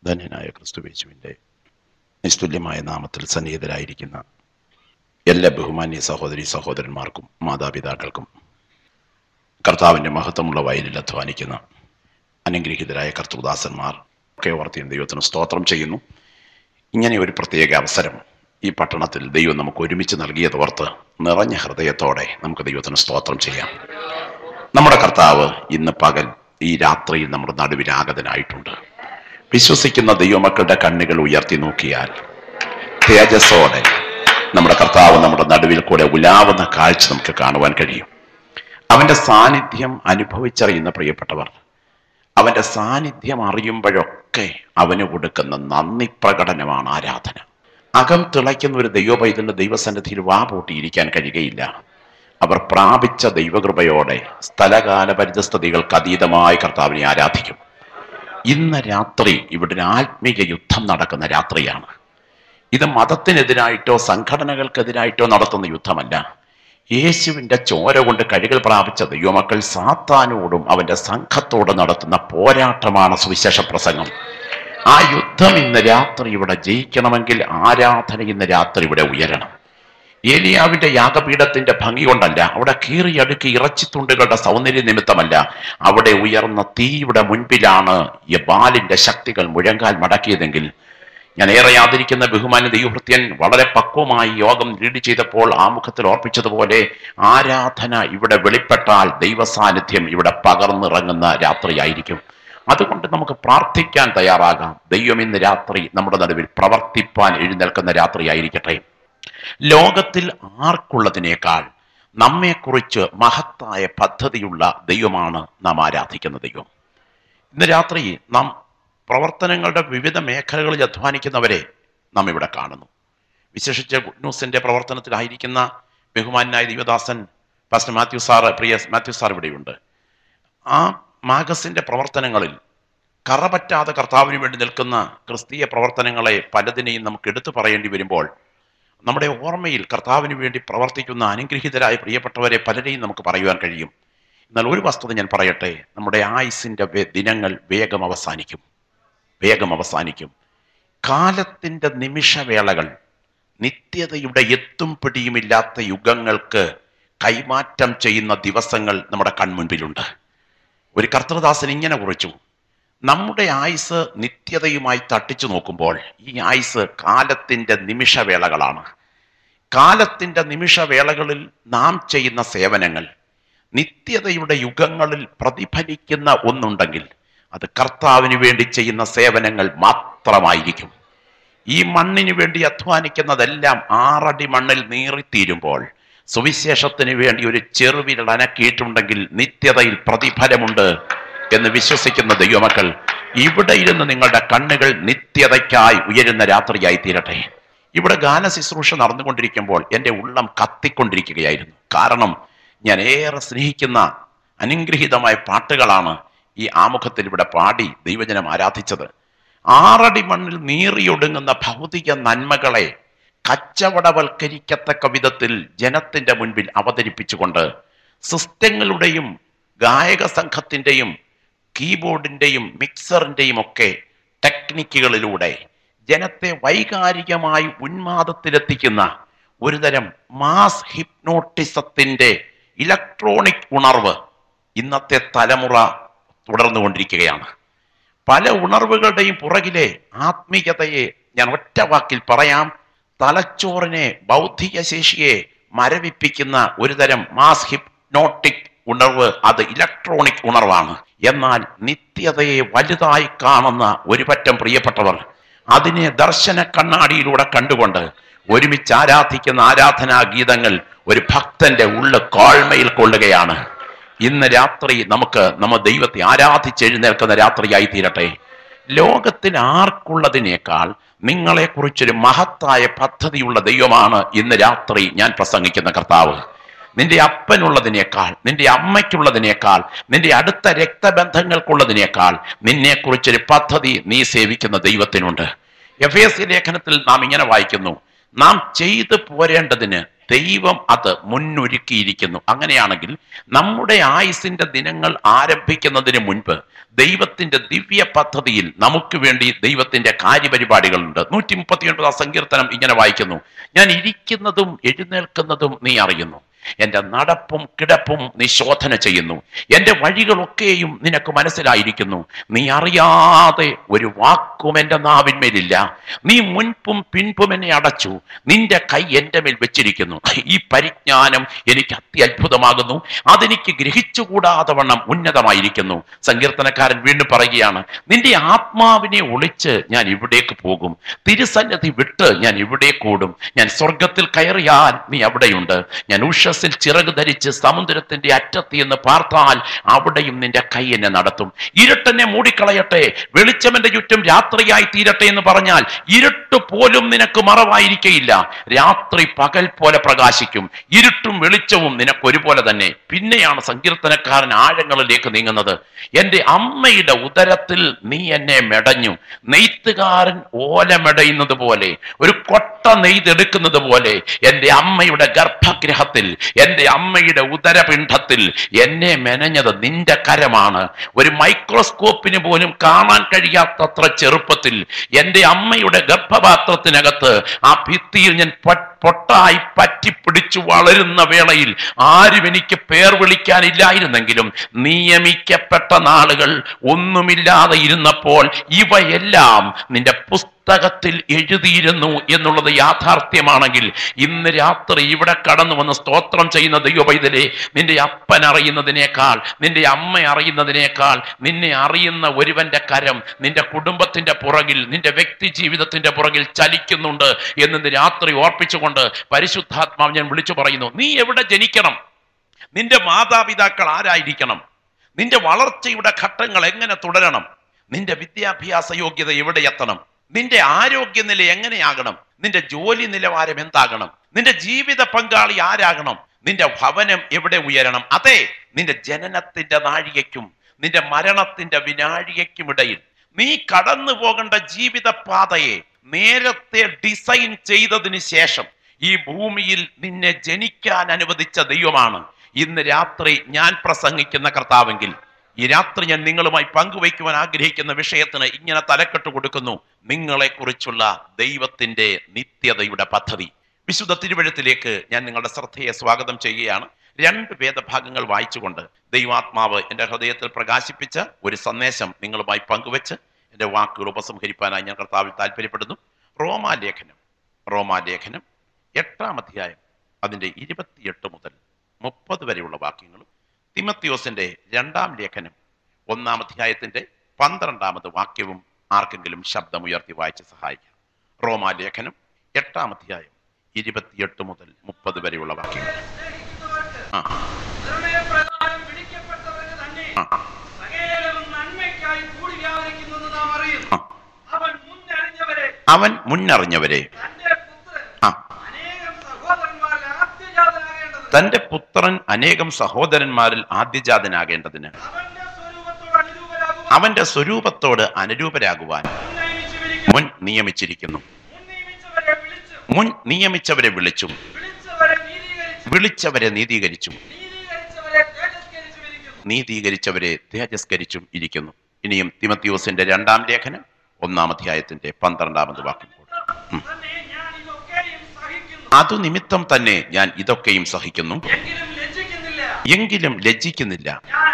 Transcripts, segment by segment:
ധന്യനായ ക്രിസ്തുയേശുവിൻ്റെ നിസ്തുല്യമായ നാമത്തിൽ സന്നിഹിതരായിരിക്കുന്ന എല്ലാ ബഹുമാന്യ സഹോദരി സഹോദരന്മാർക്കും മാതാപിതാക്കൾക്കും കർത്താവിൻ്റെ മഹത്വമുള്ള വയലിൽ അധ്വാനിക്കുന്ന അനുഗ്രഹീതരായ കർത്തൃദാസന്മാർ ഒക്കെ ഓർത്തിയും ദൈവത്തിന് സ്തോത്രം ചെയ്യുന്നു. ഇങ്ങനെ ഒരു പ്രത്യേക അവസരം ഈ പട്ടണത്തിൽ ദൈവം നമുക്ക് ഒരുമിച്ച് നൽകിയതോർത്ത് നിറഞ്ഞ ഹൃദയത്തോടെ നമുക്ക് ദൈവത്തിന് സ്തോത്രം ചെയ്യാം. നമ്മുടെ കർത്താവ് ഇന്ന് പകൽ ഈ രാത്രിയിൽ നമ്മുടെ നടുവിൽ ആഗതനായിട്ടുണ്ട്. വിശ്വസിക്കുന്ന ദൈവമക്കളുടെ കണ്ണുകൾ ഉയർത്തി നോക്കിയാൽ തേജസ്സോടെ നമ്മുടെ കർത്താവ് നമ്മുടെ നടുവിൽ കൂടെ ഉലാവുന്ന കാഴ്ച നമുക്ക് കാണുവാൻ കഴിയും. അവന്റെ സാന്നിധ്യം അനുഭവിച്ചറിയുന്ന പ്രിയപ്പെട്ടവർ, അവന്റെ സാന്നിധ്യം അറിയുമ്പോഴൊക്കെ അവന് കൊടുക്കുന്ന നന്ദി പ്രകടനമാണ് ആരാധന. അകം തിളയ്ക്കുന്ന ഒരു ദൈവപൈതലിന്റെ ദൈവസന്നിധിയിൽ വാ പൂട്ടിയിരിക്കാൻ കഴിയുകയില്ല. അവർ പ്രാപിച്ച ദൈവകൃപയോടെ സ്ഥലകാല പരിതസ്ഥിതികൾക്ക് അതീതമായി കർത്താവിനെ ആരാധിക്കും. ഇന്ന് രാത്രി ഇവിടെ ആത്മീയ യുദ്ധം നടക്കുന്ന രാത്രിയാണ്. ഇത് മതത്തിനെതിരായിട്ടോ സംഘടനകൾക്കെതിരായിട്ടോ നടത്തുന്ന യുദ്ധമല്ല. യേശുവിൻ്റെ ചോര കൊണ്ട് കഴുകൽ പ്രാപിച്ച ദൈവമക്കൾ സാത്താനോടും അവന്റെ സംഘത്തോടും നടത്തുന്ന പോരാട്ടമാണ് സുവിശേഷ പ്രസംഗം. ആ യുദ്ധം ഇന്ന് രാത്രി ഇവിടെ ജയിക്കണമെങ്കിൽ ആരാധന ഇന്ന് രാത്രി ഇവിടെ ഉയരണം. ഏലിയാവിന്റെ യാഗപീഠത്തിന്റെ ഭംഗി കൊണ്ടല്ല, അവിടെ കീറിയടുക്കി ഇറച്ചിത്തുണ്ടുകളുടെ സൗന്ദര്യ നിമിത്തമല്ല, അവിടെ ഉയർന്ന തീയുടെ മുൻപിലാണ് ഈ ബാലിന്റെ ശക്തികൾ മുഴങ്കാൽ മടക്കിയതെങ്കിൽ, ഞാൻ ഏറെ ആദരിക്കുന്ന ബഹുമാന്യ ദൈവഭൃത്യൻ വളരെ പക്വമായി യോഗം ലീഡ് ചെയ്തപ്പോൾ ആമുഖത്തിൽ ഓർപ്പിച്ചതുപോലെ ആരാധന ഇവിടെ വെളിപ്പെട്ടാൽ ദൈവസാന്നിധ്യം ഇവിടെ പകർന്നിറങ്ങുന്ന രാത്രിയായിരിക്കും. അതുകൊണ്ട് നമുക്ക് പ്രാർത്ഥിക്കാൻ തയ്യാറാകാം. ദൈവം ഇന്ന് രാത്രി നമ്മുടെ നടുവിൽ പ്രവർത്തിപ്പാൻ എഴുന്നേൽക്കുന്ന രാത്രിയായിരിക്കട്ടെ. ലോകത്തിൽ ആർക്കുള്ളതിനേക്കാൾ നമ്മെക്കുറിച്ച് മഹത്തായ പദ്ധതിയുള്ള ദൈവമാണ് നാം ആരാധിക്കുന്ന ദൈവം. ഇന്ന് രാത്രി നാം പ്രവർത്തനങ്ങളുടെ വിവിധ മേഖലകളിൽ അധ്വാനിക്കുന്നവരെ നാം ഇവിടെ കാണുന്നു. വിശേഷിച്ച് ഗുഡ് ന്യൂസിന്റെ പ്രവർത്തനത്തിലായിരിക്കുന്ന ബഹുമാനായ ദൈവദാസൻ പാസ്റ്റർ മാത്യു സാർ, പ്രിയ മാത്യു സാർ ഇവിടെയുണ്ട്. ആ മാഗസിന്റെ പ്രവർത്തനങ്ങളിൽ കറപറ്റാതെ കർത്താവിന് വേണ്ടി നിൽക്കുന്ന ക്രിസ്തീയ പ്രവർത്തനങ്ങളെ പലതിനെയും നമുക്ക് എടുത്തു പറയേണ്ടി വരുമ്പോൾ നമ്മുടെ ഓർമ്മയിൽ കർത്താവിന് വേണ്ടി പ്രവർത്തിക്കുന്ന അനുഗ്രഹീതരായ പ്രിയപ്പെട്ടവരെ പലരെയും നമുക്ക് പറയുവാൻ കഴിയും. എന്നാൽ ഒരു വസ്തുത ഞാൻ പറയട്ടെ, നമ്മുടെ ആയുസിന്റെ ദിനങ്ങൾ വേഗം അവസാനിക്കും. കാലത്തിന്റെ നിമിഷവേളകൾ നിത്യതയുടെ എത്തും പിടിയുമില്ലാത്ത യുഗങ്ങൾക്ക് കൈമാറ്റം ചെയ്യുന്ന ദിവസങ്ങൾ നമ്മുടെ കൺമുൻപിലുണ്ട്. ഒരു കർത്തൃദാസൻ ഇങ്ങനെ കുറിച്ചു, നമ്മുടെ ആയുസ് നിത്യതയുമായി തട്ടിച്ചു നോക്കുമ്പോൾ ഈ ആയുസ് കാലത്തിന്റെ നിമിഷവേളകളാണ്. കാലത്തിന്റെ നിമിഷവേളകളിൽ നാം ചെയ്യുന്ന സേവനങ്ങൾ നിത്യതയുടെ യുഗങ്ങളിൽ പ്രതിഫലിക്കുന്ന ഒന്നുണ്ടെങ്കിൽ അത് കർത്താവിന് വേണ്ടി ചെയ്യുന്ന സേവനങ്ങൾ മാത്രമായിരിക്കും. ഈ മണ്ണിന് വേണ്ടി അധ്വാനിക്കുന്നതെല്ലാം 6 അടി മണ്ണിൽ നീറിത്തീരുമ്പോൾ സുവിശേഷത്തിന് വേണ്ടി ഒരു ചെറുവിരൽ അനക്കിയിട്ടുണ്ടെങ്കിൽ നിത്യതയിൽ പ്രതിഫലമുണ്ട് എന്ന് വിശ്വസിക്കുന്ന ദൈവമക്കൾ, ഇവിടെ ഇരുന്ന് നിങ്ങളുടെ കണ്ണുകൾ നിത്യതയ്ക്കായി ഉയരുന്ന രാത്രിയായി തീരട്ടെ. ഇവിടെ ഗാന ശുശ്രൂഷ നടന്നുകൊണ്ടിരിക്കുമ്പോൾ എൻ്റെ ഉള്ളം കത്തിക്കൊണ്ടിരിക്കുകയായിരുന്നു. കാരണം ഞാൻ ഏറെ സ്നേഹിക്കുന്ന അനുഗ്രഹീതമായ പാട്ടുകളാണ് ഈ ആമുഖത്തിൽ ഇവിടെ പാടി ദൈവജനം ആരാധിച്ചത്. 6 അടി മണ്ണിൽ നീറിയൊടുങ്ങുന്ന ഭൗതിക നന്മകളെ കച്ചവടവൽക്കരിക്കത്തക്ക വിധത്തിൽ ജനത്തിന്റെ മുൻപിൽ അവതരിപ്പിച്ചുകൊണ്ട് സിസ്റ്റങ്ങളുടെയും ഗായക സംഘത്തിൻ്റെയും കീബോർഡിൻ്റെയും മിക്സറിൻ്റെയും ഒക്കെ ടെക്നിക്കുകളിലൂടെ ജനത്തെ വൈകാരികമായി ഉന്മാദത്തിലെത്തിക്കുന്ന ഒരുതരം മാസ് ഹിപ്നോട്ടിസത്തിന്റെ ഇലക്ട്രോണിക് ഉണർവ് ഇന്നത്തെ തലമുറ തുടർന്നുകൊണ്ടിരിക്കുകയാണ്. പല ഉണർവുകളുടെയും പുറകിലെ ആത്മീയതയെ ഞാൻ ഒറ്റ വാക്കിൽ പറയാം, തലച്ചോറിനെ, ബൗദ്ധിക ശേഷിയെ മരവിപ്പിക്കുന്ന ഒരുതരം മാസ് ഹിപ്നോട്ടിക് ഉണർവ്, അത് ഇലക്ട്രോണിക് ഉണർവാണ്. എന്നാൽ നിത്യതയെ വലുതായി കാണുന്ന ഒരു പറ്റം പ്രിയപ്പെട്ടവർ അതിനെ ദർശന കണ്ണാടിയിലൂടെ കണ്ടുകൊണ്ട് ഒരുമിച്ച് ആരാധിക്കുന്ന ആരാധനാ ഗീതങ്ങൾ ഒരു ഭക്തന്റെ ഉള്ളു കോൾമയിൽ കൊള്ളുകയാണ്. ഇന്ന് രാത്രി നമുക്ക് ദൈവത്തെ ആരാധിച്ചെഴുന്നേൽക്കുന്ന രാത്രിയായി തീരട്ടെ. ലോകത്തിൽ ആർക്കുള്ളതിനേക്കാൾ നിങ്ങളെക്കുറിച്ചൊരു മഹത്തായ പദ്ധതിയുള്ള ദൈവമാണ് ഇന്ന് രാത്രി ഞാൻ പ്രസംഗിക്കുന്ന കർത്താവ്. നിന്റെ അപ്പനുള്ളതിനേക്കാൾ, നിന്റെ അമ്മയ്ക്കുള്ളതിനേക്കാൾ, നിന്റെ അടുത്ത രക്തബന്ധങ്ങൾക്കുള്ളതിനേക്കാൾ നിന്നെക്കുറിച്ചൊരു പദ്ധതി നീ സേവിക്കുന്ന ദൈവത്തിനുണ്ട്. എഫേസ്യ ലേഖനത്തിൽ നാം ഇങ്ങനെ വായിക്കുന്നു, നാം ചെയ്തു പോരേണ്ടതിന് ദൈവം അത് മുന്നൊരുക്കിയിരിക്കുന്നു. അങ്ങനെയാണെങ്കിൽ നമ്മുടെ ആയുസിന്റെ ദിനങ്ങൾ ആരംഭിക്കുന്നതിന് മുൻപ് ദൈവത്തിന്റെ ദിവ്യ പദ്ധതിയിൽ നമുക്ക് വേണ്ടി ദൈവത്തിന്റെ കാര്യപരിപാടികളുണ്ട്. 139 സങ്കീർത്തനം ഇങ്ങനെ വായിക്കുന്നു: ഞാൻ ഇരിക്കുന്നതും എഴുന്നേൽക്കുന്നതും നീ അറിയുന്നു, എന്റെ നടപ്പും കിടപ്പും നീ ശോധന ചെയ്യുന്നു, എന്റെ വഴികളൊക്കെയും നിനക്ക് മനസ്സിലായിരിക്കുന്നു, നീ അറിയാതെ ഒരു വാക്കും എന്റെ നാവിന്മേലില്ല, നീ മുൻപും പിൻപും എന്നെ അടച്ചു, നിന്റെ കൈ എന്റെ മേൽ വെച്ചിരിക്കുന്നു. ഈ പരിജ്ഞാനം എനിക്ക് അത്യത്ഭുതമാകുന്നു, അതെനിക്ക് ഗ്രഹിച്ചുകൂടാതെ വണ്ണം ഉന്നതമായിരിക്കുന്നു. സങ്കീർത്തനക്കാരൻ വീണ്ടും പറയുകയാണ്: നിന്റെ ആത്മാവിനെ ഒളിച്ച് ഞാൻ ഇവിടേക്ക് പോകും, തിരുസന്നിധി വിട്ട് ഞാൻ ഇവിടേക്ക് ഓടും. ഞാൻ സ്വർഗത്തിൽ കയറിയാൽ നീ അവിടെയുണ്ട്, ഞാൻ ഉഷസ്സിൽ ചിറക് ധരിച്ച് സമുദ്രത്തിന്റെ അറ്റത്ത് എന്ന് പാർത്താൽ അവിടെയും നിന്റെ കൈ എന്നെ നടത്തും. ഇരുട്ടെന്നെ മൂടിക്കളയട്ടെ, വെളിച്ചമെന്റെ ചുറ്റും രാത്രിയായി തീരട്ടെ എന്ന് പറഞ്ഞാൽ ഇരുട്ട് പോലും നിനക്ക് മറവായിരിക്കയില്ല. രാത്രി പകൽ പോലെ പ്രകാശിക്കും, ഇരുട്ടും വെളിച്ചവും നിനക്ക് ഒരുപോലെ തന്നെ. പിന്നെയാണ് സങ്കീർത്തനക്കാരൻ ആഴങ്ങളിലേക്ക് നീങ്ങുന്നത്: എന്റെ അമ്മയുടെ ഉദരത്തിൽ നീ എന്നെ മെടഞ്ഞു, നെയ്ത്തുകാരൻ ഓല മെടയുന്നത് പോലെ, ഒരു കൊട്ട നെയ്തെടുക്കുന്നത് പോലെ എന്റെ അമ്മയുടെ ഗർഭഗൃഹത്തിൽ, എന്റെ അമ്മയുടെ ഉദരപിണ്ഡത്തിൽ എന്നെ മെനഞ്ഞത് നിന്റെ കരമാണ്. ഒരു മൈക്രോസ്കോപ്പിന് പോലും കാണാൻ കഴിയാത്തത്ര ചെറുപ്പത്തിൽ എന്റെ അമ്മയുടെ ഗർഭപാത്രത്തിനകത്ത് ആ ഭിത്തിയിൽ ഞാൻ പൊട്ടായി പറ്റിപ്പിടിച്ചു വളരുന്ന വേളയിൽ ആരും എനിക്ക് പേർ വിളിക്കാനില്ലായിരുന്നെങ്കിലും നിയമിക്കപ്പെട്ട നാളുകൾ ഒന്നുമില്ലാതെ ഇരുന്നപ്പോൾ ഇവയെല്ലാം നിന്റെ പുസ്തകത്തിൽ എഴുതിയിരുന്നു എന്നുള്ളത് യാഥാർത്ഥ്യമാണെങ്കിൽ, ഇന്ന് രാത്രി ഇവിടെ കടന്നു വന്ന് സ്തോത്രം ചെയ്യുന്ന ദൈവപൈതലേ, നിന്റെ അപ്പൻ അറിയുന്നതിനേക്കാൾ, നിന്റെ അമ്മ അറിയുന്നതിനേക്കാൾ നിന്നെ അറിയുന്ന ഒരുവന്റെ കരം നിന്റെ കുടുംബത്തിന്റെ പുറകിൽ, നിന്റെ വ്യക്തി ജീവിതത്തിന്റെ പുറകിൽ ചലിക്കുന്നുണ്ട് എന്ന് രാത്രി ഓർപ്പിച്ചുകൊണ്ട് പരിശുദ്ധാത്മാവ് ഞാൻ വിളിച്ചു പറയുന്നു: നീ എവിടെ ജനിക്കണം, നിന്റെ മാതാപിതാക്കൾ ആരായിരിക്കണം, നിന്റെ വളർച്ചയുടെ ഘട്ടങ്ങൾ എങ്ങനെ തുടരണം, നിന്റെ വിദ്യാഭ്യാസ യോഗ്യത എവിടെ എത്തണം, നിന്റെ ആരോഗ്യനില എങ്ങനെയാകണം, നിന്റെ ജോലി നിലവാരം എന്താകണം, നിന്റെ ജീവിത പങ്കാളി ആരാകണം, നിന്റെ ഭവനം എവിടെ ഉയരണം. അതെ, നിന്റെ ജനനത്തിന്റെ നാഴികയ്ക്കും നിന്റെ മരണത്തിന്റെ വിനാഴികയ്ക്കും ഇടയിൽ നീ കടന്നു പോകേണ്ട ജീവിത പാതയെ നേരത്തെ ഡിസൈൻ ചെയ്തതിന് ശേഷം ഈ ഭൂമിയിൽ നിന്നെ ജനിക്കാൻ അനുവദിച്ച ദൈവമാണ് ഇന്ന് രാത്രി ഞാൻ പ്രസംഗിക്കുന്ന കർത്താവെങ്കിൽ. ഈ രാത്രി ഞാൻ നിങ്ങളുമായി പങ്കുവയ്ക്കുവാൻ ആഗ്രഹിക്കുന്ന വിഷയത്തിന് ഇങ്ങനെ തലക്കെട്ട് കൊടുക്കുന്നു: നിങ്ങളെക്കുറിച്ചുള്ള ദൈവത്തിന്റെ നിത്യതയുടെ പദ്ധതി. വിശുദ്ധ തിരുവെഴുത്തിലേക്ക് ഞാൻ നിങ്ങളുടെ ശ്രദ്ധയെ സ്വാഗതം ചെയ്യുകയാണ്. 2 വേദഭാഗങ്ങൾ വായിച്ചുകൊണ്ട് ദൈവാത്മാവ് എൻ്റെ ഹൃദയത്തിൽ പ്രകാശിപ്പിച്ച ഒരു സന്ദേശം നിങ്ങളുമായി പങ്കുവെച്ച് എൻ്റെ വാക്കുകൾ ഉപസംഹരിപ്പാനായി ഞാൻ കർത്താവിൽ താല്പര്യപ്പെടുന്നു. റോമാലേഖനം 8-ാം അധ്യായം അതിൻ്റെ 28 മുതൽ 30 വരെയുള്ള വാക്യങ്ങളും, തിമത്തിയോസിന്റെ 2-ാം ലേഖനം 1-ാം അധ്യായത്തിന്റെ 12-ാമത് വാക്യവും ആർക്കെങ്കിലും ശബ്ദമുയർത്തി വായിച്ച് സഹായിക്കാം. റോമാലേഖനം 8-ാം അധ്യായം 28 മുതൽ 30 വരെയുള്ള വാക്യങ്ങൾ. അവൻ മുന്നറിഞ്ഞവരെ തന്റെ പുത്രൻ അനേകം സഹോദരന്മാരിൽ ആദ്യജാതനാകേണ്ടതിന് അവന്റെ സ്വരൂപത്തോട് അനുരൂപരാകുവാൻ മുൻ നിയമിച്ചിരിക്കുന്നു. മുൻ നിയമിച്ചവരെ വിളിച്ചും വിളിച്ചവരെ നീതീകരിച്ചും നീതീകരിച്ചവരെ തേജസ്കരിച്ചും ഇരിക്കുന്നു. ഇനിയും തിമത്തിയോസിന്റെ 2-ാം ലേഖനം 1-ാം അധ്യായത്തിന്റെ 12-ാമത് വാക്യം. അതു നിമിത്തം തന്നെ ഞാൻ ഇതൊക്കെയും സഹിക്കുന്നു, എങ്കിലും ലജ്ജിക്കുന്നില്ല.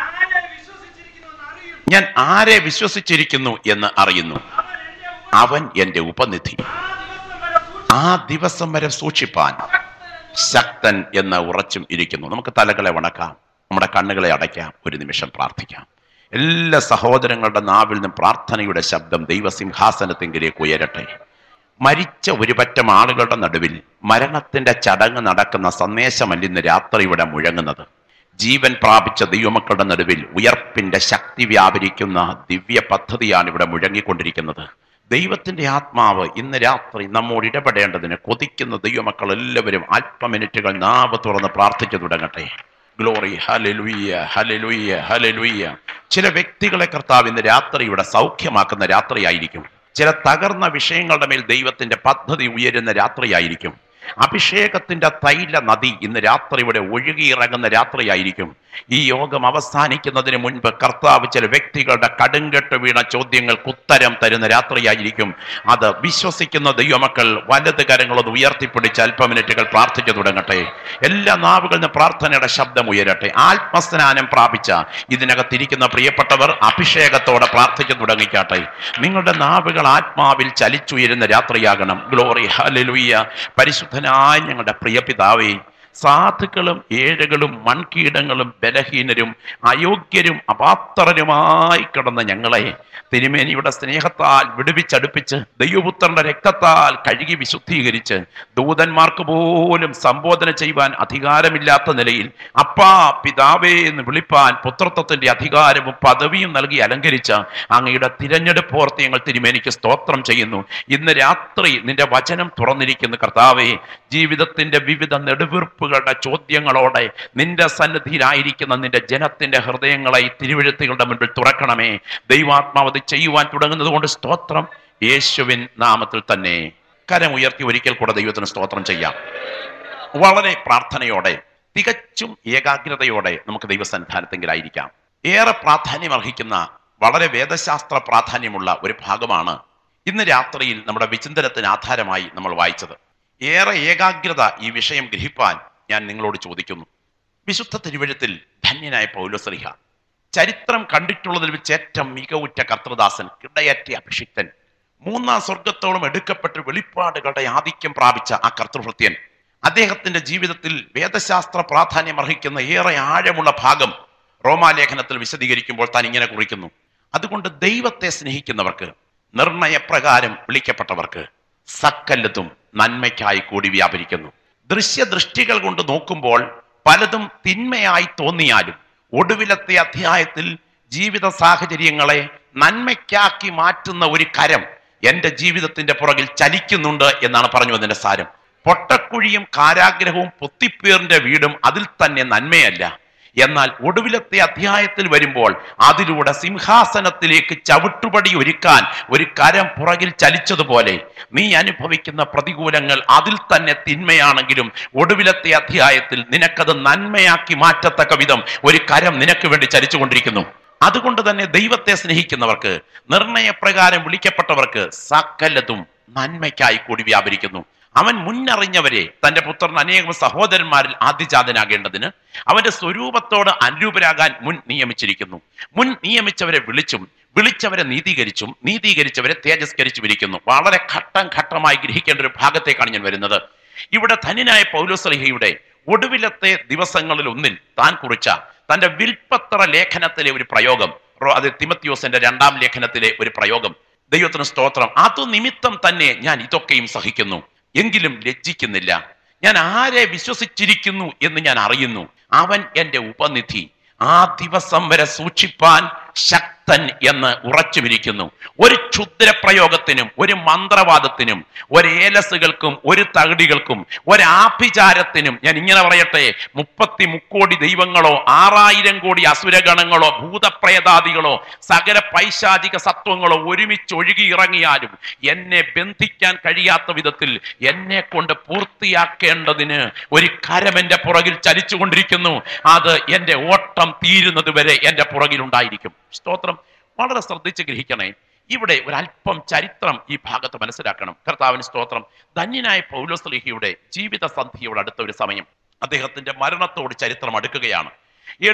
ഞാൻ ആരെ വിശ്വസിച്ചിരിക്കുന്നു എന്ന് അറിയുന്നു, അവൻ എന്റെ ഉപനിധി. ആ ദിവസം വരെ സൂക്ഷിപ്പാൻ ശക്തൻ എന്ന് ഉറച്ചും ഇരിക്കുന്നു. നമുക്ക് തലകളെ വണക്കാം, നമ്മുടെ കണ്ണുകളെ അടയ്ക്കാം, ഒരു നിമിഷം പ്രാർത്ഥിക്കാം. എല്ലാ സഹോദരങ്ങളുടെ നാവിൽ നിന്നും പ്രാർത്ഥനയുടെ ശബ്ദം ദൈവസിംഹാസനത്തിങ്കിലേക്ക് ഉയരട്ടെ. മരിച്ച ഒരു പറ്റം ആളുകളുടെ നടുവിൽ മരണത്തിന്റെ ചടങ്ങ് നടക്കുന്ന സന്ദേശമല്ല ഇന്ന് രാത്രി ഇവിടെ മുഴങ്ങുന്നത്. ജീവൻ പ്രാപിച്ച ദൈവമക്കളുടെ നടുവിൽ ഉയർപ്പിന്റെ ശക്തി വ്യാപരിക്കുന്ന ദിവ്യ പദ്ധതിയാണ് ഇവിടെ മുഴങ്ങിക്കൊണ്ടിരിക്കുന്നത്. ദൈവത്തിന്റെ ആത്മാവ് ഇന്ന് രാത്രി നമ്മോട് ഇടപെടേണ്ടതിന് കൊതിക്കുന്ന ദൈവമക്കൾ എല്ലാവരും അല്പമിനിറ്റുകൾ നാവ് തുറന്ന് പ്രാർത്ഥിച്ചു തുടങ്ങട്ടെ. Glory, hallelujah, hallelujah, hallelujah. ചില വ്യക്തികളെ കർത്താവ് ഇന്ന് രാത്രി ഇവിടെ സൗഖ്യമാക്കുന്ന രാത്രിയായിരിക്കും. ചില തകർന്ന വിഷയങ്ങളുടെ മേൽ ദൈവത്തിന്റെ പദ്ധതി ഉയരുന്ന രാത്രിയായിരിക്കും. അഭിഷേകത്തിന്റെ തൈല നദി ഇന്ന് രാത്രി ഇവിടെ ഒഴുകിയിറങ്ങുന്ന രാത്രിയായിരിക്കും. ഈ യോഗം അവസാനിക്കുന്നതിന് മുൻപ് കർത്താവ് ചില വ്യക്തികളുടെ കടുങ്കെട്ട് വീണ ചോദ്യങ്ങൾക്ക് ഉത്തരം തരുന്ന രാത്രിയായിരിക്കും. അത് വിശ്വസിക്കുന്ന ദൈവമക്കൾ വലത് കരങ്ങളൊന്ന് ഉയർത്തിപ്പിടിച്ച് അല്പമിനിറ്റുകൾ പ്രാർത്ഥിച്ചു തുടങ്ങട്ടെ. എല്ലാ നാവുകളിൽ നിന്ന് പ്രാർത്ഥനയുടെ ശബ്ദം ഉയരട്ടെ. ആത്മസ്നാനം പ്രാപിച്ച ഇതിനകത്തിരിക്കുന്ന പ്രിയപ്പെട്ടവർ അഭിഷേകത്തോടെ പ്രാർത്ഥിച്ചു തുടങ്ങിക്കാട്ടെ. നിങ്ങളുടെ നാവുകൾ ആത്മാവിൽ ചലിച്ചുയരുന്ന രാത്രിയാകണം. Glory hallelujah. പരിശുദ്ധനായ ഞങ്ങളുടെ പ്രിയ പിതാവേ, സാധുക്കളും ഏഴകളും മൺകീടങ്ങളും ബലഹീനരും അയോഗ്യരും അപാത്രരുമായി കിടന്ന ഞങ്ങളെ തിരുമേനിയുടെ സ്നേഹത്താൽ വിടുവിച്ചടുപ്പിച്ച് ദൈവപുത്രന്റെ രക്തത്താൽ കഴുകി വിശുദ്ധീകരിച്ച് ദൂതന്മാർക്ക് പോലും സംബോധന ചെയ്യുവാൻ അധികാരമില്ലാത്ത നിലയിൽ അപ്പാ പിതാവേ എന്ന് വിളിപ്പാൻ പുത്രത്വത്തിന്റെ അധികാരവും പദവിയും നൽകി അലങ്കരിച്ച അങ്ങയുടെ തിരഞ്ഞെടുപ്പ് ഓർത്ത് ഞങ്ങൾ തിരുമേനിക്ക് സ്തോത്രം ചെയ്യുന്നു. ഇന്ന് രാത്രി നിന്റെ വചനം തുറന്നിരിക്കുന്നു കർത്താവേ. ജീവിതത്തിന്റെ വിവിധ നെടുവീർപ്പുകളുടെ ചോദ്യങ്ങളോടെ നിന്റെ സന്നിധിയിലായിരിക്കുന്ന നിന്റെ ജനത്തിന്റെ ഹൃദയങ്ങളെ തിരുവെഴുത്തുകളുടെ മുൻപിൽ തുറക്കണമേ. ദൈവാത്മാവ് ചെയ്യുവാൻ തുടങ്ങുന്നത് കൊണ്ട് സ്തോത്രം. യേശുവിൻ നാമത്തിൽ തന്നെ കരമുയർത്തി ഒരിക്കൽ കൂടെ ദൈവത്തിന് സ്തോത്രം ചെയ്യാം. വളരെ പ്രാർത്ഥനയോടെ തികച്ചും ഏകാഗ്രതയോടെ നമുക്ക് ദൈവസന്നിധാനത്തെങ്കിലായിരിക്കാം. ഏറെ പ്രാധാന്യം അർഹിക്കുന്ന വളരെ വേദശാസ്ത്ര പ്രാധാന്യമുള്ള ഒരു ഭാഗമാണ് ഇന്ന് രാത്രിയിൽ നമ്മുടെ വിചിന്തനത്തിന് ആധാരമായി നമ്മൾ വായിച്ചത്. ഏറെ ഏകാഗ്രത ഈ വിഷയം ഗ്രഹിപ്പാൻ ഞാൻ നിങ്ങളോട് ചോദിക്കുന്നു. വിശുദ്ധ തിരുവെഴുത്തിൽ ധന്യനായ പൗലോസ്ലീഹ, ചരിത്രം കണ്ടിട്ടുള്ളതിൽ വെച്ച് ഏറ്റവും മികവുറ്റ കർത്തൃദാസൻ, ഇടയറ്റ അഭിഷിക്തൻ, മൂന്നാം സ്വർഗത്തോളം എടുക്കപ്പെട്ട് വെളിപ്പാടുകളുടെ ആധിക്യം പ്രാപിച്ച ആ കർത്തൃഭൃത്യൻ, അദ്ദേഹത്തിന്റെ ജീവിതത്തിൽ വേദശാസ്ത്ര പ്രാധാന്യം അർഹിക്കുന്ന ഏറെ ആഴമുള്ള ഭാഗം റോമാലേഖനത്തിൽ വിശദീകരിക്കുമ്പോൾ താൻ ഇങ്ങനെ കുറിക്കുന്നു: അതുകൊണ്ട് ദൈവത്തെ സ്നേഹിക്കുന്നവർക്ക്, നിർണയപ്രകാരം വിളിക്കപ്പെട്ടവർക്ക് സകലതും നന്മയ്ക്കായി കൂടി വ്യാപരിക്കുന്നു. ദൃശ്യദൃഷ്ടികൾ കൊണ്ട് നോക്കുമ്പോൾ പലതും തിന്മയായി തോന്നിയാലും ഒടുവിലത്തെ അധ്യായത്തിൽ ജീവിത സാഹചര്യങ്ങളെ നന്മയ്ക്കാക്കി മാറ്റുന്ന ഒരു കരം എന്റെ ജീവിതത്തിന്റെ പുറകിൽ ചലിക്കുന്നുണ്ട് എന്നാണ് പറഞ്ഞു അതിന്റെ സാരം. പൊട്ടക്കുഴിയും കാരാഗ്രഹവും പൊത്തിപ്പേറിന്റെ വീടും അതിൽ തന്നെ നന്മയല്ല. എന്നാൽ ഒടുവിലത്തെ അധ്യായത്തിൽ വരുമ്പോൾ അതിലൂടെ സിംഹാസനത്തിലേക്ക് ചവിട്ടുപടി ഒരുക്കാൻ ഒരു കരം പുറകിൽ ചലിച്ചതുപോലെ നീ അനുഭവിക്കുന്ന പ്രതികൂലങ്ങൾ അതിൽ തന്നെ തിന്മയാണെങ്കിലും ഒടുവിലത്തെ അധ്യായത്തിൽ നിനക്കത് നന്മയാക്കി മാറ്റത്തക്ക വിധം ഒരു കരം നിനക്ക് വേണ്ടി ചലിച്ചുകൊണ്ടിരിക്കുന്നു. അതുകൊണ്ട് തന്നെ ദൈവത്തെ സ്നേഹിക്കുന്നവർക്ക്, നിർണയപ്രകാരം വിളിക്കപ്പെട്ടവർക്ക് സകലതും നന്മയ്ക്കായി കൂടി വ്യാപരിക്കുന്നു. അവൻ മുന്നറിഞ്ഞവരെ തന്റെ പുത്രൻ അനേകം സഹോദരന്മാരിൽ ആദ്യജാതനാകേണ്ടതിന് അവന്റെ സ്വരൂപത്തോട് അനുരൂപരാകാൻ മുൻ നിയമിച്ചിരിക്കുന്നു. മുൻ നിയമിച്ചവരെ വിളിച്ചവരെ നീതീകരിച്ചവരെ തേജസ്കരിച്ചു വിരിക്കുന്നു. വളരെ ഘട്ടം ഘട്ടമായി ഗ്രഹിക്കേണ്ട ഒരു ഭാഗത്തേക്കാണ് ഞാൻ വരുന്നത്. ഇവിടെ ധന്യനായ പൗലോസ്ലീഹയുടെ ഒടുവിലത്തെ ദിവസങ്ങളിൽ ഒന്നിൽ താൻ കുറിച്ച തന്റെ വിൽപ്പത്ര ലേഖനത്തിലെ ഒരു പ്രയോഗം, അത് തിമത്തിയോസിന്റെ 2-ാം ലേഖനത്തിലെ ഒരു പ്രയോഗം. ദൈവത്തിന് സ്തോത്രം. അതു നിമിത്തം തന്നെ ഞാൻ ഇതൊക്കെയും സഹിക്കുന്നു, എങ്കിലും ലജ്ജിക്കുന്നില്ല. ഞാൻ ആരെ വിശ്വസിച്ചിരിക്കുന്നു എന്ന് ഞാൻ അറിയുന്നു. അവൻ എന്റെ ഉപനിധി, ആ ദിവസം വരെ സൂക്ഷിപ്പാൻ ശക്തൻ എന്ന് ഉറച്ചുമിരിക്കുന്നു. ഒരു ക്ഷുദ്രപ്രയോഗത്തിനും ഒരു മന്ത്രവാദത്തിനും ഒരു ഏലസുകൾക്കും ഒരു തകിടികൾക്കും ഒരാഭിചാരത്തിനും, ഞാൻ ഇങ്ങനെ പറയട്ടെ, 33 കോടി ദൈവങ്ങളോ 6000 കോടി അസുരഗണങ്ങളോ ഭൂതപ്രേതാദികളോ സകല പൈശാചിക സത്വങ്ങളോ ഒരുമിച്ച് ഒഴുകി ഇറങ്ങിയാലും എന്നെ ബന്ധിക്കാൻ കഴിയാത്ത വിധത്തിൽ എന്നെ കൊണ്ട് പൂർത്തിയാക്കേണ്ടതിന് ഒരു കരം എന്റെ പുറകിൽ ചലിച്ചുകൊണ്ടിരിക്കുന്നു. അത് എന്റെ ഓട്ടം തീരുന്നത് വരെ എന്റെ പുറകിൽ ഉണ്ടായിരിക്കും. സ്തോത്രം. വളരെ ശ്രദ്ധിച്ച് ഗ്രഹിക്കണേ. ഇവിടെ ഒരല്പം ചരിത്രം ഈ ഭാഗത്ത് മനസ്സിലാക്കണം. കർത്താവിന് സ്തോത്രം. ധന്യനായ പൗലോസ്ലീഹയുടെ ജീവിത സന്ധിയോട് അടുത്ത ഒരു സമയം, അദ്ദേഹത്തിന്റെ മരണത്തോട് ചരിത്രം അടുക്കുകയാണ്. AD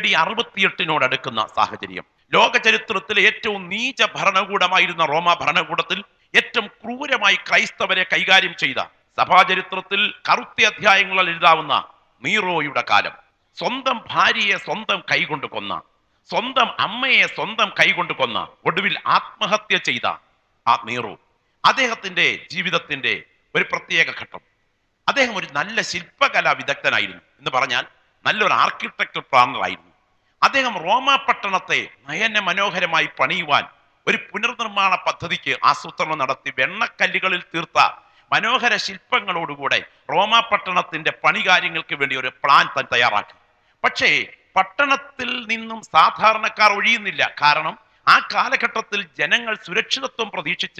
68 അടുക്കുന്ന സാഹചര്യം. ലോക ചരിത്രത്തിലെ ഏറ്റവും നീച ഭരണകൂടമായിരുന്ന റോമ ഭരണകൂടത്തിൽ ഏറ്റവും ക്രൂരമായി ക്രൈസ്തവരെ കൈകാര്യം ചെയ്ത, സഭാചരിത്രത്തിൽ കറുത്ത അധ്യായങ്ങളിൽ എഴുതാവുന്ന നീറോയുടെ കാലം. സ്വന്തം ഭാര്യയെ സ്വന്തം കൈകൊണ്ട് കൊന്ന, സ്വന്തം അമ്മയെ സ്വന്തം കൈകൊണ്ട് കൊന്ന, ഒടുവിൽ ആത്മഹത്യ ചെയ്ത ആ നീറോ, അദ്ദേഹത്തിന്റെ ജീവിതത്തിന്റെ ഒരു പ്രത്യേക ഘട്ടം. അദ്ദേഹം ഒരു നല്ല ശില്പകലാ വിദഗ്ധനായിരുന്നു എന്ന് പറഞ്ഞാൽ നല്ലൊരു ആർക്കിടെക്ചർ പ്ലാനർ ആയിരുന്നു. അദ്ദേഹം റോമ പട്ടണത്തെ നയന മനോഹരമായി പണിയുവാൻ ഒരു പുനർനിർമ്മാണ പദ്ധതിക്ക് ആസൂത്രണം നടത്തി വെണ്ണക്കല്ലുകളിൽ തീർത്ത മനോഹര ശില്പങ്ങളോടുകൂടെ റോമ പട്ടണത്തിന്റെ പണികാര്യങ്ങൾക്ക് വേണ്ടി ഒരു പ്ലാൻ തയ്യാറാക്കി. പക്ഷേ പട്ടണത്തിൽ നിന്നും സാധാരണക്കാർ ഒഴിയുന്നില്ല. കാരണം ആ കാലഘട്ടത്തിൽ ജനങ്ങൾ സുരക്ഷിതത്വം പ്രതീക്ഷിച്ച്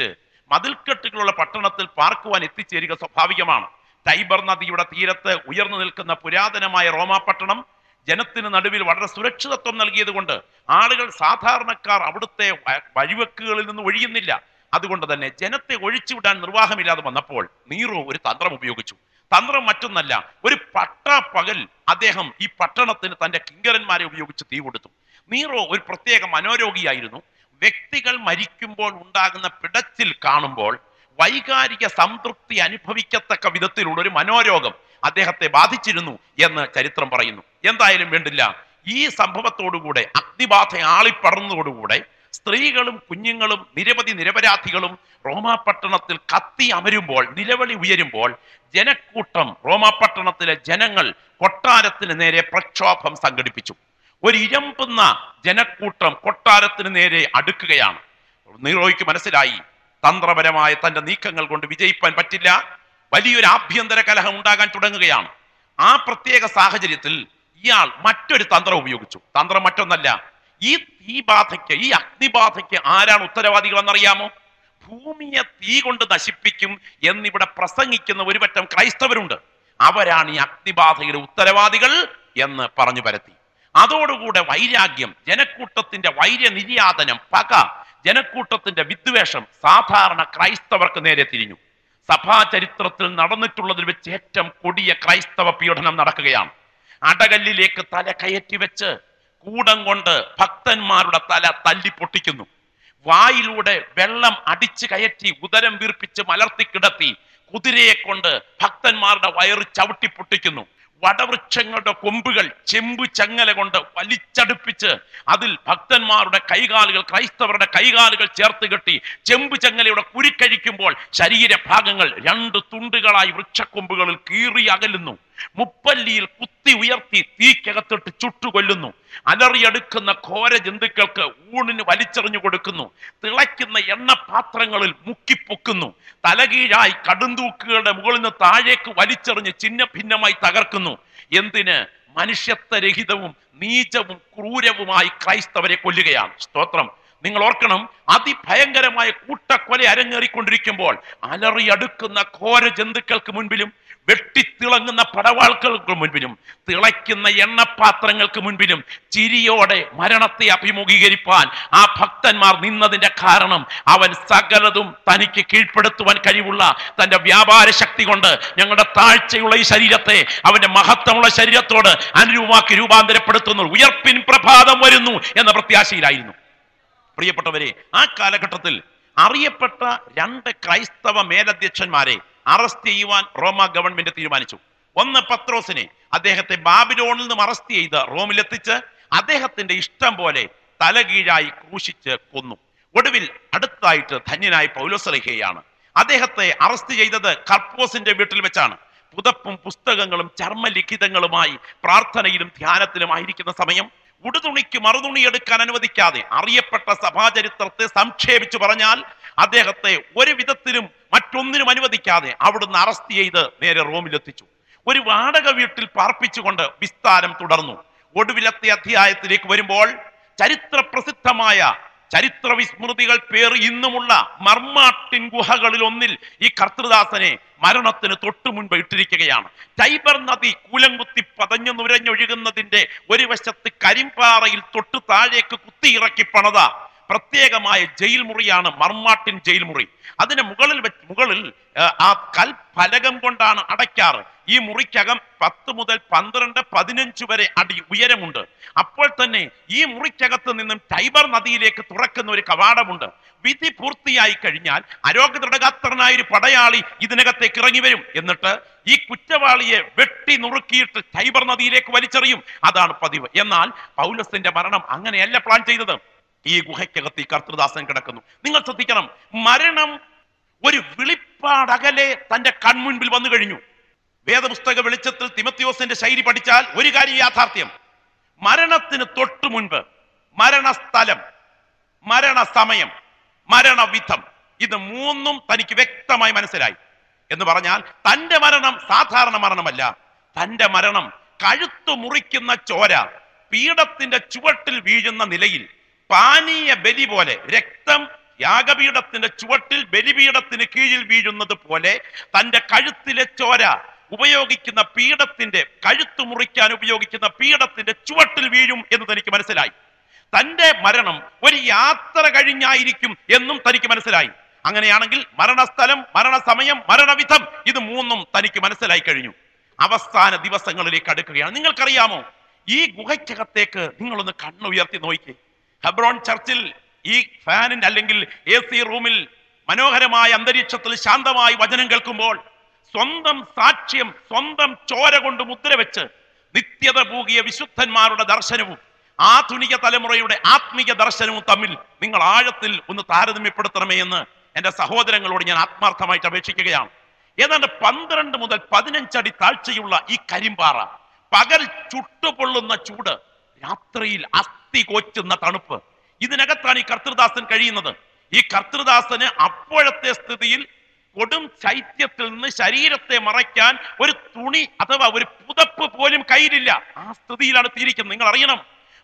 മതിൽക്കെട്ടുകളുള്ള പട്ടണത്തിൽ പാർക്കുവാൻ എത്തിച്ചേരുക സ്വാഭാവികമാണ്. ടൈബർ നദിയുടെ തീരത്ത് ഉയർന്നു നിൽക്കുന്ന പുരാതനമായ റോമാ പട്ടണം ജനത്തിന് നടുവിൽ വളരെ സുരക്ഷിതത്വം നൽകിയത് കൊണ്ട് ആളുകൾ, സാധാരണക്കാർ അവിടുത്തെ വഴിവെക്കുകളിൽ നിന്ന് ഒഴിയുന്നില്ല. അതുകൊണ്ട് തന്നെ ജനത്തെ ഒഴിച്ചുവിടാൻ നിർവാഹമില്ലാതെ വന്നപ്പോൾ നീറോ ഒരു തന്ത്രം ഉപയോഗിച്ചു. തന്ത്രം മറ്റൊന്നല്ല, ഒരു പട്ടാപ്പകൽ അദ്ദേഹം ഈ പട്ടണത്തിന് തന്റെ കിങ്കരന്മാരെ ഉപയോഗിച്ച് തീ കൊടുത്തു. നീറോ ഒരു പ്രത്യേക മനോരോഗിയായിരുന്നു. വ്യക്തികൾ മരിക്കുമ്പോൾ ഉണ്ടാകുന്ന പിടച്ചിൽ കാണുമ്പോൾ വൈകാരിക സംതൃപ്തി അനുഭവിക്കത്തക്ക വിധത്തിലുള്ള ഒരു മനോരോഗം അദ്ദേഹത്തെ ബാധിച്ചിരുന്നു എന്ന് ചരിത്രം പറയുന്നു. എന്തായാലും വേണ്ടില്ല, ഈ സംഭവത്തോടുകൂടെ, അഗ്നിബാധ ആളിപ്പടർന്നതോടുകൂടെ സ്ത്രീകളും കുഞ്ഞുങ്ങളും നിരവധി നിരപരാധികളും റോമാ പട്ടണത്തിൽ കത്തി അമരുമ്പോൾ, നിലവിളി ഉയരുമ്പോൾ ജനക്കൂട്ടം, റോമാ പട്ടണത്തിലെ ജനങ്ങൾ കൊട്ടാരത്തിന് നേരെ പ്രക്ഷോഭം സംഘടിപ്പിച്ചു. ഒരു ഇരമ്പുന്ന ജനക്കൂട്ടം കൊട്ടാരത്തിന് നേരെ അടുക്കുകയാണ്. നീറോയ്ക്ക് മനസ്സിലായി, തന്ത്രപരമായ തന്റെ നീക്കങ്ങൾ കൊണ്ട് വിജയിപ്പാൻ പറ്റില്ല. വലിയൊരു ആഭ്യന്തര കലഹം ഉണ്ടാകാൻ തുടങ്ങുകയാണ്. ആ പ്രത്യേക സാഹചര്യത്തിൽ ഇയാൾ മറ്റൊരു തന്ത്രം ഉപയോഗിച്ചു. തന്ത്രം മറ്റൊന്നല്ല, ഈ തീബാധയ്ക്ക്, ഈ അഗ്നിബാധയ്ക്ക് ആരാണ് ഉത്തരവാദികൾ എന്നറിയാമോ? ഭൂമിയെ തീ കൊണ്ട് നശിപ്പിക്കും എന്നിവിടെ പ്രസംഗിക്കുന്ന ഒരു പറ്റം ക്രൈസ്തവരുണ്ട്. അവരാണ് ഈ അഗ്നിബാധയുടെ ഉത്തരവാദികൾ എന്ന് പറഞ്ഞു പരത്തി. അതോടുകൂടെ വൈരാഗ്യം, ജനക്കൂട്ടത്തിന്റെ വൈര്യനിര്യാതനം, പക, ജനക്കൂട്ടത്തിന്റെ വിദ്വേഷം സാധാരണ ക്രൈസ്തവർക്ക് നേരെ തിരിഞ്ഞു. സഭാ ചരിത്രത്തിൽ നടന്നിട്ടുള്ളതിൽ വെച്ച് ഏറ്റവും കൊടിയ ക്രൈസ്തവ പീഡനം നടക്കുകയാണ്. അടകല്ലിലേക്ക് തല കയറ്റി വെച്ച് കൂടം കൊണ്ട് ഭക്തന്മാരുടെ തല തല്ലി പൊട്ടിക്കുന്നു. വായിലൂടെ വെള്ളം അടിച്ചു കയറ്റി ഉദരം വീർപ്പിച്ച് മലർത്തി കിടത്തി കുതിരയെ കൊണ്ട് ഭക്തന്മാരുടെ വയറ് ചവിട്ടി പൊട്ടിക്കുന്നു. വടവൃക്ഷങ്ങളുടെ കൊമ്പുകൾ ചെമ്പു ചങ്ങല കൊണ്ട് വലിച്ചടുപ്പിച്ച് അതിൽ ഭക്തന്മാരുടെ കൈകാലുകൾ, ക്രൈസ്തവരുടെ കൈകാലുകൾ ചേർത്ത് കെട്ടി ചെമ്പു ചങ്ങലയുടെ കുരുക്കഴിക്കുമ്പോൾ ശരീരഭാഗങ്ങൾ 2 തുണ്ടുകളായി വൃക്ഷക്കൊമ്പുകളിൽ കീറി അകലുന്നു. മുപ്പല്ലിയിൽ കുത്തി ഉയർത്തി തീക്കകത്തിട്ട് ചുട്ടുകൊല്ലുന്നു. അലറിയെടുക്കുന്ന ഘോര ജന്തുക്കൾക്ക് ഊണിന് വലിച്ചെറിഞ്ഞു കൊടുക്കുന്നു. തിളയ്ക്കുന്ന എണ്ണപാത്രങ്ങളിൽ മുക്കിപ്പൊക്കുന്നു. തലകീഴായി കടുന്തൂക്കുകളുടെ മുകളിൽ നിന്ന് താഴേക്ക് വലിച്ചെറിഞ്ഞ് ചിഹ്ന ഭിന്നമായി തകർക്കുന്നു. എന്തിന്? മനുഷ്യത്വരഹിതവും നീചവും ക്രൂരവുമായി ക്രൈസ്തവരെ കൊല്ലുകയാണ്. സ്തോത്രം. നിങ്ങൾ ഓർക്കണം, അതിഭയങ്കരമായ കൂട്ടക്കൊല അരങ്ങേറിക്കൊണ്ടിരിക്കുമ്പോൾ അലറിയടുക്കുന്ന ഘോര ജന്തുക്കൾക്ക് മുൻപിലും വെട്ടിത്തിളങ്ങുന്ന പടവാൾക്കൾക്ക് മുൻപിലും തിളയ്ക്കുന്ന എണ്ണപാത്രങ്ങൾക്ക് മുൻപിലും ചിരിയോടെ മരണത്തെ അഭിമുഖീകരിപ്പാൻ ആ ഭക്തന്മാർ നിന്നതിന്റെ കാരണം അവൻ സകലതും തനിക്ക് കീഴ്പ്പെടുത്തുവാൻ കഴിവുള്ള തന്റെ വ്യാപാര ശക്തി കൊണ്ട് ഞങ്ങളുടെ താഴ്ചയുള്ള ഈ ശരീരത്തെ അവന്റെ മഹത്വമുള്ള ശരീരത്തോട് അനുരൂപമാക്കി രൂപാന്തരപ്പെടുത്തുന്നു. ഉയർപ്പിൻ പ്രഭാതം വരുന്നു എന്ന പ്രത്യാശയിലായിരുന്നു. പ്രിയപ്പെട്ടവരെ, ആ കാലഘട്ടത്തിൽ അറിയപ്പെട്ട 2 ക്രൈസ്തവ മേലധ്യക്ഷന്മാരെ അറസ്റ്റ് ചെയ്യുവാൻ റോമ ഗവൺമെന്റ് തീരുമാനിച്ചു. ഒന്ന് പത്രോസിനെ, അദ്ദേഹത്തെ ബാബിലോണിൽ നിന്നും അറസ്റ്റ് ചെയ്ത് റോമിലെത്തിച്ച് അദ്ദേഹത്തിന്റെ ഇഷ്ടം പോലെ തലകീഴായി ക്രൂശിച്ച് കൊന്നു. ഒടുവിൽ അടുത്തായിട്ട് ധന്യനായ പൗലോസ്ലീഹയാണ്. അദ്ദേഹത്തെ അറസ്റ്റ് ചെയ്തത് കർപ്പോസിന്റെ വീട്ടിൽ വെച്ചാണ്. പുതപ്പും പുസ്തകങ്ങളും ചർമ്മലിഖിതങ്ങളുമായി പ്രാർത്ഥനയിലും ധ്യാനത്തിലും ആയിരിക്കുന്ന സമയം ഉടുതുണിക്ക് മറുതുണി എടുക്കാൻ അനുവദിക്കാതെ, അറിയപ്പെട്ട സഭാചരിത്രത്തെ സംക്ഷേപിച്ചു പറഞ്ഞാൽ അദ്ദേഹത്തെ ഒരു വിധത്തിലും മറ്റൊന്നിനും അനുവദിക്കാതെ അവിടുന്ന് അറസ്റ്റ് ചെയ്ത് നേരെ റോമിലെത്തിച്ചു. ഒരു വാടക വീട്ടിൽ പാർപ്പിച്ചുകൊണ്ട് വിസ്താരം തുടർന്നു. ഒടുവിലത്തെ അധ്യായത്തിലേക്ക് വരുമ്പോൾ ചരിത്ര പ്രസിദ്ധമായ, ചരിത്ര വിസ്മൃതികൾ പേറി ഇന്നുമുള്ള മർമാട്ടിൻ ഗുഹകളിൽ ഒന്നിൽ ഈ കർത്തൃദാസനെ മരണത്തിന് തൊട്ടു മുൻപ് ഇട്ടിരിക്കുകയാണ്. ടൈബർ നദി കൂലംകുത്തി പതഞ്ഞു നുരഞ്ഞൊഴുകുന്നതിന്റെ ഒരു വശത്ത് കരിമ്പാറയിൽ തൊട്ടു താഴേക്ക് കുത്തിയിറക്കി പണത പ്രത്യേകമായ ജയിൽ മുറിയാണ് മർമാട്ടിൻ ജയിൽ മുറി. അതിന് മുകളിൽ ആ കൽഫലകം കൊണ്ടാണ് അടയ്ക്കാറ്. ഈ മുറിക്കകം 10 മുതൽ 12, 15 വരെ അടി ഉയരമുണ്ട്. അപ്പോൾ തന്നെ ഈ മുറിക്കകത്ത് നിന്നും ടൈബർ നദിയിലേക്ക് തുറക്കുന്ന ഒരു കവാടമുണ്ട്. വിധി പൂർത്തിയായി കഴിഞ്ഞാൽ അരോഗതടകാത്രനായ ഒരു പടയാളി ഇതിനകത്തേക്ക് ഇറങ്ങി വരും. എന്നിട്ട് ഈ കുറ്റവാളിയെ വെട്ടി നുറുക്കിയിട്ട് ടൈബർ നദിയിലേക്ക് വലിച്ചെറിയും. അതാണ് പതിവ്. എന്നാൽ പൗലോസിന്റെ മരണം അങ്ങനെയല്ല പ്ലാൻ ചെയ്തത്. ഈ ഗുഹയ്ക്കകത്ത് ഈ കർത്തൃദാസൻ കിടക്കുന്നു. നിങ്ങൾ ശ്രദ്ധിക്കണം, മരണം ഒരു വിളിപ്പാടകലെ തന്റെ കൺമുൻപിൽ വന്നു കഴിഞ്ഞു. വേദപുസ്തക വെളിച്ചത്തിൽ തിമത്തിയോസിന്റെ ശൈലി പഠിച്ചാൽ ഒരു കാര്യം യാഥാർത്ഥ്യം: മരണത്തിന് തൊട്ടു മുൻപ് മരണസ്ഥലം, മരണസമയം, മരണവിധം, ഇത് 3ഉം തനിക്ക് വ്യക്തമായി മനസ്സിലായി. എന്ന് പറഞ്ഞാൽ തന്റെ മരണം സാധാരണ മരണമല്ല. തന്റെ മരണം കഴുത്തു മുറിക്കുന്ന ചോര പീഠത്തിന്റെ ചുവട്ടിൽ വീഴുന്ന നിലയിൽ പാനീയ ബലി പോലെ രക്തം യാഗപീഠത്തിന്റെ ചുവട്ടിൽ ബലിപീഠത്തിന് കീഴിൽ വീഴുന്നത് പോലെ തന്റെ കഴുത്തിലെ ചോര ഉപയോഗിക്കുന്ന പീഠത്തിന്റെ കഴുത്ത് മുറിക്കാൻ ഉപയോഗിക്കുന്ന പീഠത്തിന്റെ ചുവട്ടിൽ വീഴും എന്ന് തനിക്ക് മനസ്സിലായി. തന്റെ മരണം ഒരു യാത്ര കഴിഞ്ഞായിരിക്കും എന്നും തനിക്ക് മനസ്സിലായി. അങ്ങനെയാണെങ്കിൽ മരണസ്ഥലം, മരണസമയം, മരണവിധം ഇത് മൂന്നും തനിക്ക് മനസ്സിലായി കഴിഞ്ഞു. അവസാന ദിവസങ്ങളിലേക്ക് അടുക്കുകയാണ്. നിങ്ങൾക്കറിയാമോ, ഈ ഗുഹയ്ക്കകത്തേക്ക് നിങ്ങളൊന്ന് കണ്ണുയർത്തി നോക്കി. ഹെബ്രോൺ ചർച്ചിൽ ഈ ഫാനിന്റെ അല്ലെങ്കിൽ AC റൂമിൽ മനോഹരമായ അന്തരീക്ഷത്തിൽ ശാന്തമായി വചനം കേൾക്കുമ്പോൾ സ്വന്തം സാക്ഷ്യം, സ്വന്തം ചോര കൊണ്ട് മുദ്ര വെച്ച് നിത്യത പൂകിയ വിശുദ്ധന്മാരുടെ ദർശനവും ആധുനിക തലമുറയുടെ ആത്മീയ ദർശനവും തമ്മിൽ നിങ്ങൾ ആഴത്തിൽ ഒന്ന് താരതമ്യപ്പെടുത്തണമേ എന്ന് എന്റെ സഹോദരങ്ങളോട് ഞാൻ ആത്മാർത്ഥമായിട്ട് അപേക്ഷിക്കുകയാണ്. ഏതാണ്ട് 12 മുതൽ 15 അടി താഴ്ചയുള്ള ഈ കരിമ്പാറ, പകൽ ചുട്ടുപൊള്ളുന്ന ചൂട്, രാത്രിയിൽ അസ്ഥി കോച്ചുന്ന തണുപ്പ്, ഇതിനകത്താണ് ഈ കർത്തൃദാസൻ കഴിയുന്നത്. ഈ കർത്തൃദാസന് അപ്പോഴത്തെ സ്ഥിതിയിൽ കൊടും ശൈത്യത്തിൽ നിന്ന് ശരീരത്തെ മറയ്ക്കാൻ ഒരു തുണി അഥവാ ഒരു പുതപ്പ് പോലും കയ്യിലില്ല. ആ സ്ഥിതിയിലാണ് എത്തിയിരിക്കുന്നത്. നിങ്ങൾ അറിയണം,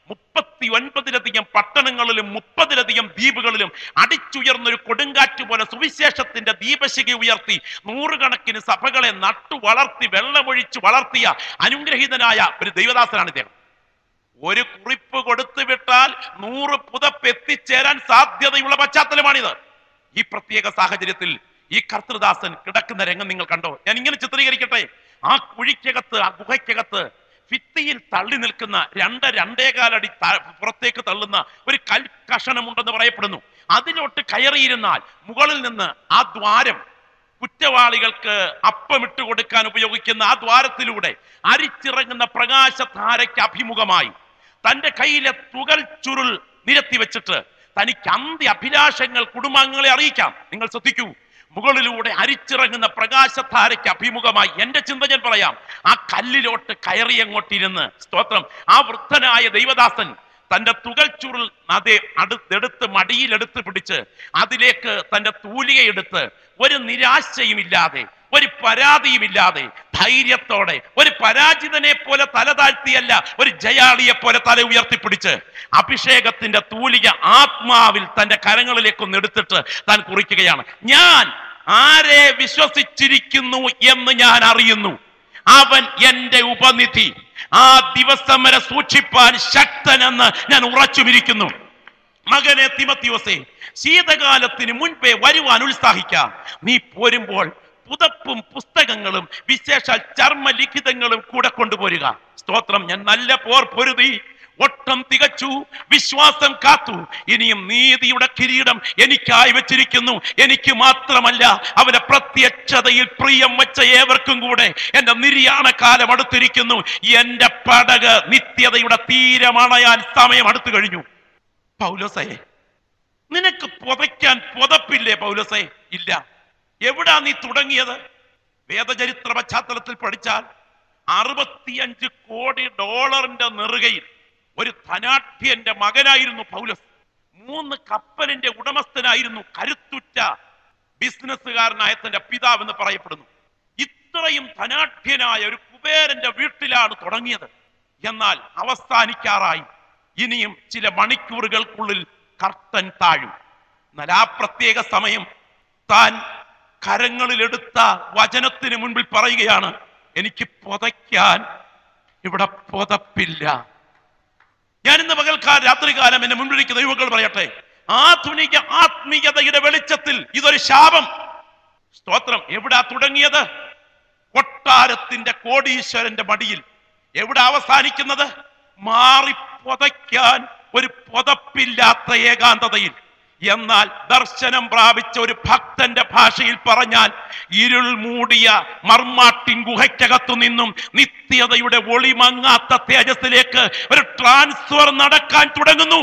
39 പട്ടണങ്ങളിലും 30 ദ്വീപുകളിലും അടിച്ചുയർന്നൊരു കൊടുങ്കാറ്റ് പോലെ സുവിശേഷത്തിന്റെ ദീപശിഖ ഉയർത്തി നൂറുകണക്കിന് സഭകളെ നട്ടു വളർത്തി വെള്ളമൊഴിച്ചു വളർത്തിയ അനുഗ്രഹീതനായ ഒരു ദൈവദാസനാണ് ഇദ്ദേഹം. ഒരു കുറിപ്പ് കൊടുത്തു വിട്ടാൽ 100 പുതപ്പ് എത്തിച്ചേരാൻ സാധ്യതയുള്ള പശ്ചാത്തലമാണിത്. ഈ പ്രത്യേക സാഹചര്യത്തിൽ ഈ കർത്തൃദാസൻ കിടക്കുന്ന രംഗം നിങ്ങൾ കണ്ടോ? ഞാൻ ഇങ്ങനെ ചിത്രീകരിക്കട്ടെ. ആ കുഴിക്കകത്ത്, ആ ഗുഹയ്ക്കകത്ത് ഭിത്തിയിൽ തള്ളി നിൽക്കുന്ന 2-2.25 അടി പുറത്തേക്ക് തള്ളുന്ന ഒരു കൽക്കഷണമുണ്ടെന്ന് പറയപ്പെടുന്നു. അതിലോട്ട് കയറിയിരുന്നാൽ മുകളിൽ നിന്ന് ആ ദ്വാരം, കുറ്റവാളികൾക്ക് അപ്പമിട്ട് കൊടുക്കാൻ ഉപയോഗിക്കുന്ന ആ ദ്വാരത്തിലൂടെ അരിച്ചിറങ്ങുന്ന പ്രകാശധാരയ്ക്ക് അഭിമുഖമായി തന്റെ കയ്യിലെ തുകൽ ചുരുൾ നിരത്തി വെച്ചിട്ട് തനിക്ക് അന്ത്യ അഭിലാഷങ്ങൾ കുടുംബാംഗങ്ങളെ അറിയിക്കാം. നിങ്ങൾ ശ്രദ്ധിക്കൂ, മുകളിലൂടെ അരിച്ചിറങ്ങുന്ന പ്രകാശധാരയ്ക്ക് അഭിമുഖമായി എന്റെ ചിന്ത ഞാൻ പറയാം. ആ കല്ലിലോട്ട് കയറി അങ്ങോട്ടിരുന്ന്, സ്തോത്രം, ആ വൃദ്ധനായ ദൈവദാസൻ തന്റെ തുകൽ ചുരുൾ അടുത്തെടുത്ത് മടിയിലെടുത്ത് പിടിച്ച് അതിലേക്ക് തന്റെ തൂലികയെടുത്ത് ഒരു നിരാശയുമില്ലാതെ, ഒരു പരാതിയുമില്ലാതെ, ധൈര്യത്തോടെ, ഒരു പരാജിതനെ പോലെ തല താഴ്ത്തിയല്ല, ഒരു ജയാളിയെ പോലെ തല ഉയർത്തിപ്പിടിച്ച് അഭിഷേകത്തിന്റെ തൂലിക ആത്മാവിൽ തന്റെ കരങ്ങളിലേക്കൊന്ന് എടുത്തിട്ട് താൻ കുറിക്കുകയാണ്. ഞാൻ ആരെ വിശ്വസിച്ചിരിക്കുന്നു എന്ന് ഞാൻ അറിയുന്നു, അവൻ എന്റെ ഉപനിധി, ആ ദിവസം വരെ സൂക്ഷിപ്പാൻ ശക്തനെന്ന് ഞാൻ ഉറച്ചുമിരിക്കുന്നു. മകനെ തിമത്തിയോസേ, ശീതകാലത്തിന് മുൻപേ വരുവാൻ ഉത്സാഹിക്കാം. നീ പോരുമ്പോൾ പുതപ്പും പുസ്തകങ്ങളും വിശേഷ ചർമ്മലിഖിതങ്ങളും കൂടെ കൊണ്ടുപോരുക. സ്തോത്രം. ഞാൻ നല്ല പോർ പൊരുതി ഒട്ടം തികച്ചു, വിശ്വാസം കാത്തു. ഇനിയും നീതിയുടെ കിരീടം എനിക്കായി വെച്ചിരിക്കുന്നു. എനിക്ക് മാത്രമല്ല, അവന്റെ പ്രത്യക്ഷതയിൽ പ്രിയം വെച്ച ഏവർക്കും കൂടെ എന്റെ നിര്യാണ കാലം അടുത്തിരിക്കുന്നു. എന്റെ പടക് നിത്യതയുടെ തീരമണയാൻ സമയം അടുത്തു കഴിഞ്ഞു. പൗലോസേ, നിനക്ക് പുതയ്ക്കാൻ പുതപ്പില്ലേ പൗലോസേ? ഇല്ല. എവിടാ നീ തുടങ്ങിയത്? വേദചരിത്ര പശ്ചാത്തലത്തിൽ പഠിച്ചാൽ 65 കോടി ഡോളറിന്റെ നെറുകയിൽ ഒരു ധനാഢ്യന്റെ മകനായിരുന്നു പൗലോസ്. 3 കപ്പലിന്റെ ഉടമസ്ഥനായിരുന്നു. കരുത്തുറ്റ ബിസിനസ്സുകാരനായ തന്റെ പിതാവ് എന്ന് പറയപ്പെടുന്നു. ഇത്രയും ധനാഢ്യനായ ഒരു കുബേരന്റെ വീട്ടിലാണ് തുടങ്ങിയത്. എന്നാൽ അവസാനിക്കാറായി. ഇനിയും ചില മണിക്കൂറുകൾക്കുള്ളിൽ കർട്ടൻ താഴും. എന്നാൽ ആ പ്രത്യേക സമയം താൻ കരങ്ങളിലെടുത്ത വചനത്തിന് മുൻപിൽ പറയുകയാണ്, എനിക്ക് പുതയ്ക്കാൻ ഇവിടെ പുതപ്പില്ല. ഞാൻ ഇന്ന് രാത്രികാലം എന്നെ മുൻപിലിരിക്കുന്ന യുവകൾ പറയട്ടെ, ആധുനിക ആത്മീയതയുടെ വെളിച്ചത്തിൽ ഇതൊരു ശാപം. സ്തോത്രം. എവിടാ തുടങ്ങിയത്? കൊട്ടാരത്തിന്റെ കോടീശ്വരന്റെ മടിയിൽ. എവിടെ അവസാനിക്കുന്നത്? മാറി പുതയ്ക്കാൻ ഒരു പുതപ്പില്ലാത്ത ഏകാന്തതയിൽ. എന്നാൽ ദർശനം പ്രാപിച്ച ഒരു ഭക്തന്റെ ഭാഷയിൽ പറഞ്ഞാൽ, ഇരുൾ മൂടിയ മർമാട്ടിൻ ഗുഹയ്ക്കകത്തു നിന്നും നിത്യതയുടെ ഒളിമങ്ങാത്ത തേജസ്സിലേക്ക് ഒരു ട്രാൻസ്ഫർ നടക്കാൻ തുടങ്ങുന്നു.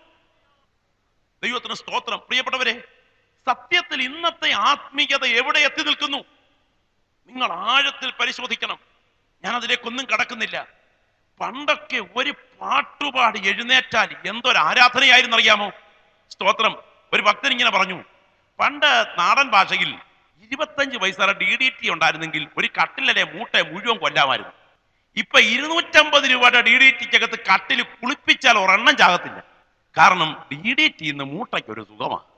ദൈവത്തിന് സ്തോത്രം. പ്രിയപ്പെട്ടവരെ, സത്യത്തിൽ ഇന്നത്തെ ആത്മീയത എവിടെ എത്തി നിൽക്കുന്നു? നിങ്ങൾ ആഴത്തിൽ പരിശോധിക്കണം. ഞാൻ അതിലേക്കൊന്നും കടക്കുന്നില്ല. പണ്ടൊക്കെ ഒരു പാട്ടുപാടി എഴുന്നേറ്റാൽ എന്തൊരു ആരാധനയായിരുന്നു അറിയാമോ? സ്തോത്രം. ഒരു ഭക്തൻ ഇങ്ങനെ പറഞ്ഞു, പണ്ട് നാടൻ ഭാഷയിൽ 25 പൈസ DDT ഉണ്ടായിരുന്നെങ്കിൽ ഒരു കട്ടിലെ മൂട്ടെ മുഴുവൻ കൊല്ലാമായിരുന്നു. ഇപ്പൊ 250 രൂപയുടെ DDTക്കകത്ത് കട്ടിൽ കുളിപ്പിച്ചാൽ ഒരെണ്ണം ചാകത്തില്ല. കാരണം DDT ഇന്ന് മൂട്ടയ്ക്ക് ഒരു സുഖമാണ്.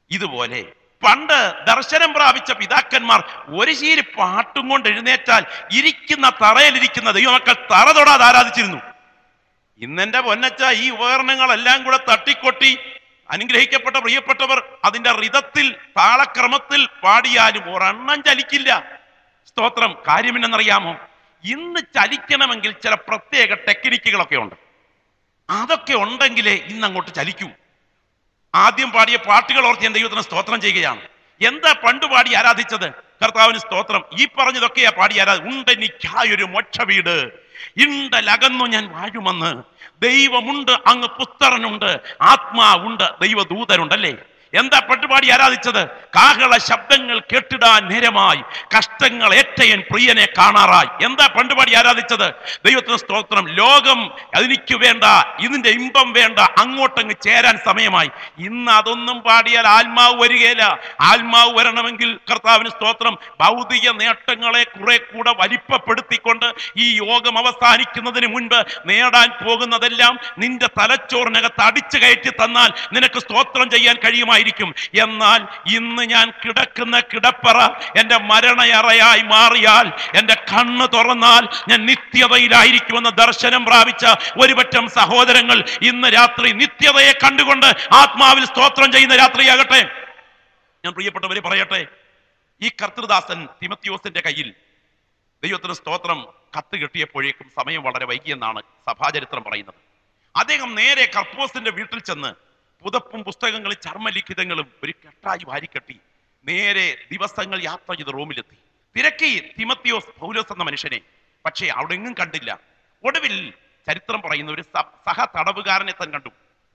ഇതുപോലെ പണ്ട് ദർശനം പ്രാപിച്ച പിതാക്കന്മാർ ഒരു ശീലി പാട്ടും കൊണ്ട് എഴുന്നേറ്റാൽ ഇരിക്കുന്ന തറയിലിരിക്കുന്ന ദൈവമക്കൾ തറ തൊടാതെ ആരാധിച്ചിരുന്നു. ഇന്നെന്റെ പൊന്നച്ച ഈ ഉപകരണങ്ങളെല്ലാം കൂടെ തട്ടിക്കൊട്ടി അനുഗ്രഹിക്കപ്പെട്ട പ്രിയപ്പെട്ടവർ അതിന്റെ റിതത്തിൽ താളക്രമത്തിൽ പാടിയാലും ഒരെണ്ണം ചലിക്കില്ല. സ്തോത്രം. കാര്യമെന്നറിയാമോ? ഇന്ന് ചലിക്കണമെങ്കിൽ ചില പ്രത്യേക ടെക്നിക്കുകളൊക്കെ ഉണ്ട്. അതൊക്കെ ഉണ്ടെങ്കിലേ ഇന്നങ്ങോട്ട് ചലിക്കൂ. ആദ്യം പാടിയ പാട്ടുകൾ ഓർത്ത് ഞാൻ ദൈവത്തിന് സ്തോത്രം ചെയ്യുകയാണ്. എന്താ പണ്ട് പാടി ആരാധിച്ചത്? കർത്താവിന് സ്തോത്രം. ഈ പറഞ്ഞതൊക്കെയാ പാടി ഉണ്ടെനിക്കായൊരു മോക്ഷ വീട്, ഇണ്ടലകന്നു ഞാൻ വാഴുമെന്ന്, ദൈവമുണ്ട് അങ്ങ് പുത്രനുണ്ട്, ആത്മാവുണ്ട് ദൈവദൂതനുണ്ടല്ലേ. എന്താ പട്ടുപാടി ആരാധിച്ചത്? കാഹള ശബ്ദങ്ങൾ കേട്ടിടാൻ നേരമായി, കഷ്ടങ്ങൾ ഏറ്റയൻ പ്രിയനെ കാണാറായി. എന്താ പണ്ടുപാടി ആരാധിച്ചത്? ദൈവത്തിന് സ്തോത്രം. ലോകം അതിനിക്ക് വേണ്ട, ഇതിന്റെ ഇമ്പം വേണ്ട, അങ്ങോട്ടങ്ങ് ചേരാൻ സമയമായി. ഇന്ന് അതൊന്നും പാടിയാൽ ആത്മാവ് വരികയില്ല. ആത്മാവ് വരണമെങ്കിൽ കർത്താവിന് സ്തോത്രം ഭൗതിക നേട്ടങ്ങളെ കുറെ കൂടെ വലിപ്പപ്പെടുത്തിക്കൊണ്ട് ഈ യോഗം അവസാനിക്കുന്നതിന് മുൻപ് നേടാൻ പോകുന്നതെല്ലാം നിന്റെ തലച്ചോറിനകത്ത് അടിച്ചു കയറ്റി തന്നാൽ നിനക്ക് സ്തോത്രം ചെയ്യാൻ കഴിയുമായി. എന്നാൽ ഇന്ന് ഞാൻ കിടക്കുന്ന കിടപ്പറ എന്റെ മരണയറയായി മാറിയാൽ, എന്റെ കണ്ണ് തുറന്നാൽ ഞാൻ നിത്യതയിലായിരിക്കുമെന്ന് ദർശനം പ്രാപിച്ച ഒരുപറ്റം സഹോദരങ്ങൾ ഇന്ന് രാത്രി നിത്യതയെ കണ്ടുകൊണ്ട് ആത്മാവിൽ സ്തോത്രം ചെയ്യുന്ന രാത്രിയാകട്ടെ. ഞാൻ പ്രിയപ്പെട്ടവരെ പറയട്ടെ, ഈ കർത്തൃദാസൻ തിമത്തിയോസിന്റെ കയ്യിൽ ദൈവത്തിന് സ്തോത്രം കത്ത് കിട്ടിയപ്പോഴേക്കും സമയം വളരെ വൈകിയെന്നാണ് സഭാചരിത്രം പറയുന്നത്. അദ്ദേഹം നേരെ കർപ്പോസിന്റെ വീട്ടിൽ ചെന്ന് പുതപ്പും പുസ്തകങ്ങളും ചർമ്മലിഖിതങ്ങളും ഒരു കെട്ടായി വാരിക്കെട്ടി നേരെ ദിവസങ്ങൾ യാത്ര ചെയ്ത് റോമിലെത്തി. തിരക്കി തിമത്തിയോസ് പൗലോസ് എന്ന മനുഷ്യനെ. പക്ഷേ അവിടെ എങ്ങും കണ്ടില്ല. ഒടുവിൽ ചരിത്രം പറയുന്ന ഒരു സഹ തടവുകാരനെ താൻ കണ്ടു.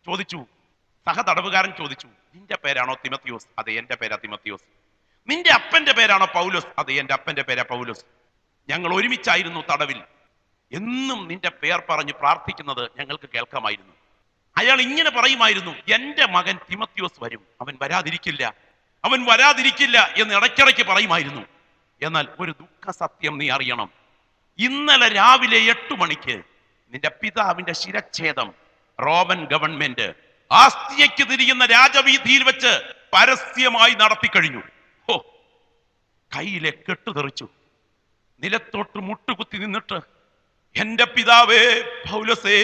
തടവുകാരൻ ചോദിച്ചു, നിന്റെ പേരാണോ തിമത്തിയോസ്? അതെ, എന്റെ പേരാ തിമത്തിയോസ്. നിന്റെ അപ്പന്റെ പേരാണോ പൗലോസ്? അതെ, എന്റെ അപ്പന്റെ പേരാ പൗലോസ്. ഞങ്ങൾ ഒരുമിച്ചായിരുന്നു തടവിൽ. എന്നും നിന്റെ പേർ പറഞ്ഞ് പ്രാർത്ഥിക്കുന്നത് ഞങ്ങൾക്ക് കേൾക്കാമായിരുന്നു. അയാൾ ഇങ്ങനെ പറയുമായിരുന്നു, എന്റെ മകൻ തിമത്തിയോസ് വരും, അവൻ വരാതിരിക്കില്ല എന്ന് ഇടയ്ക്കിടയ്ക്ക് പറയുമായിരുന്നു. എന്നാൽ ഒരു ദുഃഖ സത്യം നീ അറിയണം. ഇന്നലെ രാവിലെ 8 മണിക്ക് നിന്റെ പിതാവിന്റെ ശിരച്ഛേദം റോമൻ ഗവൺമെന്റ് ആസ്തിയയ്ക്ക് തിരിയുന്ന രാജവീതിയിൽ വെച്ച് പരസ്യമായി നടത്തിക്കഴിഞ്ഞു. കയ്യിലെ കെട്ടുതെറിച്ചു. നിലത്തോട്ട് മുട്ടുകുത്തി നിന്നിട്ട്, എന്റെ പിതാവേ പൗലോസേ,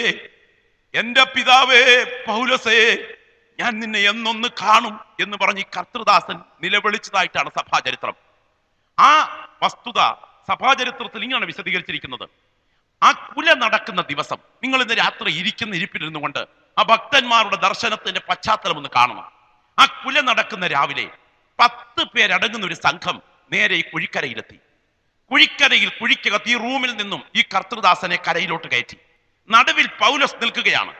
എന്റെ പിതാവേ പൗലോസേ, ഞാൻ നിന്നെ എന്നൊന്ന് കാണും എന്ന് പറഞ്ഞ് കർത്തൃദാസൻ നിലവിളിച്ചതായിട്ടാണ് സഭാചരിത്രം. ആ വസ്തുത സഭാചരിത്രത്തിൽ ഇങ്ങനെ വിശദീകരിച്ചിരിക്കുന്നത്. ആ കുല നടക്കുന്ന ദിവസം നിങ്ങൾ ഇന്ന് രാത്രി ഇരിക്കുന്ന ഇരിപ്പിലിരുന്നു കൊണ്ട് ആ ഭക്തന്മാരുടെ ദർശനത്തിന്റെ പശ്ചാത്തലം ഒന്ന് കാണണം. ആ കുല നടക്കുന്ന രാവിലെ 10 പേരടങ്ങുന്ന ഒരു സംഘം നേരെ ഈ കുഴിക്കരയിലെത്തി. കുഴിക്കകത്ത് ഈ റൂമിൽ നിന്നും ഈ കർത്തൃദാസനെ കരയിലോട്ട് കയറ്റി. നടുവിൽ പൗലോസ് നിൽക്കുകയാണ്.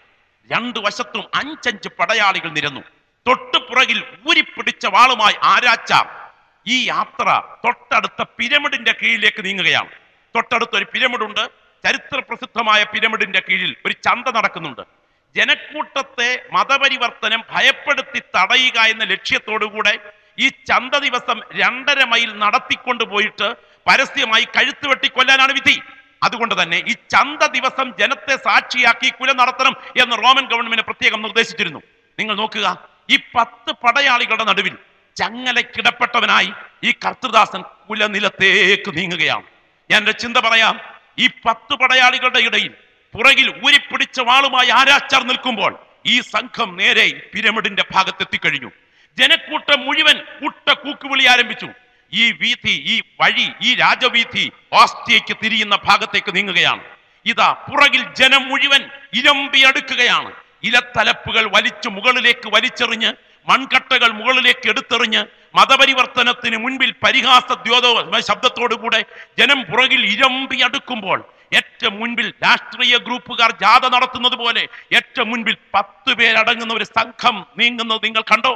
2 വശത്തും 5 പടയാളികൾ നിരന്നു. തൊട്ടുപുറകിൽ ഊരിപ്പിടിച്ച വാളുമായി ആരാച്ചാർ. ഈ യാത്ര തൊട്ടടുത്ത പിരമിഡിന്റെ കീഴിലേക്ക് നീങ്ങുകയാണ്. തൊട്ടടുത്തൊരു പിരമിഡുണ്ട്. ചരിത്ര പ്രസിദ്ധമായ പിരമിഡിന്റെ കീഴിൽ ഒരു ചന്ത നടക്കുന്നുണ്ട്. ജനക്കൂട്ടത്തെ മതപരിവർത്തനം ഭയപ്പെടുത്തി തടയുക എന്ന ലക്ഷ്യത്തോടുകൂടെ ഈ ചന്ത ദിവസം 2.5 മൈൽ നടത്തിക്കൊണ്ടു പോയിട്ട് പരസ്യമായി കഴുത്ത് വെട്ടി കൊല്ലാനാണ് വിധി. അതുകൊണ്ട് തന്നെ ഈ ചന്ത ദിവസം ജനത്തെ സാക്ഷിയാക്കി കുല നടത്തണം എന്ന് റോമൻ ഗവൺമെന്റ് പ്രത്യേകം നിർദ്ദേശിച്ചിരുന്നു. നിങ്ങൾ നോക്കുക, ഈ 10 പടയാളികളുടെ നടുവിൽ ചങ്ങലക്കിടപ്പെട്ടവനായി ഈ കർത്തൃദാസൻ കുലനിലത്തേക്ക് നീങ്ങുകയാണ്. ഞാൻ എന്റെ ചിന്ത പറയാം. ഈ 10 പടയാളികളുടെ ഇടയിൽ പുറകിൽ ഊരിപ്പിടിച്ച വാളുമായി ആരാച്ചാർ നിൽക്കുമ്പോൾ ഈ സംഘം നേരെ പിരമിഡിന്റെ ഭാഗത്തെത്തിക്കഴിഞ്ഞു. ജനക്കൂട്ടം മുഴുവൻ കൂക്കുവിളി ആരംഭിച്ചു. ഈ വീഥി, ഈ വഴി, ഈ രാജവീഥി ഓസ്റ്റിയയ്ക്ക് തിരിയുന്ന ഭാഗത്തേക്ക് നീങ്ങുകയാണ്. ഇതാ പുറകിൽ ജനം മുഴുവൻ ഇരമ്പി അടുക്കുകയാണ്. ഇലത്തലപ്പുകൾ മുകളിലേക്ക് വലിച്ചെറിഞ്ഞ്, മൺകട്ടകൾ മുകളിലേക്ക് എടുത്തെറിഞ്ഞ്, മതപരിവർത്തനത്തിന് മുൻപിൽ പരിഹാസദ്യോതോ ശബ്ദത്തോടുകൂടെ ജനം പുറകിൽ ഇരമ്പി അടുക്കുമ്പോൾ ഏറ്റവും മുൻപിൽ രാഷ്ട്രീയ ഗ്രൂപ്പുകാർ ജാഥ നടത്തുന്നത് പോലെ ഏറ്റവും മുൻപിൽ 10 പേരടങ്ങുന്ന ഒരു സംഘം നീങ്ങുന്നത് നിങ്ങൾ കണ്ടോ?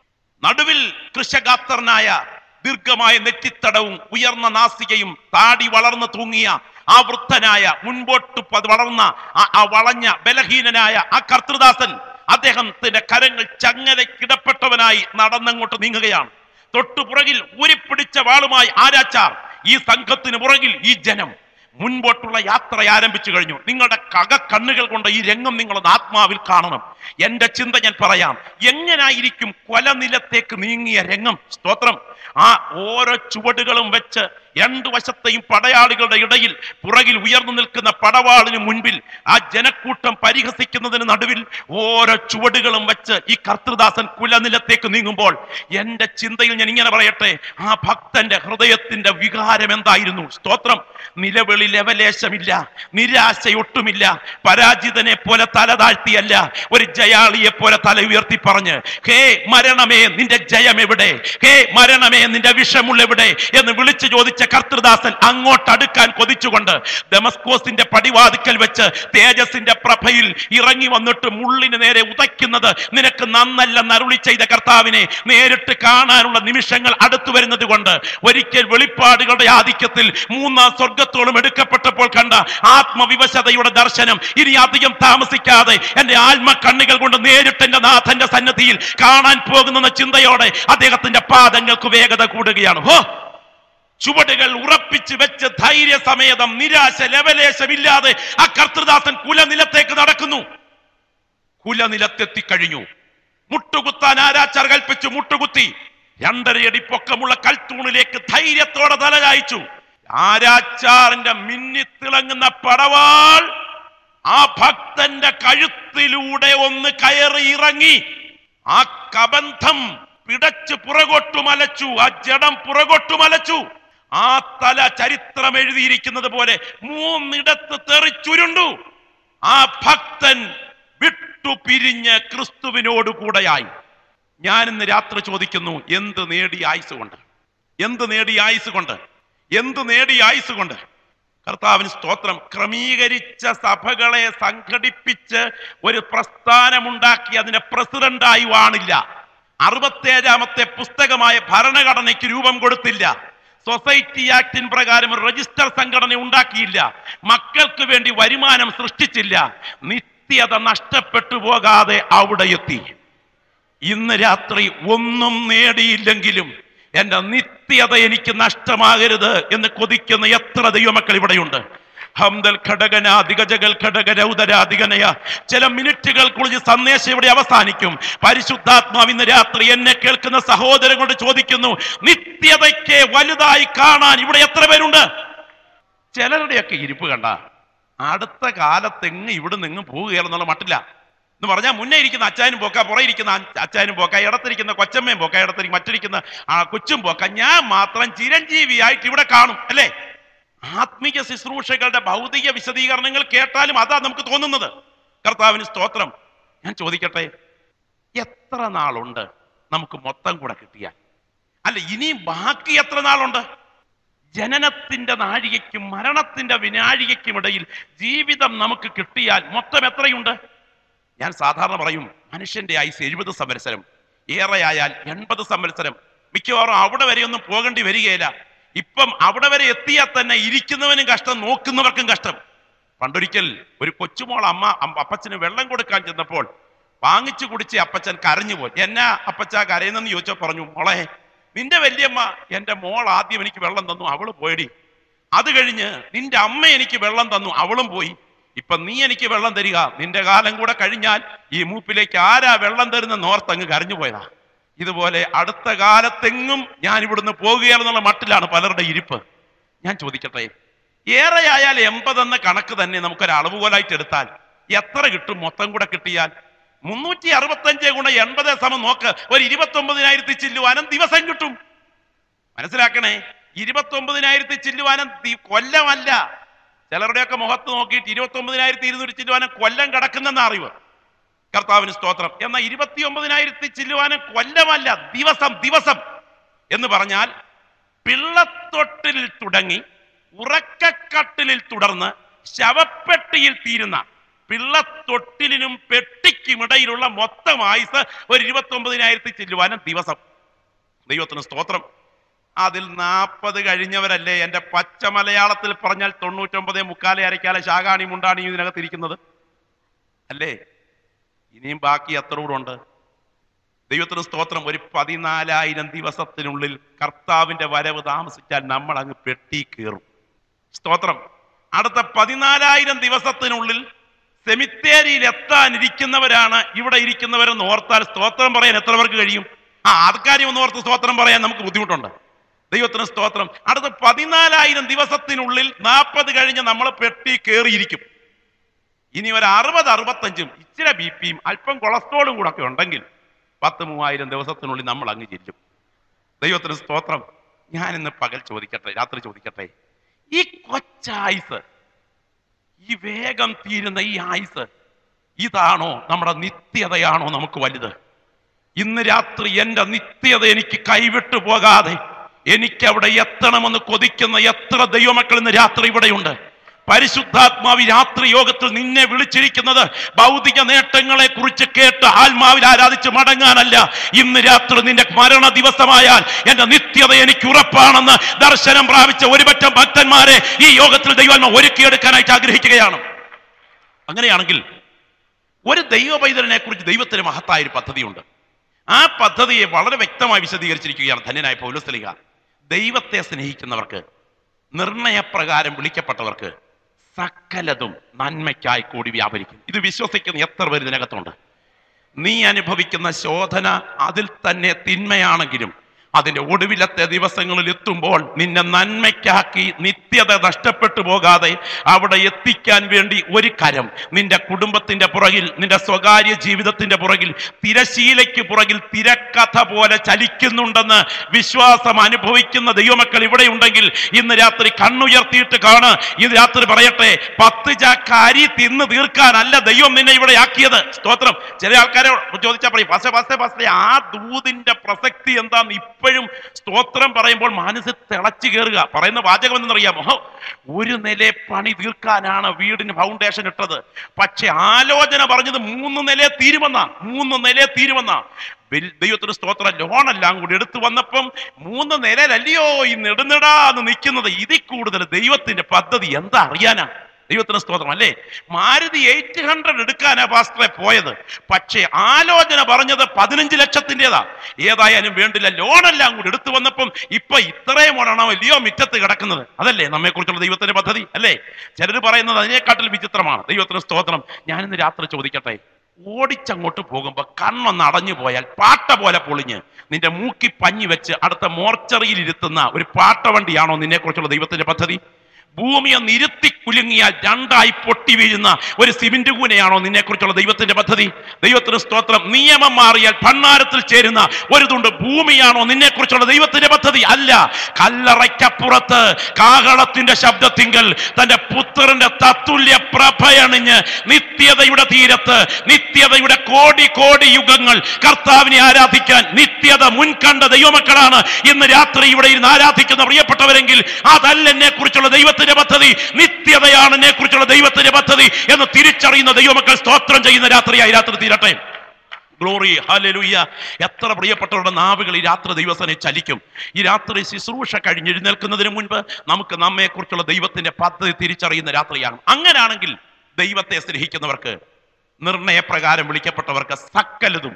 നടുവിൽ കൃശഗാത്രനായ ദീർഘമായ നെറ്റിത്തടവും ഉയർന്ന നാസികയും താടി വളർന്നു തൂങ്ങിയ ആ വൃദ്ധനായ മുൻപോട്ട് വളർന്ന ആ വളഞ്ഞ ബലഹീനനായ ആ കർത്തൃദാസൻ, അദ്ദേഹത്തിന്റെ കരങ്ങൾ ചങ്ങലക്കിടപ്പെട്ടവനായി നടന്നങ്ങോട്ട് നീങ്ങുകയാണ്. തൊട്ടുപുറകിൽ ഊരിപ്പിടിച്ച വാളുമായി ആരാച്ചാർ. ഈ സംഘത്തിന് പുറകിൽ ഈ ജനം. മുൻപോട്ടുള്ള യാത്ര ആരംഭിച്ചു കഴിഞ്ഞു. നിങ്ങളുടെ കണ്ണുകൾ കൊണ്ട് ഈ രംഗം നിങ്ങളൊന്ന് ആത്മാവിൽ കാണണം. എന്റെ ചിന്ത ഞാൻ പറയാം. എങ്ങനായിരിക്കും കൊലനിലത്തേക്ക് നീങ്ങിയ രംഗം? സ്തോത്രം. ആ ഓരോ ചുവടുകളും വെച്ച് രണ്ടു വശത്തെയും പടയാളികളുടെ ഇടയിൽ പുറകിൽ ഉയർന്നു നിൽക്കുന്ന പടവാളിന് മുൻപിൽ ആ ജനക്കൂട്ടം പരിഹസിക്കുന്നതിന് നടുവിൽ ഓരോ ചുവടുകളും വെച്ച് ഈ കർത്തൃദാസൻ കുലനിലത്തേക്ക് നീങ്ങുമ്പോൾ എന്റെ ചിന്തയിൽ ഞാൻ ഇങ്ങനെ പറയട്ടെ, ആ ഭക്തന്റെ ഹൃദയത്തിന്റെ വികാരം എന്തായിരുന്നു? സ്തോത്രം. നിലവിളി ലവലേശമില്ല, നിരാശയൊട്ടുമില്ല, പരാജിതനെ പോലെ തല താഴ്ത്തിയല്ല, ഒരു ജയാളിയെ പോലെ തല ഉയർത്തി പറഞ്ഞ്, ഹേ മരണമേ നിന്റെ ജയം എവിടെ, ഹേ മരണമേ നിന്റെ വിഷമുള്ളെവിടെ എന്ന് വിളിച്ചു ചോദിച്ച കർത്തൃദാസൻ അങ്ങോട്ട് അടുക്കാൻ കൊതിച്ചുകൊണ്ട് ദമസ്കോസിന്റെ പടിവാതിക്കൽ വെച്ച് തേജസിന്റെ പ്രഭയിൽ ഇറങ്ങി വന്നിട്ട് മുള്ളിന് നേരെ ഉതയ്ക്കുന്നത് നിനക്ക് നന്നല്ലെന്ന് അരുളി ചെയ്ത കർത്താവിനെ നേരിട്ട് കാണാനുള്ള നിമിഷങ്ങൾ അടുത്തു വരുന്നത് കൊണ്ട് ഒരിക്കൽ വെളിപ്പാടുകളുടെ ആധിക്യത്തിൽ മൂന്നാം സ്വർഗത്തോളം എടുക്കപ്പെട്ടപ്പോൾ കണ്ട ആത്മവിവശതയുടെ ദർശനം ഇനി അധികം താമസിക്കാതെ എന്റെ ആത്മ കണ്ണുകൾ കൊണ്ട് നേരിട്ട് എന്റെ നാഥന്റെ സന്നിധിയിൽ കാണാൻ പോകുന്ന ചിന്തയോടെ അദ്ദേഹത്തിന്റെ പാദങ്ങൾക്ക് വേഗത കൂടുകയാണ്. ഹോ, ചുവടുകൾ ഉറപ്പിച്ച് വെച്ച് ധൈര്യസമേതം നിരാശ ലവലേശമില്ലാതെ ആ കർത്തൃദാസൻ കുലനിലത്തേക്ക് നടക്കുന്നു. കുലനിലത്തെത്തിക്കഴിഞ്ഞു. മുട്ടുകുത്താൻ ആരാച്ചാർ കൽപ്പിച്ചു. മുട്ടുകുത്തി 2.5 അടി പൊക്കമുള്ള കൽത്തൂണിലേക്ക് ധൈര്യത്തോടെ തലചായിച്ചു. ആരാച്ചാറിന്റെ മിന്നിത്തിളങ്ങുന്ന പടവാൾ ആ ഭക്തന്റെ കഴുത്തിലൂടെ ഒന്ന് കയറി ഇറങ്ങി. ആ കബന്ധം പിടച്ച് പുറകോട്ടുമലച്ചു, ആ ജഡം പുറകോട്ടുമലച്ചു. ആ തല ചരിത്രം എഴുതിയിരിക്കുന്നത് പോലെ 3 ഇടത്ത് തെറിച്ചുരുണ്ടു. ആ ഭക്തൻ വിട്ടുപിരിഞ്ഞ് ക്രിസ്തുവിനോട് കൂടെയായി. ഞാൻ ഇന്ന് രാത്രി ചോദിക്കുന്നു, എന്ത് നേടി ആയുസ് കൊണ്ട്? എന്ത് നേടി ആയുസ് കൊണ്ട്? എന്ത് നേടി ആയുസ് കൊണ്ട്? കർത്താവിന് സ്തോത്രം. ക്രമീകരിച്ച സഭകളെ സംഘടിപ്പിച്ച് ഒരു പ്രസ്ഥാനമുണ്ടാക്കി അതിന്റെ പ്രസിഡന്റായി വാണില്ല. 67ാമത്തെ പുസ്തകമായ ഭരണഘടനയ്ക്ക് രൂപം കൊടുത്തില്ല. സൊസൈറ്റി ആക്ടിൻ പ്രകാരം രജിസ്റ്റർ സംഘടന ഉണ്ടാക്കിയില്ല. മക്കൾക്ക് വേണ്ടി വരുമാനം സൃഷ്ടിച്ചില്ല. നിത്യത നഷ്ടപ്പെട്ടു പോകാതെ അവിടെ എത്തി. ഇന്ന് രാത്രി ഒന്നും നേടിയില്ലെങ്കിലും എന്റെ നിത്യത എനിക്ക് നഷ്ടമാകരുത് എന്ന് കൊതിക്കുന്ന എത്ര ദൈവമക്കൾ ഇവിടെയുണ്ട്. ഹംദൽ ഘടകന ദിഗജകൾ ഘടകര ഉദരാധികനയ. ചില മിനിറ്റുകൾക്കുള്ളിൽ സന്ദേശം ഇവിടെ അവസാനിക്കും. പരിശുദ്ധാത്മാവ് ഇന്ന് രാത്രി എന്നെ കേൾക്കുന്ന സഹോദരങ്ങളോട് ചോദിക്കുന്നു, നിത്യതയ്ക്ക് വലുതായി കാണാൻ ഇവിടെ എത്ര പേരുണ്ട്? ചിലരുടെയൊക്കെ ഇരിപ്പ് കണ്ട അടുത്ത കാലത്തെങ്ങ് ഇവിടെ നിങ്ങും പോവുകയാണെന്നുള്ള മട്ടില്ല എന്ന് പറഞ്ഞാൽ, മുന്നേ ഇരിക്കുന്ന അച്ചായനും പോക്ക, പുറ ഇരിക്കുന്ന അച്ചായനും പോക്ക, ഇടത്തിരിക്കുന്ന കൊച്ചമ്മയും പോക്ക, ഇടത്തിരിക്കും മറ്റിരിക്കുന്ന കൊച്ചും പോക്ക, ഞാൻ മാത്രം ചിരഞ്ജീവിയായിട്ട് ഇവിടെ കാണും. അല്ലേ? ആത്മീയ ശുശ്രൂഷകളുടെ ഭൗതിക വിശദീകരണങ്ങൾ കേട്ടാലും അതാ നമുക്ക് തോന്നുന്നത്. കർത്താവിന് സ്തോത്രം. ഞാൻ ചോദിക്കട്ടെ, എത്ര നാളുണ്ട് നമുക്ക് മൊത്തം കൂടെ കിട്ടിയാൽ? അല്ല, ഇനിയും ബാക്കി എത്ര നാളുണ്ട്? ജനനത്തിന്റെ നാഴികയ്ക്കും മരണത്തിന്റെ വിനാഴികയ്ക്കും ഇടയിൽ ജീവിതം നമുക്ക് കിട്ടിയാൽ മൊത്തം എത്രയുണ്ട്? ഞാൻ സാധാരണ പറയും, മനുഷ്യന്റെ ആയുസ് 70 സംവത്സരം, ഏറെയായാൽ 80 സംവത്സരം. മിക്കവാറും അവിടെ വരെയൊന്നും പോകേണ്ടി വരികയില്ല. ഇപ്പം അവിടെ വരെ എത്തിയാൽ തന്നെ ഇരിക്കുന്നവനും കഷ്ടം, നോക്കുന്നവർക്കും കഷ്ടം. പണ്ടൊരിക്കൽ ഒരു കൊച്ചുമോൾ അപ്പച്ചന് വെള്ളം കൊടുക്കാൻ ചെന്നപ്പോൾ വാങ്ങിച്ചു കുടിച്ച് അപ്പച്ചൻ കരഞ്ഞുപോയി. എന്നാ അപ്പച്ച കരയുന്നെന്ന് ചോദിച്ചാൽ പറഞ്ഞു, മോളെ നിന്റെ വല്യമ്മ എന്റെ മോൾ ആദ്യം എനിക്ക് വെള്ളം തന്നു, അവള് പോയടി. അത് കഴിഞ്ഞ് നിന്റെ അമ്മ എനിക്ക് വെള്ളം തന്നു, അവളും പോയി. ഇപ്പൊ നീ എനിക്ക് വെള്ളം തരിക, നിന്റെ കാലം കൂടെ കഴിഞ്ഞാൽ ഈ മൂപ്പിലേക്ക് ആരാ വെള്ളം തരുന്ന നോർത്തങ്ങ് കരഞ്ഞു പോയതാ. ഇതുപോലെ അടുത്ത കാലത്തെങ്ങും ഞാൻ ഇവിടുന്ന് പോകുകയാണെന്നുള്ള മട്ടിലാണ് പലരുടെ ഇരിപ്പ്. ഞാൻ ചോദിക്കട്ടെ, ഏറെയായാൽ 80 എന്ന കണക്ക് തന്നെ നമുക്കൊരു അളവുകോലായിട്ട് എടുത്താൽ എത്ര കിട്ടും? മൊത്തം കൂടെ കിട്ടിയാൽ 365 ഗുണം 80 സമം നോക്ക്, ഒരു 29,000 ചില്ലുവാനം ദിവസം കിട്ടും. മനസ്സിലാക്കണേ, 29,000 ചില്ലുവാനം കൊല്ലമല്ല. ചിലരുടെയൊക്കെ മുഖത്ത് നോക്കിയിട്ട് 29,200 ചില്ലുവാനം കൊല്ലം കിടക്കുന്നെന്ന അറിവ്. കർത്താവിന് സ്തോത്രം. എന്നാൽ 29,000 ചില്ലുവാനം കൊല്ലമല്ല, ദിവസം. ദിവസം എന്ന് പറഞ്ഞാൽ പിള്ളത്തൊട്ടിലിൽ തുടങ്ങി ഉറക്കക്കട്ടിലിൽ തുടർന്ന് ശവപ്പെട്ടിയിൽ തീരുന്ന, പിള്ളത്തൊട്ടിലിനും പെട്ടിക്കും ഇടയിലുള്ള മൊത്തം ആയുസ് ഒരു 29,000 ചില്ലുവാനം ദിവസം. ദൈവത്തിന് സ്തോത്രം. അതിൽ 40 കഴിഞ്ഞവരല്ലേ എന്റെ പച്ച മലയാളത്തിൽ പറഞ്ഞാൽ 99 അരക്കാല ശാകാണി മുണ്ടാണി ഇതിനകത്തിരിക്കുന്നത് അല്ലേ? ഇനിയും ബാക്കി എത്ര കൂടെ ഉണ്ട്? ദൈവത്തിന് സ്തോത്രം. ഒരു 14,000 ദിവസത്തിനുള്ളിൽ കർത്താവിന്റെ വരവ് താമസിച്ചാൽ നമ്മൾ അങ്ങ് പെട്ടി കയറും. സ്തോത്രം. അടുത്ത 14,000 ദിവസത്തിനുള്ളിൽ സെമിത്തേരിയിൽ എത്താനിരിക്കുന്നവരാണ് ഇവിടെ ഇരിക്കുന്നവരെന്ന് ഓർത്താൽ സ്തോത്രം പറയാൻ എത്ര പേർക്ക് കഴിയും? ആൾക്കാരെ ഒന്ന് ഓർത്ത് സ്തോത്രം പറയാൻ നമുക്ക് ബുദ്ധിമുട്ടുണ്ട്. ദൈവത്തിന് സ്തോത്രം. അടുത്ത 14,000 ദിവസത്തിനുള്ളിൽ 40 കഴിഞ്ഞ് നമ്മൾ പെട്ടി കയറിയിരിക്കും. ഇനി ഒരു 60-65 ഇച്ചിരി BP അല്പം കൊളസ്ട്രോളും കൂടെ ഒക്കെ ഉണ്ടെങ്കിൽ 10,000-3000 ദിവസത്തിനുള്ളിൽ നമ്മൾ അങ്ങ് ചെല്ലും. ദൈവത്തിന് സ്തോത്രം. ഞാനിന്ന് പകൽ ചോദിക്കട്ടെ, രാത്രി ചോദിക്കട്ടെ, ഈ കൊച്ചായുസ്, ഈ വേഗം തീരുന്ന ഈ ആയുസ്, ഇതാണോ നമ്മുടെ നിത്യതയാണോ നമുക്ക് വലുത്? ഇന്ന് രാത്രി എൻ്റെ നിത്യത എനിക്ക് കൈവിട്ടു പോകാതെ എനിക്കവിടെ എത്തണമെന്ന് കൊതിക്കുന്ന എത്ര ദൈവമക്കൾ ഇന്ന് രാത്രി ഇവിടെയുണ്ട്. പരിശുദ്ധാത്മാവി രാത്രി യോഗത്തിൽ നിന്നെ വിളിച്ചിരിക്കുന്നത് ഭൗതിക നേട്ടങ്ങളെ കുറിച്ച് കേട്ട് ആത്മാവിൽ ആരാധിച്ച് മടങ്ങാനല്ല. ഇന്ന് രാത്രി നിന്റെ മരണ ദിവസമായാൽ എന്റെ നിത്യത എനിക്ക് ഉറപ്പാണെന്ന് ദർശനം പ്രാപിച്ച ഒരുപറ്റം ഭക്തന്മാരെ ഈ യോഗത്തിൽ ദൈവാത്മാ ഒരുക്കിയെടുക്കാനായിട്ട് ആഗ്രഹിക്കുകയാണ്. അങ്ങനെയാണെങ്കിൽ ഒരു ദൈവ പൈതലിനെ കുറിച്ച് ദൈവത്തിന് മഹത്തായ ഒരു പദ്ധതിയുണ്ട്. ആ പദ്ധതിയെ വളരെ വ്യക്തമായി വിശദീകരിച്ചിരിക്കുകയാണ് ധന്യനായ പൗലോസ്ലീഹ. ദൈവത്തെ സ്നേഹിക്കുന്നവർക്ക്, നിർണയപ്രകാരം വിളിക്കപ്പെട്ടവർക്ക് സകലതും നന്മയ്ക്കായി കൂടി വ്യാപരിക്കും. ഇത് വിശ്വസിക്കുന്ന എത്ര പേര് ഇതിനകത്തുണ്ട്? നീ അനുഭവിക്കുന്ന ശോധന അതിൽ തന്നെ തിന്മയാണെങ്കിലും അതിന്റെ ഒടുവിലത്തെ ദിവസങ്ങളിൽ എത്തുമ്പോൾ നിന്നെ നന്മയ്ക്കാക്കി നിത്യത നഷ്ടപ്പെട്ടു പോകാതെ അവിടെ എത്തിക്കാൻ വേണ്ടി ഒരു കരം നിന്റെ കുടുംബത്തിന്റെ പുറകിൽ, നിന്റെ സ്വകാര്യ ജീവിതത്തിന്റെ പുറകിൽ, തിരശീലയ്ക്ക് പുറകിൽ തിരക്കഥ പോലെ ചലിക്കുന്നുണ്ടെന്ന് വിശ്വാസം അനുഭവിക്കുന്ന ദൈവമക്കൾ ഇവിടെ ഉണ്ടെങ്കിൽ ഇന്ന് രാത്രി കണ്ണുയർത്തിയിട്ട് കാണ്. ഇന്ന് രാത്രി പറയട്ടെ, 10 ചാക്ക് അരി തിന്ന് തീർക്കാനല്ല ദൈവം നിന്നെ ഇവിടെ ആക്കിയത്. സ്തോത്രം. ചില ആൾക്കാരെ ചോദിച്ചാൽ പറയും, പാസ്റ്റേ ആ ദൂതിന്റെ പ്രസക്തി എന്താന്ന് ഇപ്പോഴും സ്തോത്രം പറയുമ്പോൾ മനസ്സിൽ തിളച്ചു കയറുക. പറയുന്ന വാചകം എന്തെന്നറിയാമോ? ഒരു നില പണി തീർക്കാനാണ് വീടിന് ഫൗണ്ടേഷൻ ഇട്ടത്, പക്ഷെ ആലോചന പറഞ്ഞത് 3 നില തീരുമെന്നാ. ദൈവത്തിന് സ്തോത്രം. ലോണെല്ലാം കൂടി എടുത്തു വന്നപ്പം 3 നിലയിലല്ലയോ ഈ നെടുന്നിടാന്ന് നിൽക്കുന്നത്. ഇതിൽ കൂടുതൽ ദൈവത്തിന്റെ പദ്ധതി എന്താ അറിയാനാ? ദൈവത്തിന് സ്തോത്രം. അല്ലേ? മാരുതി 800 എടുക്കാനാ പാസ്റ്ററെ പോയത്, പക്ഷേ ആലോചന പറഞ്ഞത് 15 ലക്ഷത്തിൻ്റെതാ. ഏതായാലും വേണ്ടില്ല, ലോണെല്ലാം കൂടി എടുത്തു വന്നപ്പം ഇപ്പൊ ഇത്രയും ഒരെണ്ണം അല്ലയോ മിറ്റത്ത് കിടക്കുന്നത്. അതല്ലേ നമ്മെ കുറിച്ചുള്ള ദൈവത്തിന്റെ പദ്ധതി? അല്ലേ? ചിലർ പറയുന്നത് അതിനെക്കാട്ടിൽ വിചിത്രമാണ്. ദൈവത്തിന് സ്തോത്രം. ഞാനിന്ന് രാത്രി ചോദിക്കട്ടെ, ഓടിച്ചങ്ങോട്ട് പോകുമ്പോ കണ്ണൊന്ന് അടഞ്ഞു പോയാൽ പാട്ട പോലെ പൊളിഞ്ഞ് നിന്റെ മൂക്കി പഞ്ഞി വെച്ച് അടുത്ത മോർച്ചറിയിൽ ഇരുത്തുന്ന ഒരു പാട്ടവണ്ടിയാണോ നിന്നെ കുറിച്ചുള്ള ദൈവത്തിന്റെ പദ്ധതി? ഭൂമിയെ നിരുത്തി കുലുങ്ങിയാൽ 2ആയി പൊട്ടി വീഴുന്ന ഒരു സിമന്റ് കൂനയാണോ നിന്നെ കുറിച്ചുള്ള ദൈവത്തിന്റെ പദ്ധതി? ദൈവത്തിന് സ്തോത്രം. നിയമം മാറിയാൽ ഭണ്ണാരത്തിൽ ചേരുന്ന ഒരു തുണ്ട് ഭൂമിയാണോ നിന്നെ കുറിച്ചുള്ള ദൈവത്തിന്റെ പദ്ധതി? അല്ല. കല്ലറയ്ക്കപ്പുറത്ത് കാഹളത്തിന്റെ ശബ്ദത്തിങ്കൽ തന്റെ പുത്രന്റെ തത്തുല്യ പ്രഭയണിഞ്ഞ് നിത്യതയുടെ തീരത്ത്, നിത്യതയുടെ കോടി കോടി യുഗങ്ങൾ കർത്താവിനെ ആരാധിക്കാൻ നിത്യത മുൻകണ്ട ദൈവമക്കളാണ് ഇന്ന് രാത്രി ഇവിടെ ഇരുന്ന് ആരാധിക്കുന്ന പ്രിയപ്പെട്ടവരെങ്കിൽ അതല്ല എന്നെ കുറിച്ചുള്ള ദൈവത്തിന്റെ പദ്ധതി. നിത്യതയാണ് എന്നെ കുറിച്ചുള്ള ദൈവത്തിന്റെ പദ്ധതി എന്ന് തിരിച്ചറിയുന്ന ദൈവമക്കൾ സ്തോത്രം ചെയ്യുന്ന രാത്രിയായി രാത്രി തീരട്ടെ. Glory, hallelujah. എത്ര പ്രിയപ്പെട്ടവരുടെ നാവുകൾ ഈ രാത്രി ദൈവസനെ ചലിക്കും. ഈ രാത്രി ശുശ്രൂഷ കഴിഞ്ഞ് എഴുന്നേൽക്കുന്നതിന് മുൻപ് നമുക്ക് നമ്മെ കുറിച്ചുള്ള ദൈവത്തിന്റെ പദ്ധതി തിരിച്ചറിയുന്ന രാത്രിയാണ്. അങ്ങനെയാണെങ്കിൽ ദൈവത്തെ സ്നേഹിക്കുന്നവർക്ക്, നിർണയപ്രകാരം വിളിക്കപ്പെട്ടവർക്ക് സകലതും.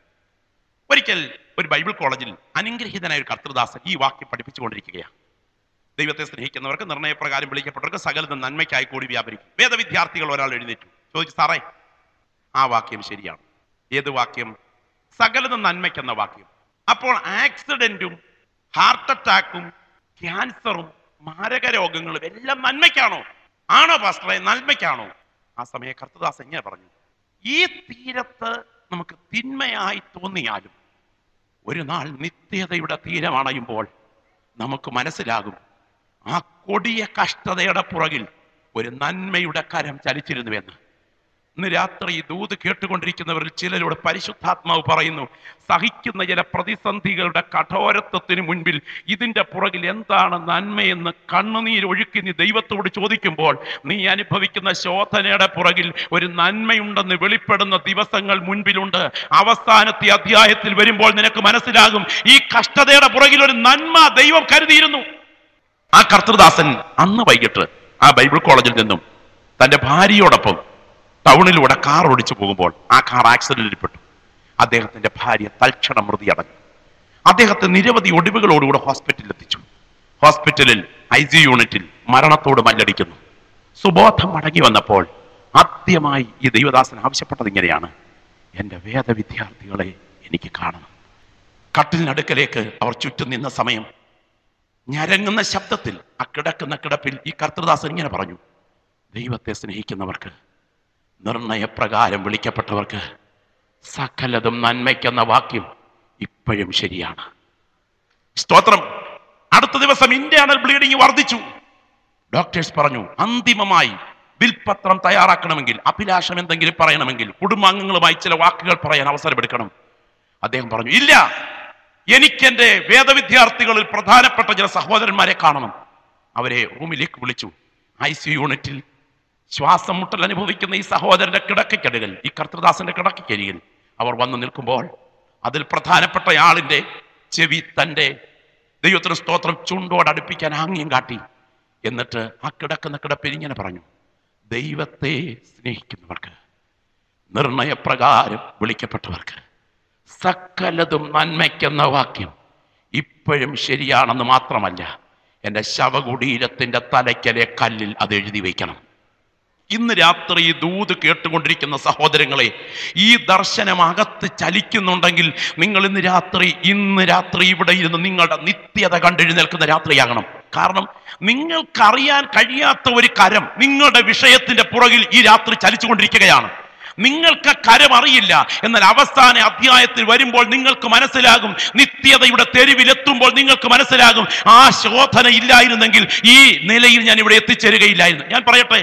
ഒരിക്കൽ ഒരു ബൈബിൾ കോളേജിൽ അനുഗ്രഹീതനായ ഒരു കർത്തൃദാസൻ ഈ വാക്യം പഠിപ്പിച്ചുകൊണ്ടിരിക്കുകയാണ്. ദൈവത്തെ സ്നേഹിക്കുന്നവർക്ക്, നിർണയപ്രകാരം വിളിക്കപ്പെട്ടവർക്ക് സകലതും നന്മയ്ക്കായി കൂടി വ്യാപരിക്കും. വേദവിദ്യാർത്ഥികൾ ഒരാൾ എഴുന്നേറ്റു ചോദിച്ചു, സാറേ ആ വാക്യം ശരിയാണ്? ഏത് വാക്യം? സകലതും നന്മയ്ക്കെന്ന വാക്യം. അപ്പോൾ ആക്സിഡന്റും ഹാർട്ട് അറ്റാക്കും ക്യാൻസറും മാരക രോഗങ്ങളും എല്ലാം നന്മയ്ക്കാണോ? ആണോ പാസ്റ്ററെ, നന്മയ്ക്കാണോ? ആ സമയം കർത്തൃദാസൻ ഇങ്ങനെ പറഞ്ഞു, ഈ തീരത്ത് നമുക്ക് തിന്മയായി തോന്നിയാലും ഒരു നാൾ നിത്യതയുടെ തീരമണയുമ്പോൾ നമുക്ക് മനസ്സിലാകും ആ കൊടിയ കഷ്ടതയുടെ പുറകിൽ ഒരു നന്മയുടെ കരം ചലിച്ചിരുന്നുവെന്ന്. ഇന്ന് രാത്രി ദൂത് കേട്ടുകൊണ്ടിരിക്കുന്നവരിൽ ചിലരോട് പരിശുദ്ധാത്മാവ് പറയുന്നു, സഹിക്കുന്ന ചില പ്രതിസന്ധികളുടെ കഠോരത്വത്തിന് മുൻപിൽ ഇതിന്റെ പുറകിൽ എന്താണ് നന്മയെന്ന് കണ്ണുനീരൊഴുക്കി നീ ദൈവത്തോട് ചോദിക്കുമ്പോൾ നീ അനുഭവിക്കുന്ന ശോധനയുടെ പുറകിൽ ഒരു നന്മയുണ്ടെന്ന് വെളിപ്പെടുന്ന ദിവസങ്ങൾ മുൻപിലുണ്ട്. അവസാനത്തെ അധ്യായത്തിൽ വരുമ്പോൾ നിനക്ക് മനസ്സിലാകും ഈ കഷ്ടതയുടെ പുറകിൽ ഒരു നന്മ ദൈവം കരുതിയിരുന്നു. ആ കർത്തൃദാസൻ അന്ന് വൈകിട്ട് ആ ബൈബിൾ കോളേജിൽ നിന്നും തന്റെ ഭാര്യയോടൊപ്പം ടൗണിലൂടെ കാർ ഓടിച്ചു പോകുമ്പോൾ ആ കാർ ആക്സിഡന്റിൽപ്പെട്ടു. അദ്ദേഹത്തിന്റെ ഭാര്യ തൽക്ഷണം മൃതിയടഞ്ഞു. അദ്ദേഹത്തെ നിരവധി ഒടിവുകളോടുകൂടെ ഹോസ്പിറ്റലിൽ എത്തിച്ചു. ഹോസ്പിറ്റലിൽ ICU യൂണിറ്റിൽ മരണത്തോട് മല്ലടിക്കുന്നു. സുബോധം മടങ്ങി വന്നപ്പോൾ ആദ്യമായി ഈ ദൈവദാസൻ ആവശ്യപ്പെട്ടത് ഇങ്ങനെയാണ്: എൻ്റെ വേദവിദ്യാർത്ഥികളെ എനിക്ക് കാണണം. കട്ടിലിനടുക്കലേക്ക് അവർ ചുറ്റും നിന്ന സമയം ഞരങ്ങുന്ന ശബ്ദത്തിൽ ആ കിടക്കുന്ന കിടപ്പിൽ ഈ കർത്തൃദാസൻ ഇങ്ങനെ പറഞ്ഞു: ദൈവത്തെ സ്നേഹിക്കുന്നവർക്ക്, നിർണയപ്രകാരം വിളിക്കപ്പെട്ടവർക്ക് സകലതും നന്മയ്ക്കെന്ന വാക്യം ഇപ്പോഴും ശരിയാണ്. സ്തോത്രം. അടുത്ത ദിവസം ഇന്റേണൽ ബ്ലീഡിങ് വർദ്ധിച്ചു. ഡോക്ടേഴ്സ് പറഞ്ഞു, അന്തിമമായി വിൽപത്രം തയ്യാറാക്കണമെങ്കിൽ, അഭിലാഷം എന്തെങ്കിലും പറയണമെങ്കിൽ, കുടുംബാംഗങ്ങളുമായി ചില വാക്കുകൾ പറയാൻ അവസരമെടുക്കണം. അദ്ദേഹം പറഞ്ഞു, ഇല്ല, എനിക്കെന്റെ വേദവിദ്യാർത്ഥികളിൽ പ്രധാനപ്പെട്ട ചില സഹോദരന്മാരെ കാണണം. അവരെ റൂമിലേക്ക് വിളിച്ചു. ICU യൂണിറ്റിൽ ശ്വാസം മുട്ടൽ അനുഭവിക്കുന്ന ഈ സഹോദരന്റെ കിടക്കയ്ക്കടുകൽ, ഈ കർത്തൃദാസന്റെ കിടക്കയ്ക്കരികിൽ അവർ വന്നു നിൽക്കുമ്പോൾ അതിൽ പ്രധാനപ്പെട്ട ആളിന്റെ ചെവി തന്റെ ദൈവത്തിന് സ്തോത്രം ചുണ്ടോടടുപ്പിക്കാൻ ആംഗ്യം കാട്ടി. എന്നിട്ട് ആ കിടക്കുന്ന കിടപ്പിൽ ഇങ്ങനെ പറഞ്ഞു: ദൈവത്തെ സ്നേഹിക്കുന്നവർക്ക്, നിർണയപ്രകാരം വിളിക്കപ്പെട്ടവർക്ക് സകലതും നന്മയ്ക്കെന്ന വാക്യം ഇപ്പോഴും ശരിയാണെന്ന് മാത്രമല്ല, എൻ്റെ ശവകുടീരത്തിന്റെ തലയ്ക്കലെ കല്ലിൽ അത് എഴുതി വയ്ക്കണം. ഇന്ന് രാത്രി ഈ ദൂത് കേട്ടുകൊണ്ടിരിക്കുന്ന സഹോദരങ്ങളെ, ഈ ദർശനം അകത്ത് ചലിക്കുന്നുണ്ടെങ്കിൽ നിങ്ങൾ ഇന്ന് രാത്രി ഇവിടെ ഇരുന്ന് നിങ്ങളുടെ നിത്യത കണ്ടെഴുന്നേൽക്കുന്ന രാത്രിയാകണം. കാരണം നിങ്ങൾക്കറിയാൻ കഴിയാത്ത ഒരു കരം നിങ്ങളുടെ വിഷയത്തിന്റെ പുറകിൽ ഈ രാത്രി ചലിച്ചുകൊണ്ടിരിക്കുകയാണ്. നിങ്ങൾക്ക് കരം അറിയില്ല, എന്നാൽ അവസാന അധ്യായത്തിൽ വരുമ്പോൾ നിങ്ങൾക്ക് മനസ്സിലാകും. നിത്യതയുടെ തെരുവിലെത്തുമ്പോൾ നിങ്ങൾക്ക് മനസ്സിലാകും, ആ ശോധന ഇല്ലായിരുന്നെങ്കിൽ ഈ നിലയിൽ ഞാൻ ഇവിടെ എത്തിച്ചേരുകയില്ലായിരുന്നു. ഞാൻ പറയട്ടെ,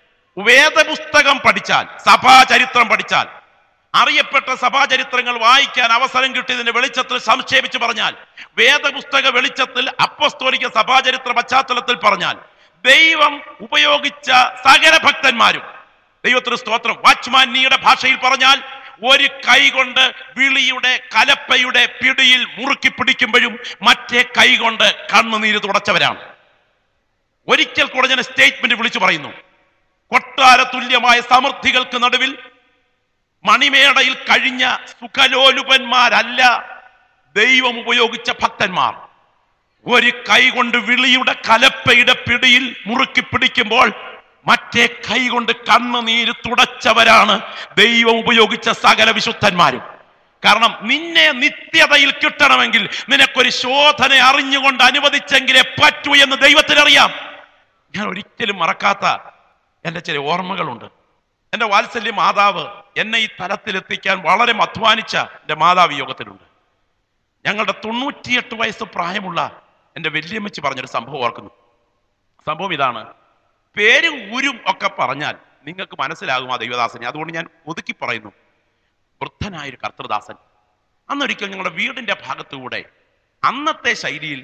വേദപുസ്തകം പഠിച്ചാൽ, സഭാചരിത്രം പഠിച്ചാൽ, അറിയപ്പെട്ട സഭാചരിത്രങ്ങൾ വായിക്കാൻ അവസരം കിട്ടിയതിന്റെ വെളിച്ചത്തിൽ സംക്ഷേപിച്ച് പറഞ്ഞാൽ, വേദപുസ്തക വെളിച്ചത്തിൽ അപ്പസ്തോലിക സഭാചരിത്ര പശ്ചാത്തലത്തിൽ പറഞ്ഞാൽ, ദൈവം ഉപയോഗിച്ച സകല ഭക്തന്മാരും, ദൈവത്തിന് സ്തോത്രം, വാച്ച്മാനിയുടെ ഭാഷയിൽ പറഞ്ഞാൽ, ഒരു കൈ കൊണ്ട് വിളിയുടെ കലപ്പയുടെ പിടിയിൽ മുറുക്കി പിടിക്കുമ്പോഴും മറ്റേ കൈ കൊണ്ട് കണ്ണുനീര് തുടച്ചവരാണ്. ഒരിക്കൽ കൂടെ ഞാൻ സ്റ്റേറ്റ്മെന്റ് വിളിച്ചു പറയുന്നു: കൊട്ടാര തുല്യമായ സമൃദ്ധികൾക്ക് നടുവിൽ മണിമേടയിൽ കഴിഞ്ഞ സുഖലോലുപന്മാരല്ല ദൈവം ഉപയോഗിച്ച ഭക്തന്മാർ. ഒരു കൈ കൊണ്ട് വിളിയുടെ കലപ്പയുടെ പിടിയിൽ മുറുക്കി പിടിക്കുമ്പോൾ മറ്റേ കൈ കൊണ്ട് കണ്ണുനീര് തുടച്ചവരാണ് ദൈവം ഉപയോഗിച്ച സകല വിശുദ്ധന്മാരും. കാരണം നിന്നെ നിത്യതയിൽ കിട്ടണമെങ്കിൽ നിനക്കൊരു ശോധന അറിഞ്ഞുകൊണ്ട് അനുവദിച്ചെങ്കിലേ പറ്റൂ എന്ന് ദൈവത്തിനറിയാം. ഞാൻ ഒരിക്കലും മറക്കാത്ത എൻ്റെ ചില ഓർമ്മകളുണ്ട്. എൻ്റെ വാത്സല്യ മാതാവ് എന്നെ ഈ തലത്തിലെത്തിക്കാൻ വളരെ അധ്വാനിച്ച എൻ്റെ മാതാവ് യോഗത്തിലുണ്ട്. ഞങ്ങളുടെ 98 വയസ്സ് പ്രായമുള്ള എൻ്റെ വല്യമ്മച്ചി പറഞ്ഞൊരു സംഭവം ഓർക്കുന്നു. സംഭവം ഇതാണ്: പേരും ഊരും ഒക്കെ പറഞ്ഞാൽ നിങ്ങൾക്ക് മനസ്സിലാകും ആ ദൈവദാസനെ. അതുകൊണ്ട് ഞാൻ ഒതുക്കി പറയുന്നു. വൃദ്ധനായൊരു കർത്തൃദാസൻ അന്നൊരിക്കൽ ഞങ്ങളുടെ വീടിന്റെ ഭാഗത്തുകൂടെ അന്നത്തെ ശൈലിയിൽ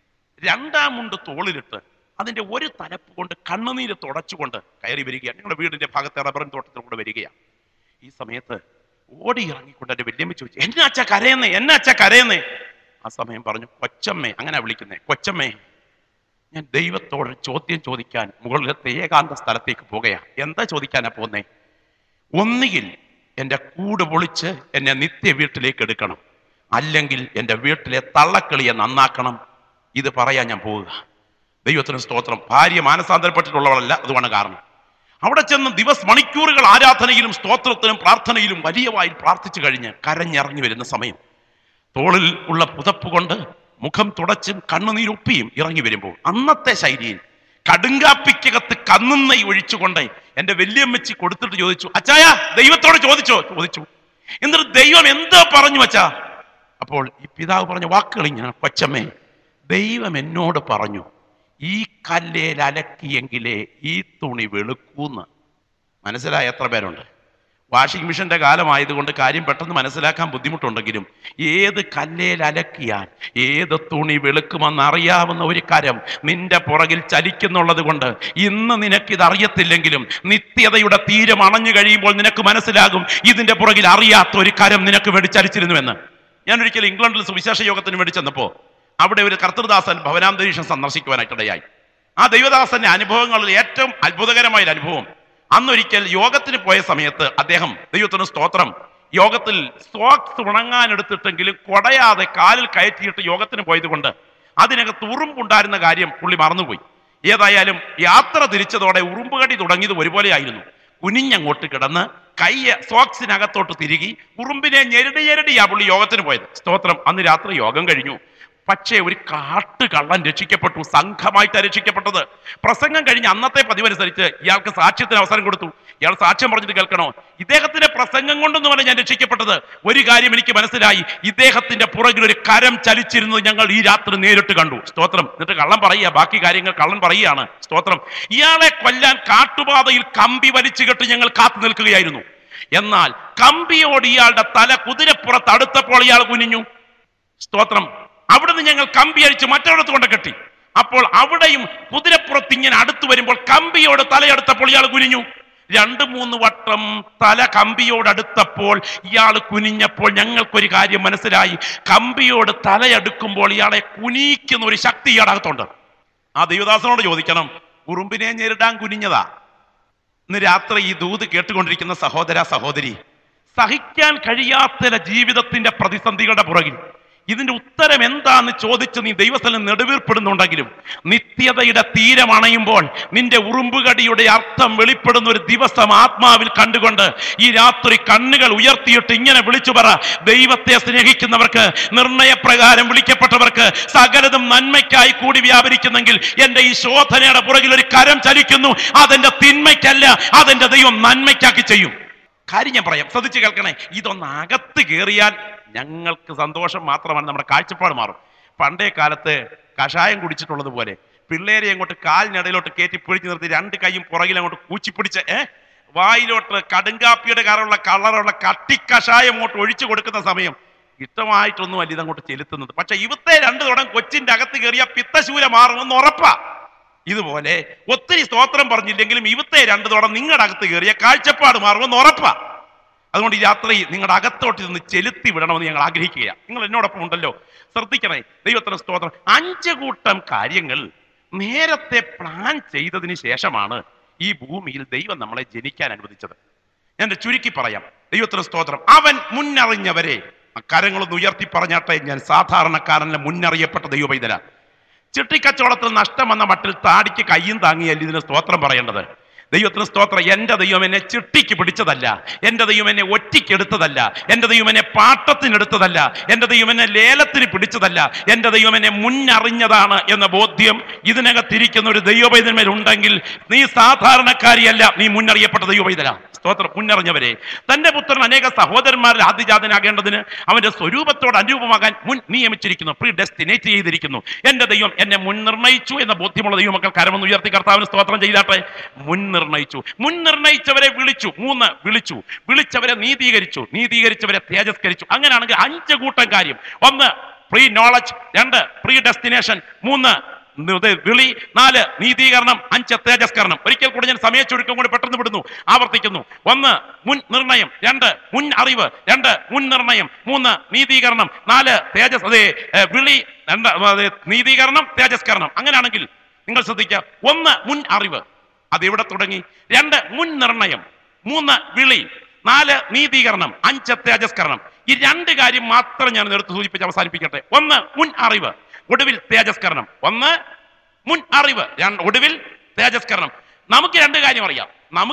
2 മുണ്ട് തോളിലിട്ട് അതിന്റെ ഒരു തലപ്പ് കൊണ്ട് കണ്ണുനീര് തുടച്ചുകൊണ്ട് കയറി വരികയാണ്. ഞങ്ങളുടെ വീടിന്റെ ഭാഗത്തെ റബ്ബറിൻ തോട്ടത്തിലൂടെ വരികയാണ്. ഈ സമയത്ത് ഓടി ഇറങ്ങിക്കൊണ്ട് എൻ്റെ വല്യമ്മ ചോദിച്ചു, എന്നാച്ചാ കരയുന്നേ? ആ സമയം പറഞ്ഞു, കൊച്ചമ്മേ, അങ്ങനെ വിളിക്കുന്നേ, കൊച്ചമ്മേ, ഞാൻ ദൈവത്തോട് ചോദ്യം ചോദിക്കാൻ മുകളിലത്തെ ഏകാന്ത സ്ഥലത്തേക്ക് പോകുകയാണ്. എന്താ ചോദിക്കാനാ പോന്നേ? ഒന്നുകിൽ എൻ്റെ കൂട് പൊളിച്ച് എന്നെ നിത്യ വീട്ടിലേക്ക് എടുക്കണം, അല്ലെങ്കിൽ എൻ്റെ വീട്ടിലെ തള്ളക്കളിയെ നന്നാക്കണം. ഇത് പറയാൻ ഞാൻ പോവുക. ദൈവത്തിന് സ്തോത്രം. ഭാര്യ മാനസാന്തരപ്പെട്ടിട്ടുള്ളവളല്ല, അതുമാണ് കാരണം. അവിടെ ചെന്ന് മണിക്കൂറുകൾ ആരാധനയിലും സ്തോത്രത്തിലും പ്രാർത്ഥനയിലും വലിയ വായിൽ പ്രാർത്ഥിച്ചു കഴിഞ്ഞ് കരഞ്ഞിറങ്ങി വരുന്ന സമയം തോളിൽ ഉള്ള പുതപ്പ് കൊണ്ട് മുഖം തുടച്ചും കണ്ണുനീരൊപ്പിയും ഇറങ്ങി വരുമ്പോൾ അന്നത്തെ ശൈലിയിൽ കടുങ്കാപ്പിക്കകത്ത് കന്നുന്നൈ ഒഴിച്ചുകൊണ്ട് എൻ്റെ വല്യമ്മച്ചി കൊടുത്തിട്ട് ചോദിച്ചു, അച്ചായ ദൈവത്തോട് ചോദിച്ചു. എന്നിട്ട് ദൈവം എന്തോ പറഞ്ഞു അച്ഛാ? അപ്പോൾ ഈ പിതാവ് പറഞ്ഞ വാക്കുകൾ ഇങ്ങനെ, കൊച്ചമ്മേ, ദൈവം എന്നോട് പറഞ്ഞു ഈ കല്ലേൽ അലക്കിയെങ്കിലേ ഈ തുണി വെളുക്കൂന്ന്. മനസ്സിലായ എത്ര പേരുണ്ട്? വാഷിംഗ് മെഷീന്റെ കാലമായതുകൊണ്ട് കാര്യം പെട്ടെന്ന് മനസ്സിലാക്കാൻ ബുദ്ധിമുട്ടുണ്ടെങ്കിലും ഏത് കല്ലേൽ അലക്കിയാൽ ഏത് തുണി വെളുക്കുമെന്ന് അറിയാവുന്ന ഒരു കരം നിന്റെ പുറകിൽ ചലിക്കുന്നുള്ളത് കൊണ്ട് ഇന്ന് നിനക്കിത് അറിയത്തില്ലെങ്കിലും നിത്യതയുടെ തീരം അണഞ്ഞു കഴിയുമ്പോൾ നിനക്ക് മനസ്സിലാകും ഇതിന്റെ പുറകിൽ അറിയാത്ത ഒരു കരം നിനക്ക് വേണ്ടി ചലിച്ചിരുന്നുവെന്ന്. ഞാൻ ഒരിക്കലും ഇംഗ്ലണ്ടിൽ സുവിശേഷ യോഗത്തിന് വേണ്ടി ചെന്നപ്പോൾ അവിടെ ഒരു കർത്തൃദാസൻ ഭവനാന്തരീക്ഷം സന്ദർശിക്കുവാനായിട്ടിടയായി. ആ ദൈവദാസന്റെ അനുഭവങ്ങളിൽ ഏറ്റവും അത്ഭുതകരമായ അനുഭവം, അന്നൊരിക്കൽ യോഗത്തിന് പോയ സമയത്ത് അദ്ദേഹം, ദൈവത്തിന് സ്തോത്രം, യോഗത്തിൽ സോക്സ് ഉണങ്ങാനെടുത്തിട്ടെങ്കിലും കൊടയാതെ കാലിൽ കയറ്റിയിട്ട് യോഗത്തിന് പോയത് കൊണ്ട് അതിനകത്ത് ഉറുമ്പുണ്ടായിരുന്ന കാര്യം പുള്ളി മറന്നുപോയി. ഏതായാലും യാത്ര തിരിച്ചതോടെ ഉറുമ്പുകടി തുടങ്ങിയത് ഒരുപോലെയായിരുന്നു. കുനിഞ്ഞങ്ങോട്ട് കിടന്ന് കയ്യ് സോക്സിനകത്തോട്ട് തിരികി ഉറുമ്പിനെ ഞെരടിയാ പുള്ളി യോഗത്തിന് പോയത്. സ്തോത്രം. അന്ന് രാത്രി യോഗം കഴിഞ്ഞു. പക്ഷേ ഒരു കാട്ടുകള്ളൻ രക്ഷിക്കപ്പെട്ടു. സംഘമായിട്ട് രക്ഷിക്കപ്പെട്ടത്. പ്രസംഗം കഴിഞ്ഞ് അന്നത്തെ പതിവനുസരിച്ച് ഇയാൾക്ക് സാക്ഷ്യത്തിന് അവസരം കൊടുത്തു. ഇയാൾ സാക്ഷ്യം പറഞ്ഞിട്ട് കേൾക്കണോ? ഇദ്ദേഹത്തിന്റെ പ്രസംഗം കൊണ്ടൊന്നും അല്ല ഞാൻ രക്ഷിക്കപ്പെട്ടത്. ഒരു കാര്യം എനിക്ക് മനസ്സിലായി, ഇദ്ദേഹത്തിന്റെ പുറകിൽ ഒരു കരം ചലിച്ചിരുന്നത് ഞങ്ങൾ ഈ രാത്രി നേരിട്ട് കണ്ടു. സ്തോത്രം. എന്നിട്ട് കള്ളൻ പറയുക, ബാക്കി കാര്യങ്ങൾ കള്ളൻ പറയുകയാണ്. സ്തോത്രം. ഇയാളെ കൊല്ലാൻ കാട്ടുപാതയിൽ കമ്പി വലിച്ചു കെട്ട് ഞങ്ങൾ കാത്തു നിൽക്കുകയായിരുന്നു. എന്നാൽ കമ്പിയോട് ഇയാളുടെ തല കുതിരപ്പുറത്ത് അടുത്തപ്പോൾ ഇയാൾ കുനിഞ്ഞു. സ്തോത്രം. അവിടുന്ന് ഞങ്ങൾ കമ്പി അഴിച്ച് മറ്റൊരിടത്ത് കൊണ്ട് കെട്ടി. അപ്പോൾ അവിടെയും കുതിരപ്പുറത്ത് ഇങ്ങനെ അടുത്തു വരുമ്പോൾ കമ്പിയോട് തലയെടുത്തപ്പോൾ ഇയാൾ കുനിഞ്ഞു. 2-3 വട്ടം തല കമ്പിയോട് അടുത്തപ്പോൾ ഇയാൾ കുനിഞ്ഞപ്പോൾ ഞങ്ങൾക്കൊരു കാര്യം മനസ്സിലായി. കമ്പിയോട് തലയെടുക്കുമ്പോൾ ഇയാളെ കുനിക്കുന്ന ഒരു ശക്തി ഇയാളുടെ അകത്തുണ്ട്. ആ ദൈവദാസനോട് ചോദിക്കണം, ഉറുമ്പിനെ നേരിടാൻ കുനിഞ്ഞതാ? ഇന്ന് രാത്രി ഈ ദൂത് കേട്ടുകൊണ്ടിരിക്കുന്ന സഹോദര സഹോദരി, സഹിക്കാൻ കഴിയാത്ത ജീവിതത്തിന്റെ പ്രതിസന്ധികളുടെ പുറകിൽ ഇതിന്റെ ഉത്തരം എന്താന്ന് ചോദിച്ച് നീ ദൈവസ്ഥലം നെടുവീർപ്പെടുന്നുണ്ടെങ്കിലും നിത്യതയുടെ തീരമണയുമ്പോൾ നിന്റെ ഉറുമ്പുകടിയുടെ അർത്ഥം വെളിപ്പെടുന്ന ഒരു ദിവസം ആത്മാവിൽ കണ്ടുകൊണ്ട് ഈ രാത്രി കണ്ണുകൾ ഉയർത്തിയിട്ട് ഇങ്ങനെ വിളിച്ചു പറ, ദൈവത്തെ സ്നേഹിക്കുന്നവർക്ക്, നിർണയപ്രകാരം വിളിക്കപ്പെട്ടവർക്ക് സകലതും നന്മയ്ക്കായി കൂടി വ്യാപരിക്കുന്നെങ്കിൽ എന്റെ ഈ ശോധനയുടെ പുറകിൽ ഒരു കരം ചലിക്കുന്നു. അതെന്റെ തിന്മയ്ക്കല്ല, അതെന്റെ ദൈവം നന്മയ്ക്കാക്കി ചെയ്യും. കാര്യം ഞാൻ പറയാം, ശ്രദ്ധിച്ച് കേൾക്കണേ. ഇതൊന്ന് അകത്ത് കയറിയാൽ ഞങ്ങൾക്ക് സന്തോഷം മാത്രമാണ്, നമ്മുടെ കാഴ്ചപ്പാട് മാറും. പണ്ടേ കാലത്ത് കഷായം കുടിച്ചിട്ടുള്ളത് പോലെ പിള്ളേരെ അങ്ങോട്ട് കാലിനിടയിലോട്ട് കയറ്റി പിടിച്ചു നിർത്തി 2 കൈയും പുറകിൽ അങ്ങോട്ട് കൂച്ചിപ്പിടിച്ച് വായിലോട്ട് കടുങ്കാപ്പിയുടെ കളറുള്ള കട്ടിക്കഷായം അങ്ങോട്ട് ഒഴിച്ചു കൊടുക്കുന്ന സമയം ഇഷ്ടമായിട്ടൊന്നും അല്ല ഇതങ്ങോട്ട് ചെലുത്തുന്നത്. പക്ഷെ ഇവത്തെ 2 തുടം കൊച്ചിന്റെ അകത്ത് കയറിയ പിത്തശൂര മാറുമെന്ന് ഉറപ്പാ. ഇതുപോലെ ഒത്തിരി സ്തോത്രം പറഞ്ഞില്ലെങ്കിലും ഇവത്തെ 2 തുടം നിങ്ങളുടെ അകത്ത് കയറിയ കാഴ്ചപ്പാട് മാറുമെന്ന് ഉറപ്പാ. അതുകൊണ്ട് ഈ രാത്രി നിങ്ങളുടെ അകത്തോട്ട് നിന്ന് ചെലുത്തി വിടണമെന്ന് ഞങ്ങൾ ആഗ്രഹിക്കുകയാണ്. നിങ്ങൾ എന്നോടൊപ്പം ഉണ്ടല്ലോ, ശ്രദ്ധിക്കണേ. ദൈവത്തിന് സ്തോത്രം. 5 കൂട്ടം കാര്യങ്ങൾ നേരത്തെ പ്ലാൻ ചെയ്തതിന് ശേഷമാണ് ഈ ഭൂമിയിൽ ദൈവം നമ്മളെ ജനിക്കാൻ അനുവദിച്ചത്. ഞാൻ ചുരുക്കി പറയാം. ദൈവത്തിന് സ്തോത്രം. അവൻ മുന്നറിഞ്ഞവരെ, കരങ്ങളൊന്ന് ഉയർത്തി പറഞ്ഞാട്ടെ, ഞാൻ സാധാരണക്കാരനെ മുന്നറിയപ്പെട്ട ദൈവപൈതല. ചിട്ടിക്കച്ചവടത്തിൽ നഷ്ടം വന്ന മട്ടിൽ താടിക്ക് കയ്യും താങ്ങിയല്ല ഇതിന് സ്തോത്രം പറയേണ്ടത്. ദൈവത്തിന് സ്തോത്രം. എൻ്റെ ദൈവം എന്നെ ചിട്ടിക്ക് പിടിച്ചതല്ല, എൻ്റെ ദൈവം എന്നെ ഒറ്റയ്ക്കെടുത്തതല്ല, എൻ്റെ ദൈവം എന്നെ പാട്ടത്തിനെടുത്തതല്ല, എൻ്റെ ദൈവം എന്നെ ലേലത്തിന് പിടിച്ചതല്ല, എൻ്റെ ദൈവം എന്നെ മുന്നറിഞ്ഞതാണ് എന്ന ബോധ്യം ഇതിനകത്തിരിക്കുന്ന ഒരു ദൈവപൈതന്മേൽ ഉണ്ടെങ്കിൽ നീ സാധാരണക്കാരിയല്ല, നീ മുന്നറിയപ്പെട്ട ദൈവപൈതല. സ്തോത്രം. മുന്നറിഞ്ഞവരെ, തന്റെ പുത്രൻ അനേക സഹോദരന്മാരിൽ ആദ്യജാതനാകേണ്ടതിന് അവന്റെ സ്വരൂപത്തോട് അനുരൂപമാകാൻ മുൻ നിയമിച്ചിരിക്കുന്നു, പ്രീ ഡെസ്റ്റിനേറ്റ് ചെയ്തിരിക്കുന്നു. എൻ്റെ ദൈവം എന്നെ മുൻ നിർണയിച്ചു എന്ന ബോധ്യമുള്ള ദൈവമക്കൾ കരമൊന്ന് ഉയർത്തി കർത്താവിന് സ്തോത്രം ചെയ്താട്ടെ. മുൻനിർണയിച്ചവരെ വിളിച്ചു. 3 വിളിച്ചു. വിളിച്ചവരെ നീതീകരിച്ചു. നീതീകരിച്ചവരെ തേജസ്കരിച്ചു. അങ്ങനെയാണെങ്കിൽ 5 കൂട്ടം കാര്യം. 1 പ്രീ നോളജ്, 2 പ്രീ ഡെസ്റ്റിനേഷൻ, 3 വിളി, 4 നീതീകരണം, 5 തേജസ്കരണം. ഒരിക്കൽ കൂടെ ഞാൻ സമയച്ചുരുക്കം കൂടി പെട്ടെന്ന് വിടുന്നു, ആവർത്തിക്കുന്നു. 1 മുൻ നിർണയം, 2 മുൻ അറിവ്, 2 മുൻ നിർണയം, 3 നീതീകരണം, 4 തേജസ് വിളി, 2 നീതീകരണം, തേജസ്കരണം. അങ്ങനെയാണെങ്കിൽ നിങ്ങൾ ശ്രദ്ധിക്കുക. 1 മുൻ അറിവ്, അതെവിടെ തുടങ്ങി? 2 മുൻ നിർണയം, 3 വിളി, 4 നീതീകരണം, 5 തേജസ്കരണം. ഈ 2 കാര്യം മാത്രം ഞാൻ എടുത്ത് സൂചിപ്പിച്ച് അവസാനിപ്പിക്കട്ടെ. 1 മുൻ അറിവ്, ഒടുവിൽ തേജസ്കരണം. 1 മുൻ അറിവ്, ഒടുവിൽ തേജസ്കരണം. നമുക്ക് 2 കാര്യം അറിയാം.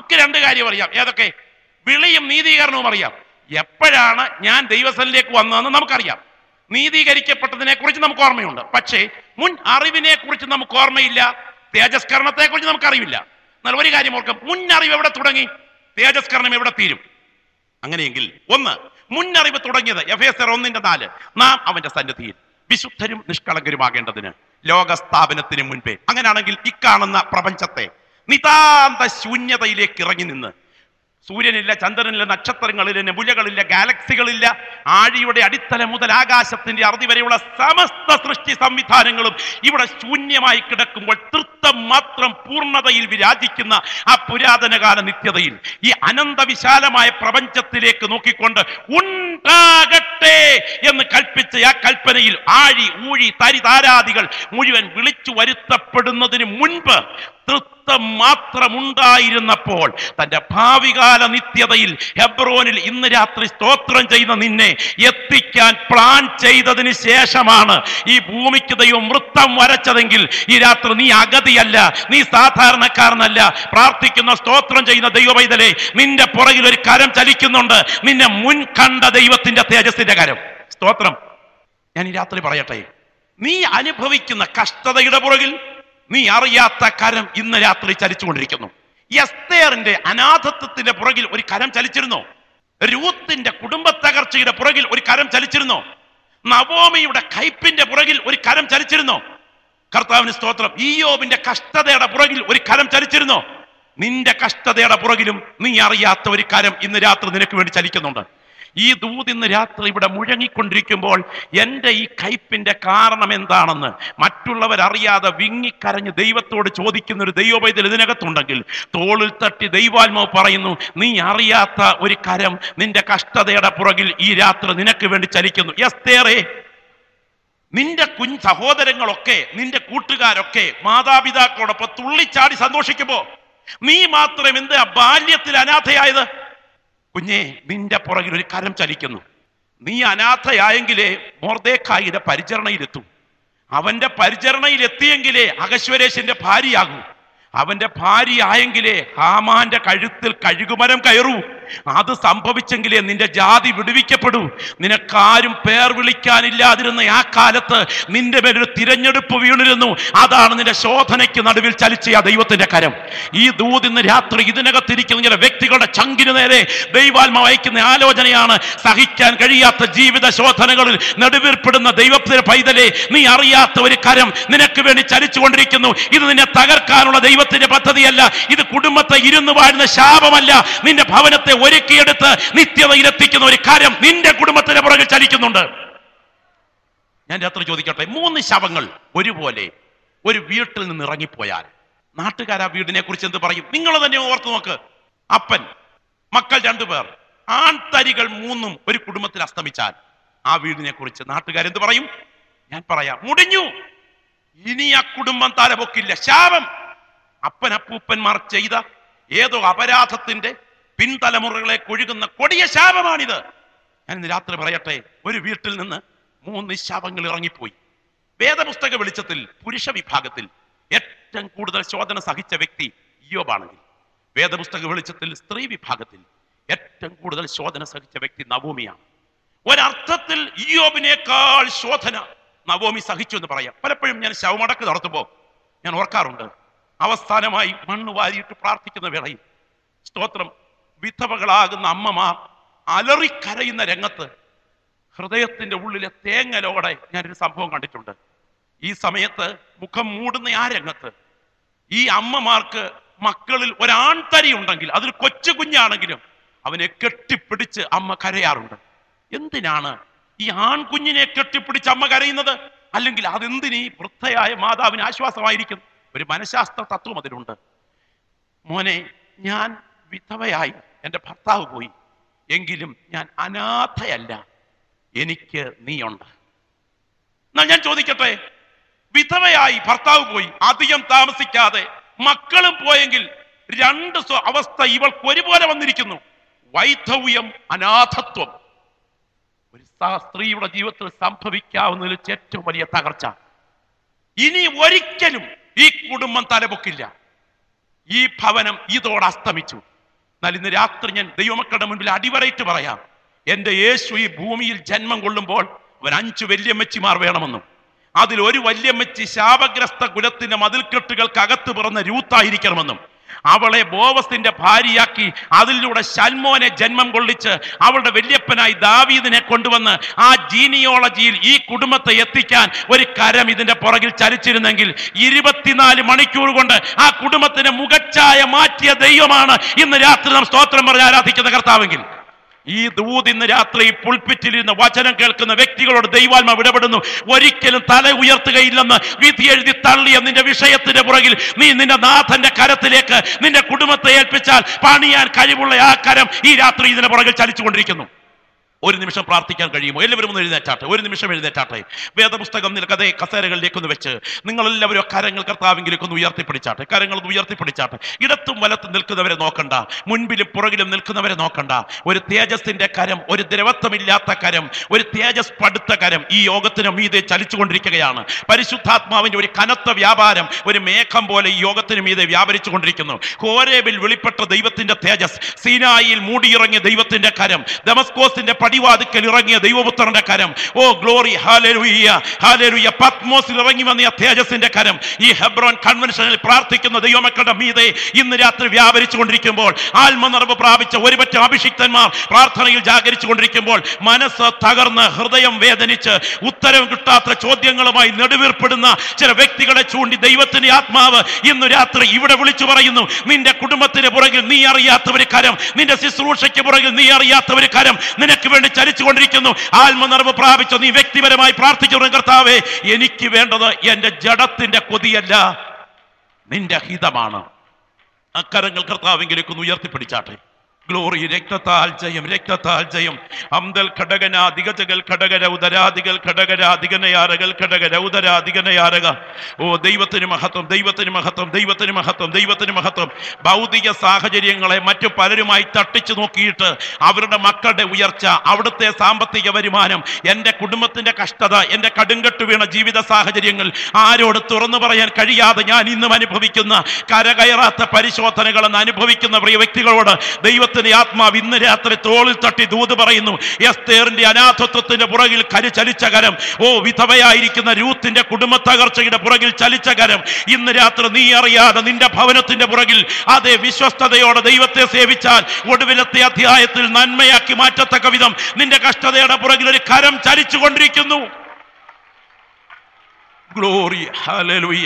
ഏതൊക്കെ? വിളിയും നീതീകരണവും അറിയാം. എപ്പോഴാണ് ഞാൻ ദൈവസന്നിധിയിലേക്ക് വന്നതെന്ന് നമുക്കറിയാം. നീതീകരിക്കപ്പെട്ടതിനെ കുറിച്ച് നമുക്ക് ഓർമ്മയുണ്ട്. പക്ഷേ മുൻ അറിവിനെ കുറിച്ച് നമുക്ക് ഓർമ്മയില്ല, തേജസ്കരണത്തെ കുറിച്ച് നമുക്കറിയില്ല. എന്നാൽ ഒരു കാര്യം ഓർക്കാം, മുന്നറിവ് എവിടെ തുടങ്ങി, തേജസ്കരണം എവിടെ തീരും? അങ്ങനെയെങ്കിൽ 1 മുന്നറിവ് തുടങ്ങിയത് എഫേസ്യർ 1:4, നാം അവന്റെ സന്നിധിയിൽ വിശുദ്ധരും നിഷ്കളങ്കരുമാകേണ്ടതിന് ലോകസ്ഥാപനത്തിന് മുൻപേ. അങ്ങനെയാണെങ്കിൽ ഇക്കാണുന്ന പ്രപഞ്ചത്തെ നിതാന്ത ശൂന്യതയിലേക്ക് ഇറങ്ങി നിന്ന്, സൂര്യനില്ല, ചന്ദ്രനില്ല, നക്ഷത്രങ്ങളില്ല, നെബുലകളില്ല, ഗാലക്സികളില്ല, ആഴിയുടെ അടിത്തല മുതൽ ആകാശത്തിന്റെ അറുതി വരെയുള്ള സമസ്ത സൃഷ്ടി സംവിധാനങ്ങളും ഇവിടെ ശൂന്യമായി കിടക്കുമ്പോൾ തൃത്വം മാത്രം പൂർണ്ണതയിൽ വിരാജിക്കുന്ന ആ പുരാതനകാല നിത്യതയിൽ ഈ അനന്തവിശാലമായ പ്രപഞ്ചത്തിലേക്ക് നോക്കിക്കൊണ്ട് ഉണ്ടാകട്ടെ എന്ന് കൽപ്പിച്ച ആ കൽപ്പനയിൽ ആഴി, ഊഴി, തരിതാരാദികൾ മുഴുവൻ വിളിച്ചു വരുത്തപ്പെടുന്നതിന് മുൻപ് തൃത്വ മാത്രമുണ്ടായിരുന്നപ്പോൾ തന്റെ ഭാവികാല നിത്യതയിൽ ഹെബ്രോനിൽ ഇന്ന് രാത്രി സ്തോത്രം ചെയ്യുന്ന നിന്നെ എത്തിക്കാൻ പ്ലാൻ ചെയ്തതിന് ശേഷമാണ് ഈ ഭൂമിക്ക് ദൈവം വൃത്തം വരച്ചതെങ്കിൽ ഈ രാത്രി നീ അഗതിയല്ല, നീ സാധാരണക്കാരനല്ല. പ്രാർത്ഥിക്കുന്ന സ്തോത്രം ചെയ്യുന്ന ദൈവവൈതലേ, നിന്റെ പുറകിൽ ഒരു കരം ചലിക്കുന്നുണ്ട്, നിന്നെ മുൻകണ്ട ദൈവത്തിന്റെ തേജസ്സിന്റെ കരം. സ്തോത്രം. ഞാൻ ഈ രാത്രി പറയട്ടെ, നീ അനുഭവിക്കുന്ന കഷ്ടതയുടെ പുറകിൽ നീ അറിയാത്ത കരം ഇന്ന് രാത്രി ചലിച്ചുകൊണ്ടിരിക്കുന്നു. എസ്തേറിന്റെ അനാഥത്വത്തിന്റെ പുറകിൽ ഒരു കരം ചലിച്ചിരുന്നോ? രൂത്തിന്റെ കുടുംബ തകർച്ചയുടെ പുറകിൽ ഒരു കരം ചലിച്ചിരുന്നോ? നവോമിയുടെ കയ്പിന്റെ പുറകിൽ ഒരു കരം ചലിച്ചിരുന്നോ? കർത്താവിന് സ്തോത്രം. ഇയ്യോബിന്റെ കഷ്ടതയുടെ പുറകിൽ ഒരു കരം ചലിച്ചിരുന്നോ? നിന്റെ കഷ്ടതയുടെ പുറകിലും നീ അറിയാത്ത ഒരു കരം ഇന്ന് രാത്രി നിനക്ക് വേണ്ടി ചലിക്കുന്നുണ്ട്. ഈ ദൂത് ഇന്ന് രാത്രി ഇവിടെ മുഴങ്ങിക്കൊണ്ടിരിക്കുമ്പോൾ എൻ്റെ ഈ കയ്പിന്റെ കാരണം എന്താണെന്ന് മറ്റുള്ളവരറിയാതെ വിങ്ങിക്കരഞ്ഞ് ദൈവത്തോട് ചോദിക്കുന്ന ഒരു ദൈവപൈതൽ ഇതിനകത്തുണ്ടെങ്കിൽ തോളിൽ തട്ടി ദൈവാത്മാവ് പറയുന്നു, നീ അറിയാത്ത ഒരു കരം നിന്റെ കഷ്ടതയുടെ പുറകിൽ ഈ രാത്രി നിനക്ക് വേണ്ടി ചലിക്കുന്നു. എസ്തേറേ, നിന്റെ സഹോദരങ്ങളൊക്കെ നിന്റെ കൂട്ടുകാരൊക്കെ മാതാപിതാക്കളോടൊപ്പം തുള്ളിച്ചാടി സന്തോഷിക്കുമ്പോ നീ മാത്രം എന്താ ബാല്യത്തിൽ അനാഥയായത്? കുഞ്ഞേ, നിന്റെ പുറകിൽ ഒരു കരം ചലിക്കുന്നു. നീ അനാഥയായെങ്കിലേ മൊർദെഖായിയുടെ പരിചരണയിലെത്തൂ. അവന്റെ പരിചരണയിലെത്തിയെങ്കിലേ അഹശ്വേരോശിന്റെ ഭാര്യയാകൂ. അവന്റെ ഭാര്യയായെങ്കിലേ ഹാമാന്റെ കഴുത്തിൽ കഴുകുമരം കയറൂ. അത് സംഭവിച്ചെങ്കിലേ നിന്റെ ജാതി വിടുവിക്കപ്പെടൂ. നിനക്കാരും പേർ വിളിക്കാനില്ലാതിരുന്ന ആ കാലത്ത് നിന്റെ മേലൊരു തിരഞ്ഞെടുപ്പ് വീണിരുന്നു. അതാണ് നിന്റെ ശോധനയ്ക്ക് നടുവിൽ ചലിച്ച ആ ദൈവത്തിന്റെ കരം. ഈ ദൂത് ഇന്ന് രാത്രി ഇതിനകത്തിരിക്കുന്ന ചില വ്യക്തികളുടെ ചങ്കിന് നേരെ ദൈവാത്മാവ് അയക്കുന്ന ആലോചനയാണ്. സഹിക്കാൻ കഴിയാത്ത ജീവിത ശോധനകളിൽ നെടുവീർപ്പെടുന്ന ദൈവത്തിന്റെ പൈതലേ, നീ അറിയാത്ത ഒരു കരം നിനക്ക് വേണ്ടി ചലിച്ചുകൊണ്ടിരിക്കുന്നു. ഇത് നിന്നെ തകർക്കാനുള്ള ദൈവത്തിന്റെ പദ്ധതിയല്ല. ഇത് കുടുംബത്തെ ഇരുന്നു വാഴുന്ന ശാപമല്ല. നിന്റെ ഭവനത്തെ ഒരുക്കിയെടുത്ത് നിത്യതയിലെത്തിക്കുന്ന ഒരു കാര്യം നിന്റെ കുടുംബത്തിന്റെ പുറകിൽ ചലിക്കുന്നുണ്ട്. ഞാൻ രാത്രി ചോദിക്കട്ടെ, 3 ശവങ്ങൾ ഒരുപോലെ ഒരു വീട്ടിൽ നിന്ന് ഇറങ്ങിപ്പോയാൽ നാട്ടുകാർ ആ വീടിനെ കുറിച്ച് എന്ത് പറയും? നിങ്ങൾ തന്നെ ഓർത്തു നോക്ക്. അപ്പൻ, മക്കൾ 2 പേർ, ആൺതരികൾ 3 ഒരു കുടുംബത്തിൽ അസ്തമിച്ചാൽ ആ വീടിനെ കുറിച്ച് നാട്ടുകാരെന്ത് പറയും? ഞാൻ പറയാം, മുടിഞ്ഞു, ഇനി ആ കുടുംബം തലപൊക്കില്ല. ശാപം. അപ്പൻ അപ്പൂപ്പന്മാർ ചെയ്ത ഏതോ അപരാധത്തിന്റെ പിൻതലമുറകളെ കൊഴുകുന്ന കൊടിയ ശാപമാണിത്. ഞാൻ ഇന്ന് രാത്രി പറയട്ടെ, ഒരു വീട്ടിൽ നിന്ന് 3 ശവങ്ങൾ ഇറങ്ങിപ്പോയി. വേദപുസ്തക വെളിച്ചത്തിൽ പുരുഷ വിഭാഗത്തിൽ ഏറ്റവും കൂടുതൽ ശോധന സഹിച്ച വ്യക്തി ഇയ്യോബാണെങ്കിൽ, വേദപുസ്തക വെളിച്ചത്തിൽ സ്ത്രീ വിഭാഗത്തിൽ ഏറ്റവും കൂടുതൽ ശോധന സഹിച്ച വ്യക്തി നവോമിയാണ്. ഒരർത്ഥത്തിൽ ഇയ്യോബിനേക്കാൾ ശോധന നവോമി സഹിച്ചു എന്ന് പറയാം. പലപ്പോഴും ഞാൻ ശവമടക്ക് നടത്തുമ്പോൾ ഞാൻ ഓർക്കാറുണ്ട്, അവസാനമായി മണ്ണ് വാരിയിട്ട് പ്രാർത്ഥിക്കുന്ന വേളയിൽ സ്തോത്രം, വിധവകളാകുന്ന അമ്മമാർ അലറിക്കരയുന്ന രംഗത്ത് ഹൃദയത്തിന്റെ ഉള്ളിലെ തേങ്ങലോടെ ഞാനൊരു സംഭവം കണ്ടിട്ടുണ്ട്. ഈ സമയത്ത് മുഖം മൂടുന്ന ആ രംഗത്ത് ഈ അമ്മമാർക്ക് മക്കളിൽ ഒരാൺതരി ഉണ്ടെങ്കിൽ, അതൊരു കൊച്ചു കുഞ്ഞാണെങ്കിലും അവനെ കെട്ടിപ്പിടിച്ച് അമ്മ കരയാറുണ്ട്. എന്തിനാണ് ഈ ആൺകുഞ്ഞിനെ കെട്ടിപ്പിടിച്ച് അമ്മ കരയുന്നത്? അല്ലെങ്കിൽ അതെന്തിനീ വൃദ്ധയായ മാതാവിന് ആശ്വാസമായിരിക്കും? ഒരു മനഃശാസ്ത്ര തത്വം അതിലുണ്ട്. മോനെ, ഞാൻ വിധവയായി, എൻ്റെ ഭർത്താവ് പോയി, എങ്കിലും ഞാൻ അനാഥയല്ല, എനിക്ക് നീയുണ്ട്. എന്നാൽ ഞാൻ ചോദിക്കട്ടെ, വിധവയായി ഭർത്താവ് പോയി, അധികം താമസിക്കാതെ മക്കളും പോയെങ്കിൽ 2 അവസ്ഥ ഇവൾക്ക് ഒരുപോലെ വന്നിരിക്കുന്നു. വൈധവ്യം, അനാഥത്വം. ഒരു സ്ത്രീയുടെ ജീവിതത്തിൽ സംഭവിക്കാവുന്നതിൽ ഏറ്റവും വലിയ തകർച്ച. ഇനി ഒരിക്കലും ഈ കുടുംബം തലപൊക്കില്ല. ഈ ഭവനം ഇതോടെ അസ്തമിച്ചു. എന്നാൽ ഇന്ന് രാത്രി ഞാൻ ദൈവമക്കളുടെ മുൻപിൽ അടിവരയിട്ട് പറയാം, എൻ്റെ യേശു ഈ ഭൂമിയിൽ ജന്മം കൊള്ളുമ്പോൾ അവൻ 5 വല്യമ്മച്ചിമാർ വേണമെന്നും അതിൽ ഒരു വല്യമ്മച്ചി ശാപഗ്രസ്ത കുലത്തിന്റെ മതിൽക്കെട്ടുകൾക്കകത്ത് പിറന്ന രൂത്തായിരിക്കണമെന്നും അവളെ ബോവസിന്റെ ഭാര്യയാക്കി അതിലൂടെ ശൽമോനെ ജന്മം കൊള്ളിച്ച് അവളുടെ വല്യപ്പനായി ദാവീദിനെ കൊണ്ടുവന്ന് ആ ജീനിയോളജിയിൽ ഈ കുടുംബത്തെ എത്തിക്കാൻ ഒരു കരം ഇതിന്റെ പുറകിൽ ചലിച്ചിരുന്നെങ്കിൽ 24 മണിക്കൂർ കൊണ്ട് ആ കുടുംബത്തിന് മുഖച്ഛായ മാറ്റിയ ദൈവമാണ് ഇന്ന് രാത്രി നാം സ്തോത്രം പറഞ്ഞ് ആരാധിക്കുന്ന കർത്താവെങ്കിൽ, ഈ ദൂത് ഇന്ന് രാത്രി പുൾപിറ്റിലിരുന്ന് വചനം കേൾക്കുന്ന വ്യക്തികളോട് ദൈവാത്മാവ് ഇടപെടുന്നു. ഒരിക്കലും തല ഉയർത്തുകയില്ലെന്ന് വിധി എഴുതി തള്ളിയ നിന്റെ വിഷയത്തിന്റെ പുറകിൽ നീ നിന്റെ നാഥന്റെ കരത്തിലേക്ക് നിന്റെ കുടുംബത്തെ ഏൽപ്പിച്ചാൽ പണിയാൻ കഴിവുള്ള ആ കരം ഈ രാത്രി ഇതിന്റെ പുറകിൽ ചലിച്ചുകൊണ്ടിരിക്കുന്നു. ഒരു നിമിഷം പ്രാർത്ഥിക്കാൻ കഴിയുമോ? എല്ലാവരും ഒന്ന് എഴുന്നേറ്റാട്ടെ, ഒരു നിമിഷം എഴുന്നേറ്റാട്ടെ. വേദപുസ്തകം നിൽക്കതേ കസേരകളിലേക്കൊന്ന് വെച്ച് നിങ്ങളെല്ലാവരും കരങ്ങൾ കർത്താവിലേക്കൊന്ന് ഉയർത്തിപ്പിടിച്ചാട്ടെ. കരങ്ങളൊന്ന് ഉയർത്തിപ്പിടിച്ചാട്ടെ. ഇടത്തും വലത്തും നിൽക്കുന്നവരെ നോക്കണ്ട, മുൻപിലും പുറകിലും നിൽക്കുന്നവരെ നോക്കണ്ട. ഒരു തേജസ്സിന്റെ കരം, ഒരു ദ്രവത്വമില്ലാത്ത കരം, ഒരു തേജസ് പടുത്ത കരം ഈ യോഗത്തിന് മീതെ ചലിച്ചുകൊണ്ടിരിക്കുകയാണ്. പരിശുദ്ധാത്മാവിന്റെ ഒരു കനത്ത വ്യാപാരം ഒരു മേഘം പോലെ ഈ യോഗത്തിന് മീതെ വ്യാപരിച്ചു കൊണ്ടിരിക്കുന്നു. ഹോരേബിൽ വെളിപ്പെട്ട ദൈവത്തിന്റെ തേജസ്, സീനായിൽ മൂടിയിറങ്ങിയ ദൈവത്തിന്റെ കരം, ദമസ്കോസിന്റെ പടിവാതിക്കൽ ഇറങ്ങിയ ദൈവപുത്രന്റെ കരം. Oh glory, hallelujah, hallelujah. പത്മോസിൽ ഇറങ്ങി വന്നിയ തേജസ്സിന്റെ കരം ഈ ഹെബ്രോൻ കൺവെൻഷനിൽ പ്രാർത്ഥിക്കുന്ന ദൈവമക്കളുടെ മീതെ ഇന്ന് രാത്രി വ്യാപരിച്ചു കൊണ്ടിരിക്കുമ്പോൾ, ആത്മനിറവ് പ്രാപിച്ച ഒരുപറ്റം അഭിഷിക്തന്മാർ പ്രാർത്ഥനയിൽ ജാഗരിച്ചു കൊണ്ടിരിക്കുമ്പോൾ, മനസ്സ് തകർന്ന് ഹൃദയം വേദനിച്ച് ഉത്തരം കിട്ടാത്ത ചോദ്യങ്ങളുമായി നെടുവീർപ്പെടുന്ന ചില വ്യക്തികളെ ചൂണ്ടി ദൈവത്തിന്റെ ആത്മാവ് ഇന്ന് രാത്രി ഇവിടെ വിളിച്ചു പറയുന്നു, നിന്റെ കുടുംബത്തിന് പുറകിൽ നീ അറിയാത്ത ഒരു കരം, നിന്റെ ശുശ്രൂഷയ്ക്ക് പുറകിൽ നീ അറിയാത്ത ഒരു കരം നിനക്ക് വേണ്ടി ചലിച്ചുകൊണ്ടിരിക്കുന്നു. ആത്മനിറവ് പ്രാപിച്ച നീ വ്യക്തിപരമായി പ്രാർത്ഥിക്കുന്നു, കർത്താവേ, എനിക്ക് വേണ്ടത് എന്റെ ജഡത്തിന്റെ കൊതിയല്ല, നിന്റെ ഹിതമാണ്. അക്കരങ്ങൾ കർത്താവിലേക്കൊന്ന് ഉയർത്തിപ്പിടിച്ചാട്ടെ. ഗ്ലോറി, രക്തത്താൽ ജയം, രക്തത്താൽ ജയം. അംദൽ ഘടകന ദിഗജകൾ ഘടകര ഉദരാദികൾ ഘടകര ദിഗനയാരകൾ ഘടകര ഉദരാദിഗനയാരക. ഓ ദൈവത്തിന് മഹത്വം, ദൈവത്തിന് മഹത്വം, ദൈവത്തിന് മഹത്വം, ദൈവത്തിന് മഹത്വം. ഭൗതിക സാഹചര്യങ്ങളെ മറ്റു പലരുമായി തട്ടിച്ചു നോക്കിയിട്ട് അവരുടെ മക്കളുടെ ഉയർച്ച, അവിടുത്തെ സാമ്പത്തിക വരുമാനം, എൻ്റെ കുടുംബത്തിന്റെ കഷ്ടത, എൻ്റെ കടുങ്കട്ട് വീണ ജീവിത സാഹചര്യങ്ങൾ ആരോട് തുറന്നു പറയാൻ കഴിയാതെ ഞാൻ ഇന്നും അനുഭവിക്കുന്ന കരകയറാത്ത പരിശോധനകളെന്ന് അനുഭവിക്കുന്ന പ്രിയ വ്യക്തികളോട് ദൈവത്തിന്റെ ആത്മാവ് ഇന്ന് രാത്രി തോളിൽ തട്ടി ദൂത് പറയുന്നു. എസ്തേറിന്റെ അനാഥത്വത്തിന്റെ പുറകിൽ ചലിച്ച കരം, ഓ വിധവയായിരിക്കുന്ന രൂത്തിന്റെ കുടുംബ തകർച്ചയുടെ പുറകിൽ ചലിച്ച കരം, ഇന്ന് രാത്രി നീ അറിയാതെ നിന്റെ ഭവനത്തിന്റെ പുറകിൽ അതേ വിശ്വസ്തയോടെ ദൈവത്തെ സേവിച്ചാൽ ഒടുവിലത്തെ അധ്യായത്തിൽ നന്മയാക്കി മാറ്റത്തക്ക വിധം നിന്റെ കഷ്ടതയുടെ പുറകിൽ ഒരു കരം ചലിച്ചുകൊണ്ടിരിക്കുന്നു. Glory, hallelujah.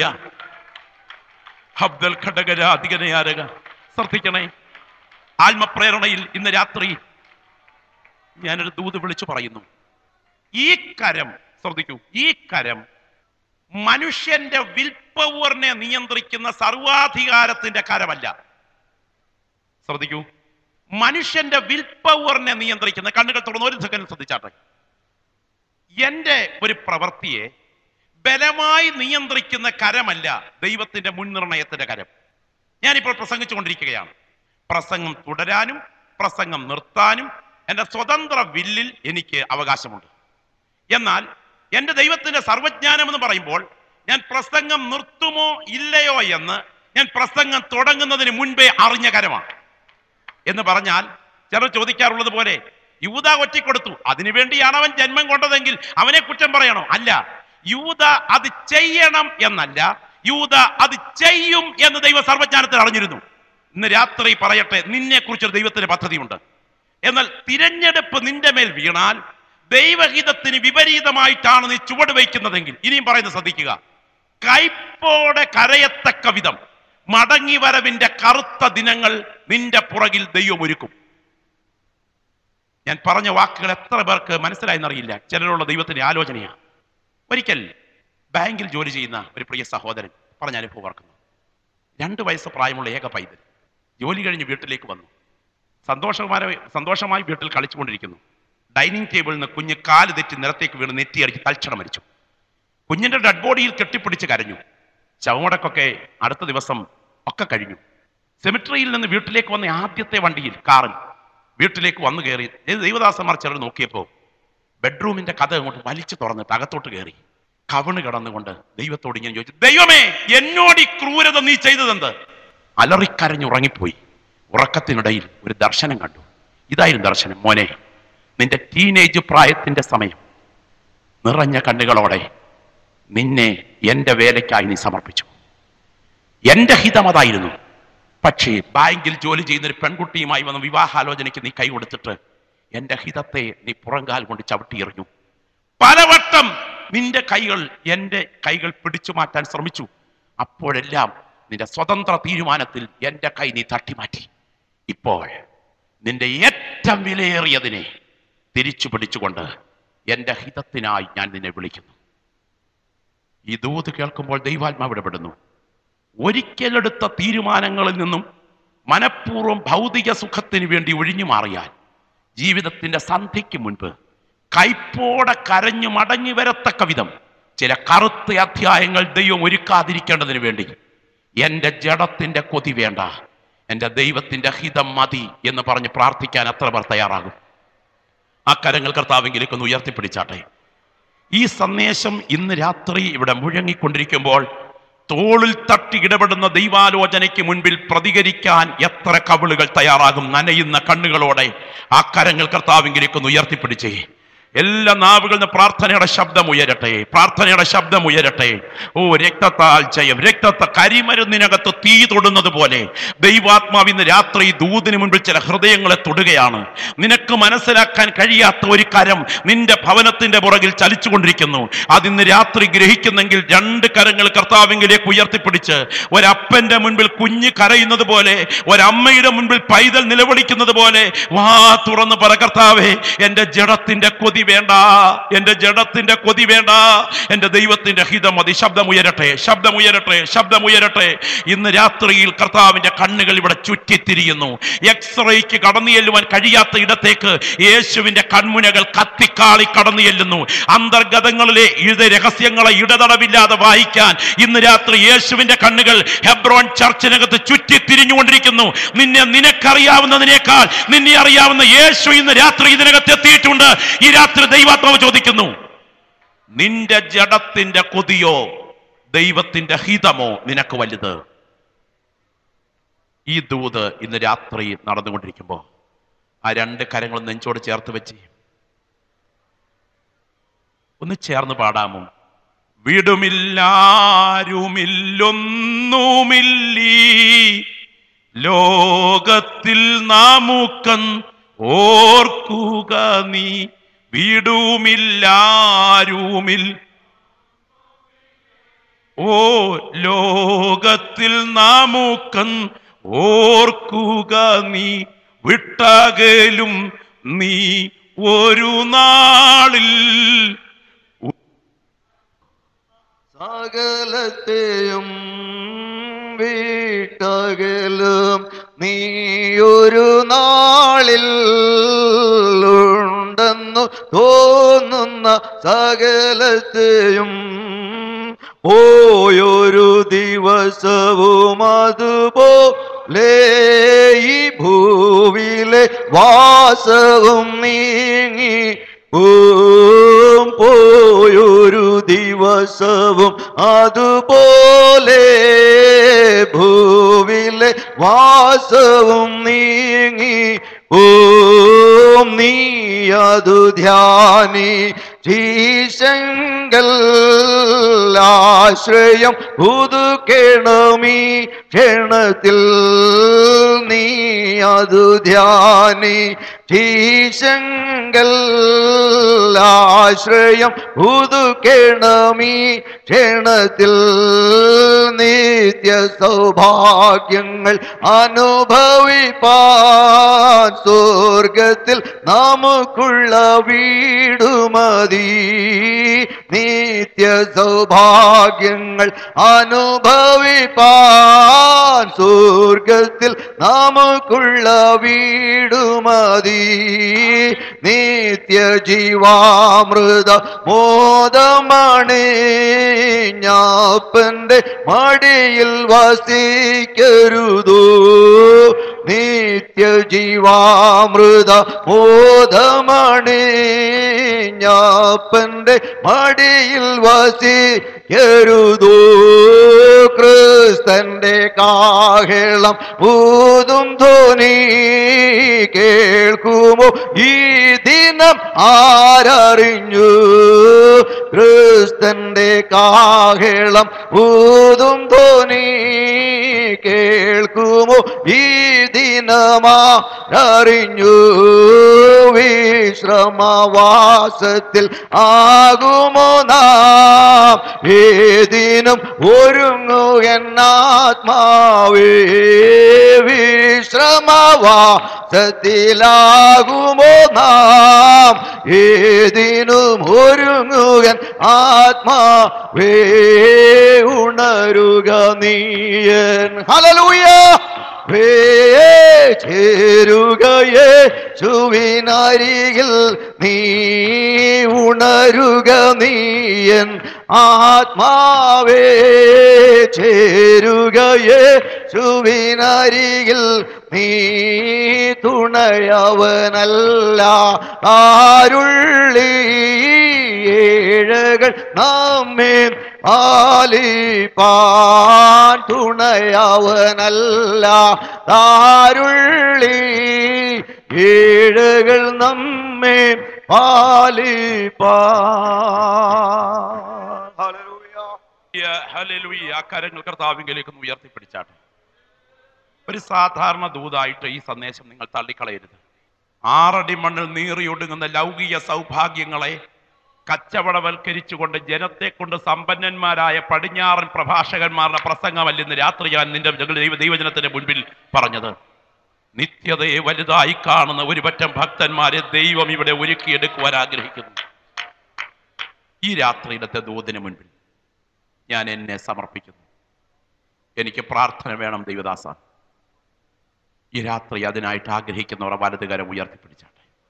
അബ്ദൽ ഘടകര അധികനയാരക. ശ്രദ്ധിക്കണേ, ആത്മപ്രേരണയിൽ ഇന്ന് രാത്രി ഞാനൊരു ദൂത് വിളിച്ചു പറയുന്നു. ഈ കരം, ശ്രദ്ധിക്കൂ, ഈ കരം മനുഷ്യന്റെ വിൽ പവറിനെ നിയന്ത്രിക്കുന്ന സർവാധികാരത്തിന്റെ കരമല്ല. ശ്രദ്ധിക്കൂ, മനുഷ്യന്റെ വിൽ പവറിനെ നിയന്ത്രിക്കുന്ന, കണ്ണുകൾ തുറന്ന് ഒരു സെക്കൻഡ് ശ്രദ്ധിച്ചാട്ടെ, എന്റെ ഒരു പ്രവൃത്തിയെ ബലമായി നിയന്ത്രിക്കുന്ന കരമല്ല ദൈവത്തിന്റെ മുൻനിർണയത്തിന്റെ കരം. ഞാനിപ്പോൾ പ്രസംഗിച്ചു കൊണ്ടിരിക്കുകയാണ്. പ്രസംഗം തുടരാനും പ്രസംഗം നിർത്താനും എൻ്റെ സ്വതന്ത്ര വില്ലിൽ എനിക്ക് അവകാശമുണ്ട്. എന്നാൽ എൻ്റെ ദൈവത്തിന്റെ സർവജ്ഞാനം എന്ന് പറയുമ്പോൾ ഞാൻ പ്രസംഗം നിർത്തുമോ ഇല്ലയോ എന്ന് ഞാൻ പ്രസംഗം തുടങ്ങുന്നതിന് മുൻപേ അറിഞ്ഞ കരമാണ്. എന്ന് പറഞ്ഞാൽ ചിലർ ചോദിക്കാറുള്ളത് പോലെ, യൂദ ഒറ്റിക്കൊടുത്തു, അതിനുവേണ്ടിയാണ് അവൻ ജന്മം കൊണ്ടതെങ്കിൽ അവനെ കുറ്റം പറയണോ? അല്ല, യൂദ അത് ചെയ്യണം എന്നല്ല, യൂദ അത് ചെയ്യും എന്ന് ദൈവ സർവജ്ഞാനത്തിൽ അറിഞ്ഞിരുന്നു. ഇന്ന് രാത്രി പറയട്ടെ, നിന്നെ കുറിച്ചൊരു ദൈവത്തിന്റെ പദ്ധതിയുണ്ട്. എന്നാൽ തിരഞ്ഞെടുപ്പ് നിന്റെ മേൽ വീണാൽ ദൈവഹിതത്തിന് വിപരീതമായിട്ടാണ് നീ ചുവട് വയ്ക്കുന്നതെങ്കിൽ, ഇനിയും പറയുന്നത് ശ്രദ്ധിക്കുക, കൈപ്പോടെ കരയത്തക്ക വിധം മടങ്ങി വരവിന്റെ കറുത്ത ദിനങ്ങൾ നിന്റെ പുറകിൽ ദൈവം ഒരുക്കും. ഞാൻ പറഞ്ഞ വാക്കുകൾ എത്ര പേർക്ക് മനസ്സിലായെന്നറിയില്ല. ചിലരുള്ള ദൈവത്തിന്റെ ആലോചനയാണ്. ഒരിക്കൽ ബാങ്കിൽ ജോലി ചെയ്യുന്ന ഒരു പ്രിയ സഹോദരൻ പറഞ്ഞ അനുഭവം ഓർക്കുന്നു. 2 വയസ്സ് പ്രായമുള്ള ഏക പൈതൽ ജോലി കഴിഞ്ഞ് വീട്ടിലേക്ക് വന്നു. സന്തോഷമായി വീട്ടിൽ കളിച്ചുകൊണ്ടിരിക്കുന്നു. ഡൈനിങ് ടേബിളിൽ നിന്ന് കുഞ്ഞ് കാല് തെറ്റി നിലത്തേക്ക് വീണ് നെറ്റിയടിച്ച് തൽക്ഷണം മരിച്ചു. കുഞ്ഞിന്റെ ഡെഡ് ബോഡിയിൽ കെട്ടിപ്പിടിച്ച് കരഞ്ഞു. ശവമടക്കൊക്കെ അടുത്ത ദിവസം ഒക്കെ കഴിഞ്ഞു. സെമിട്രിയിൽ നിന്ന് വീട്ടിലേക്ക് വന്ന ആദ്യത്തെ വണ്ടിയിൽ, കാറിൽ വീട്ടിലേക്ക് വന്നു കയറി ദൈവദാസന്മാർ ചിലർ നോക്കിയപ്പോൾ ബെഡ്റൂമിന്റെ കഥ അങ്ങോട്ട് വലിച്ചു തുറന്നിട്ട് അകത്തോട്ട് കയറി കവണ് കിടന്നുകൊണ്ട് ദൈവത്തോട് ഇങ്ങനെ ചോദിച്ചു, ദൈവമേ, എന്നോട് ഈ ക്രൂരത നീ ചെയ്തതെന്ത്? അലറിക്കരഞ്ഞുറങ്ങിപ്പോയി. ഉറക്കത്തിനിടയിൽ ഒരു ദർശനം കണ്ടു. ഇതായിരുന്നു ദർശനം. മോനെ, നിന്റെ ടീനേജ് പ്രായത്തിന്റെ സമയം, നിറഞ്ഞ കണ്ണുകളോടെ നിന്നെ എൻ്റെ വേലയ്ക്കായി നീ സമർപ്പിച്ചു. എൻ്റെ ഹിതം അതായിരുന്നു. പക്ഷേ ബാങ്കിൽ ജോലി ചെയ്യുന്ന ഒരു പെൺകുട്ടിയുമായി വന്ന വിവാഹാലോചനയ്ക്ക് നീ കൈ കൊടുത്തിട്ട് എൻ്റെ ഹിതത്തെ നീ പുറങ്കാൽ കൊണ്ട് ചവിട്ടിയെറിഞ്ഞു. പലവട്ടം നിന്റെ കൈകൾ എൻ്റെ കൈകൾ പിടിച്ചു മാറ്റാൻ ശ്രമിച്ചു. അപ്പോഴെല്ലാം നിന്റെ സ്വതന്ത്ര തീരുമാനത്തിൽ എൻ്റെ കൈ നീ തട്ടിമാറ്റി. ഇപ്പോൾ നിന്റെ ഏറ്റവും വിലയേറിയതിനെ തിരിച്ചു പിടിച്ചുകൊണ്ട് എൻ്റെ ഹിതത്തിനായി ഞാൻ നിന്നെ വിളിക്കുന്നു. ഈ ദൂത് കേൾക്കുമ്പോൾ ദൈവാത്മാവ് ഇടപെടുന്നു. ഒരിക്കലെടുത്ത തീരുമാനങ്ങളിൽ നിന്നും മനഃപൂർവ്വം ഭൗതിക സുഖത്തിന് വേണ്ടി ഒഴിഞ്ഞു മാറിയാൽ ജീവിതത്തിന്റെ സന്ധിക്ക് മുൻപ് കൈപ്പോടെ കരഞ്ഞു മടങ്ങി വരത്തക്ക വിധം ചില കറുത്ത അധ്യായങ്ങൾ ദൈവം ഒരുക്കാതിരിക്കേണ്ടതിന് വേണ്ടി എൻ്റെ ജഡത്തിന്റെ കൊതി വേണ്ട, എൻ്റെ ദൈവത്തിന്റെ ഹിതം മതി എന്ന് പറഞ്ഞ് പ്രാർത്ഥിക്കാൻ എത്ര പേർ തയ്യാറാകും? ആ കരങ്ങൾ കർത്താവെങ്കിലേക്കൊന്ന് ഉയർത്തിപ്പിടിച്ചാട്ടെ. ഈ സന്ദേശം ഇന്ന് രാത്രി ഇവിടെ മുഴങ്ങിക്കൊണ്ടിരിക്കുമ്പോൾ തോളിൽ തട്ടി ഇടപെടുന്ന ദൈവാലോചനയ്ക്ക് മുൻപിൽ പ്രതികരിക്കാൻ എത്ര കവിളുകൾ തയ്യാറാകും? നനയുന്ന കണ്ണുകളോടെ ആ കരങ്ങൾ കർത്താവെങ്കിലേക്കൊന്ന് ഉയർത്തിപ്പിടിച്ചേ. എല്ലാ നാവുകളിൽ നിന്ന് പ്രാർത്ഥനയുടെ ശബ്ദം ഉയരട്ടെ, പ്രാർത്ഥനയുടെ ശബ്ദം ഉയരട്ടെ. ഓ, രക്തത്താൽ ജയം, രക്തത്തെ കരിമരുന്നിനകത്ത് തീ തൊടുന്നത് പോലെ ദൈവാത്മാവ് ഇന്ന് രാത്രി ദൂതിന് മുൻപിൽ ചില ഹൃദയങ്ങളെ തൊടുകയാണ്. നിനക്ക് മനസ്സിലാക്കാൻ കഴിയാത്ത ഒരു കരം നിന്റെ ഭവനത്തിന്റെ പുറകിൽ ചലിച്ചുകൊണ്ടിരിക്കുന്നു. അതിന്ന് രാത്രി ഗ്രഹിക്കുന്നെങ്കിൽ രണ്ട് കരങ്ങൾ കർത്താവിലേക്ക് ഉയർത്തിപ്പിടിച്ച് ഒരപ്പന്റെ മുൻപിൽ കുഞ്ഞ് കരയുന്നത് പോലെ, ഒരമ്മയുടെ മുൻപിൽ പൈതൽ നിലവിളിക്കുന്നത് പോലെ വാ തുറന്ന് പറ, കർത്താവേ, എൻ്റെ ജഡത്തിന്റെ കൊതി വേണ്ട, എൻ്റെ ജഡത്തിന്റെ കൊതി വേണ്ട, എൻ്റെ ദൈവത്തിന്റെ ഹിതം മതി. ശബ്ദമുയരട്ടെ, ശബ്ദമുയരട്ടെ, ശബ്ദമുയരട്ടെ. ഇന്ന് രാത്രിയിൽ കർത്താവിന്റെ കണ്ണുകൾ ഇവിടെ ചുറ്റിത്തിരിയുന്നു. എക്സ്റേക്ക് കടന്നു ചെല്ലുവാൻ കഴിയാത്ത ഇടത്തേക്ക് യേശുവിന്റെ കൺമുനകൾ കത്തിക്കാളി കടന്നു ചെല്ലുന്നു. അന്തർഗതങ്ങളിലെ രഹസ്യങ്ങളെ ഇടതടവില്ലാതെ വായിക്കാൻ ഇന്ന് രാത്രി യേശുവിന്റെ കണ്ണുകൾ ഹെബ്രോൻ ചർച്ചിനകത്ത് ചുറ്റിത്തിരിഞ്ഞുകൊണ്ടിരിക്കുന്നു. നിനക്കറിയാവുന്നതിനേക്കാൾ നിന്നെ അറിയാവുന്ന യേശു ഇന്ന് രാത്രി ഇതിനകത്ത് എത്തിയിട്ടുണ്ട്. ഈ രാത്രി ദൈവാത്മാവ് ചോദിക്കുന്നു, നിന്റെ ജഡത്തിന്റെ കൊതിയോ ദൈവത്തിന്റെ ഹിതമോ നിനക്ക് വലുത്? ഈ ദൂത് ഇന്ന് രാത്രി നടന്നുകൊണ്ടിരിക്കുമ്പോ ആ രണ്ട് കരങ്ങളും നെഞ്ചോട് ചേർത്ത് വെച്ച് ഒന്ന് ചേർന്ന് പാടാമോ? വിടുമില്ലാരുമില്ലൊന്നുമില്ലീ ലോകത്തിൽ നാമുക്കൻ ഓർക്കുക നീ. വീടുമില്ലാരുമിൽ ഓ ലോകത്തിൽ നാമുക്കൻ ഓർക്കുക നീ. വിട്ടകലും നീ ഒരു നാളിൽ സകലത്തെയും വിട്ടകലും നീയൊരു നാളിൽ ഉണ്ടെന്നു തോന്നുന്ന സകലത്തെയും ഓയൊരു ദിവസവും അതുപോലെ ഈ ഭൂവിലെ വാസവും നീങ്ങി പോയൊരു ദിവസവും അതുപോലെ ഭൂവിലെ വാസവും നീങ്ങി നീ അതു ധ്യാനി ജീശങ്കൽ ആശ്രയം പുതുക്കേണമീ ക്ഷണത്തിൽ. നീ അതു ധ്യാനി ജീശങ്കൽ ആശ്രയം പുതുക്കേണമീ ക്ഷണത്തിൽ. നിത്യ സൗഭാഗ്യങ്ങൾ അനുഭവിപ്പാൻ സ്വർഗത്തിൽ നമുക്കുള്ള വീടുമതി. നിത്യ സൗഭാഗ്യങ്ങൾ അനുഭവിപ്പാൻ സ്വർഗത്തിൽ നമുക്കുള്ള വീടുമതി. നിത്യ ജീവാമൃത മോദമണിഞ്ഞപ്പന്റെ മടിയിൽ വസിക്കരുതോ. നിത്യ ജീവാമൃത മോദമണിഞ്ഞപ്പന്റെ മടിയിൽ വസിക്കരുതോ. ക്രിസ്തന്റെ കാഹളം ഊതും ധ്വനി കേൾക്കുമോ ഈ ദിനം ആരറിഞ്ഞു. ക്രിസ്തന്റെ കാഹളം ഊതും ധ്വനി കേൾക്കുമോ ഈ ദിനമാരറിഞ്ഞു. വിശ്രമവാസത്തിൽ ആകുമോ നാം ഏതിനും ഒരുങ്ങുകന്നാത്മാവേ. വിശ്രമവാസത്തിലാകുമോ നാം ഏതിനും ഒരുങ്ങുകൻ ആത്മാവേ. ഉണരുക നീയൻ. ഹല്ലേലൂയ. ചേരുകയേ ചുവിനരികിൽ നീ ഉണരുക നീയൻ ആത്മാവേ ചേരുകയേ ചുവിനരികിൽ നീ തുണയവനല്ല ആരുള്ളി ഏഴകൾ നമ്മെ പാലിപ്പാൻ തുണയവനല്ല ആരുള്ളി ഏഴകൾ നമ്മെ പാലിപ്പാൻ. ഹല്ലേലൂയ. കരങ്ങൾ കർത്താവിലേക്ക് ഉയർത്തിപ്പിടിച്ചാട്ടെ. ഒരു സാധാരണ ദൂതായിട്ട് ഈ സന്ദേശം നിങ്ങൾ തള്ളിക്കളയരുത്. 6 അടി മണ്ണിൽ നീറിയൊടുങ്ങുന്ന ലൗകിക സൗഭാഗ്യങ്ങളെ കച്ചവടവൽക്കരിച്ചുകൊണ്ട് ജനത്തെ കൊണ്ട് സമ്പന്നന്മാരായ പടിഞ്ഞാറൻ പ്രഭാഷകന്മാരുടെ പ്രസംഗമല്ല ഇന്ന് രാത്രി ഞാൻ നിന്റെ ദൈവജനത്തിന്റെ മുൻപിൽ പറഞ്ഞത്. നിത്യതയെ വലുതായി കാണുന്ന ഒരു പറ്റം ഭക്തന്മാരെ ദൈവം ഇവിടെ ഒരുക്കിയെടുക്കുവാൻ ആഗ്രഹിക്കുന്നു. ഈ രാത്രിയിലത്തെ ദൂതിന് മുൻപിൽ ഞാൻ എന്നെ സമർപ്പിക്കുന്നു. എനിക്ക് പ്രാർത്ഥന വേണം ദൈവദാസ. ഈ രാത്രി അതിനായിട്ട് ആഗ്രഹിക്കുന്നവർ വലതുകരം ഉയർത്തിപ്പിടിച്ചാട്ടെ.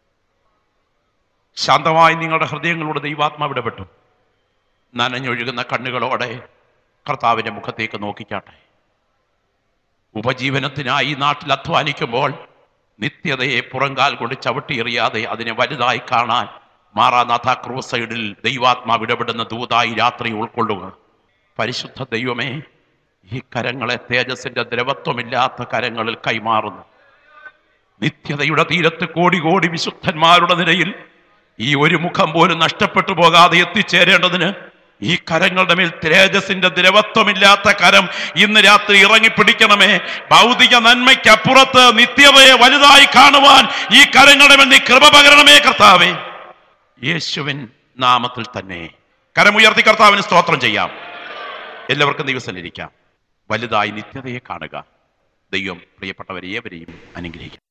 ശാന്തമായി നിങ്ങളുടെ ഹൃദയങ്ങളോട് ദൈവാത്മാവ് ഇടപെട്ടു. നനഞ്ഞൊഴുകുന്ന കണ്ണുകളോടെ കർത്താവിൻ്റെ മുഖത്തേക്ക് നോക്കിക്കാട്ടെ. ഉപജീവനത്തിനായി ഈ നാട്ടിൽ അധ്വാനിക്കുമ്പോൾ നിത്യതയെ പുറങ്കാൽ കൊണ്ട് ചവിട്ടിയെറിയാതെ അതിനെ വലുതായി കാണാൻ മാറാനാഥ ക്രൂസൈഡിൽ ദൈവാത്മാവ് ഇടപെടുന്ന ദൂതായി രാത്രി ഉൾക്കൊള്ളുക. പരിശുദ്ധ ദൈവമേ, ഈ കരങ്ങളെ തേജസ്സിന്റെ ദ്രവത്വമില്ലാത്ത കരങ്ങളിൽ കൈമാറുന്നു. നിത്യതയുടെ തീരത്ത് കോടി കോടി വിശുദ്ധന്മാരുടെ നിരയിൽ ഈ ഒരു മുഖം പോലും നഷ്ടപ്പെട്ടു പോകാതെ എത്തിച്ചേരേണ്ടതിന് ഈ കരങ്ങളുടെ മേൽ തേജസ്സിന്റെ ദ്രവത്വമില്ലാത്ത കരം ഇന്ന് രാത്രി ഇറങ്ങിപ്പിടിക്കണമേ. ഭൗതിക നന്മയ്ക്കപ്പുറത്ത് നിത്യതയെ വലുതായി കാണുവാൻ ഈ കരങ്ങളുടെ മേൽ നീ കൃപ പകരണമേ കർത്താവേ. യേശുവിൻ നാമത്തിൽ തന്നെ കരമുയർത്തി കർത്താവിന് സ്തോത്രം ചെയ്യാം. എല്ലാവർക്കും ദിവസം ഇരിക്കാം. വലുതായി നിത്യതയെ കാണുക. ദൈവം പ്രിയപ്പെട്ടവരെ ഏവരെയും അനുഗ്രഹിക്കും.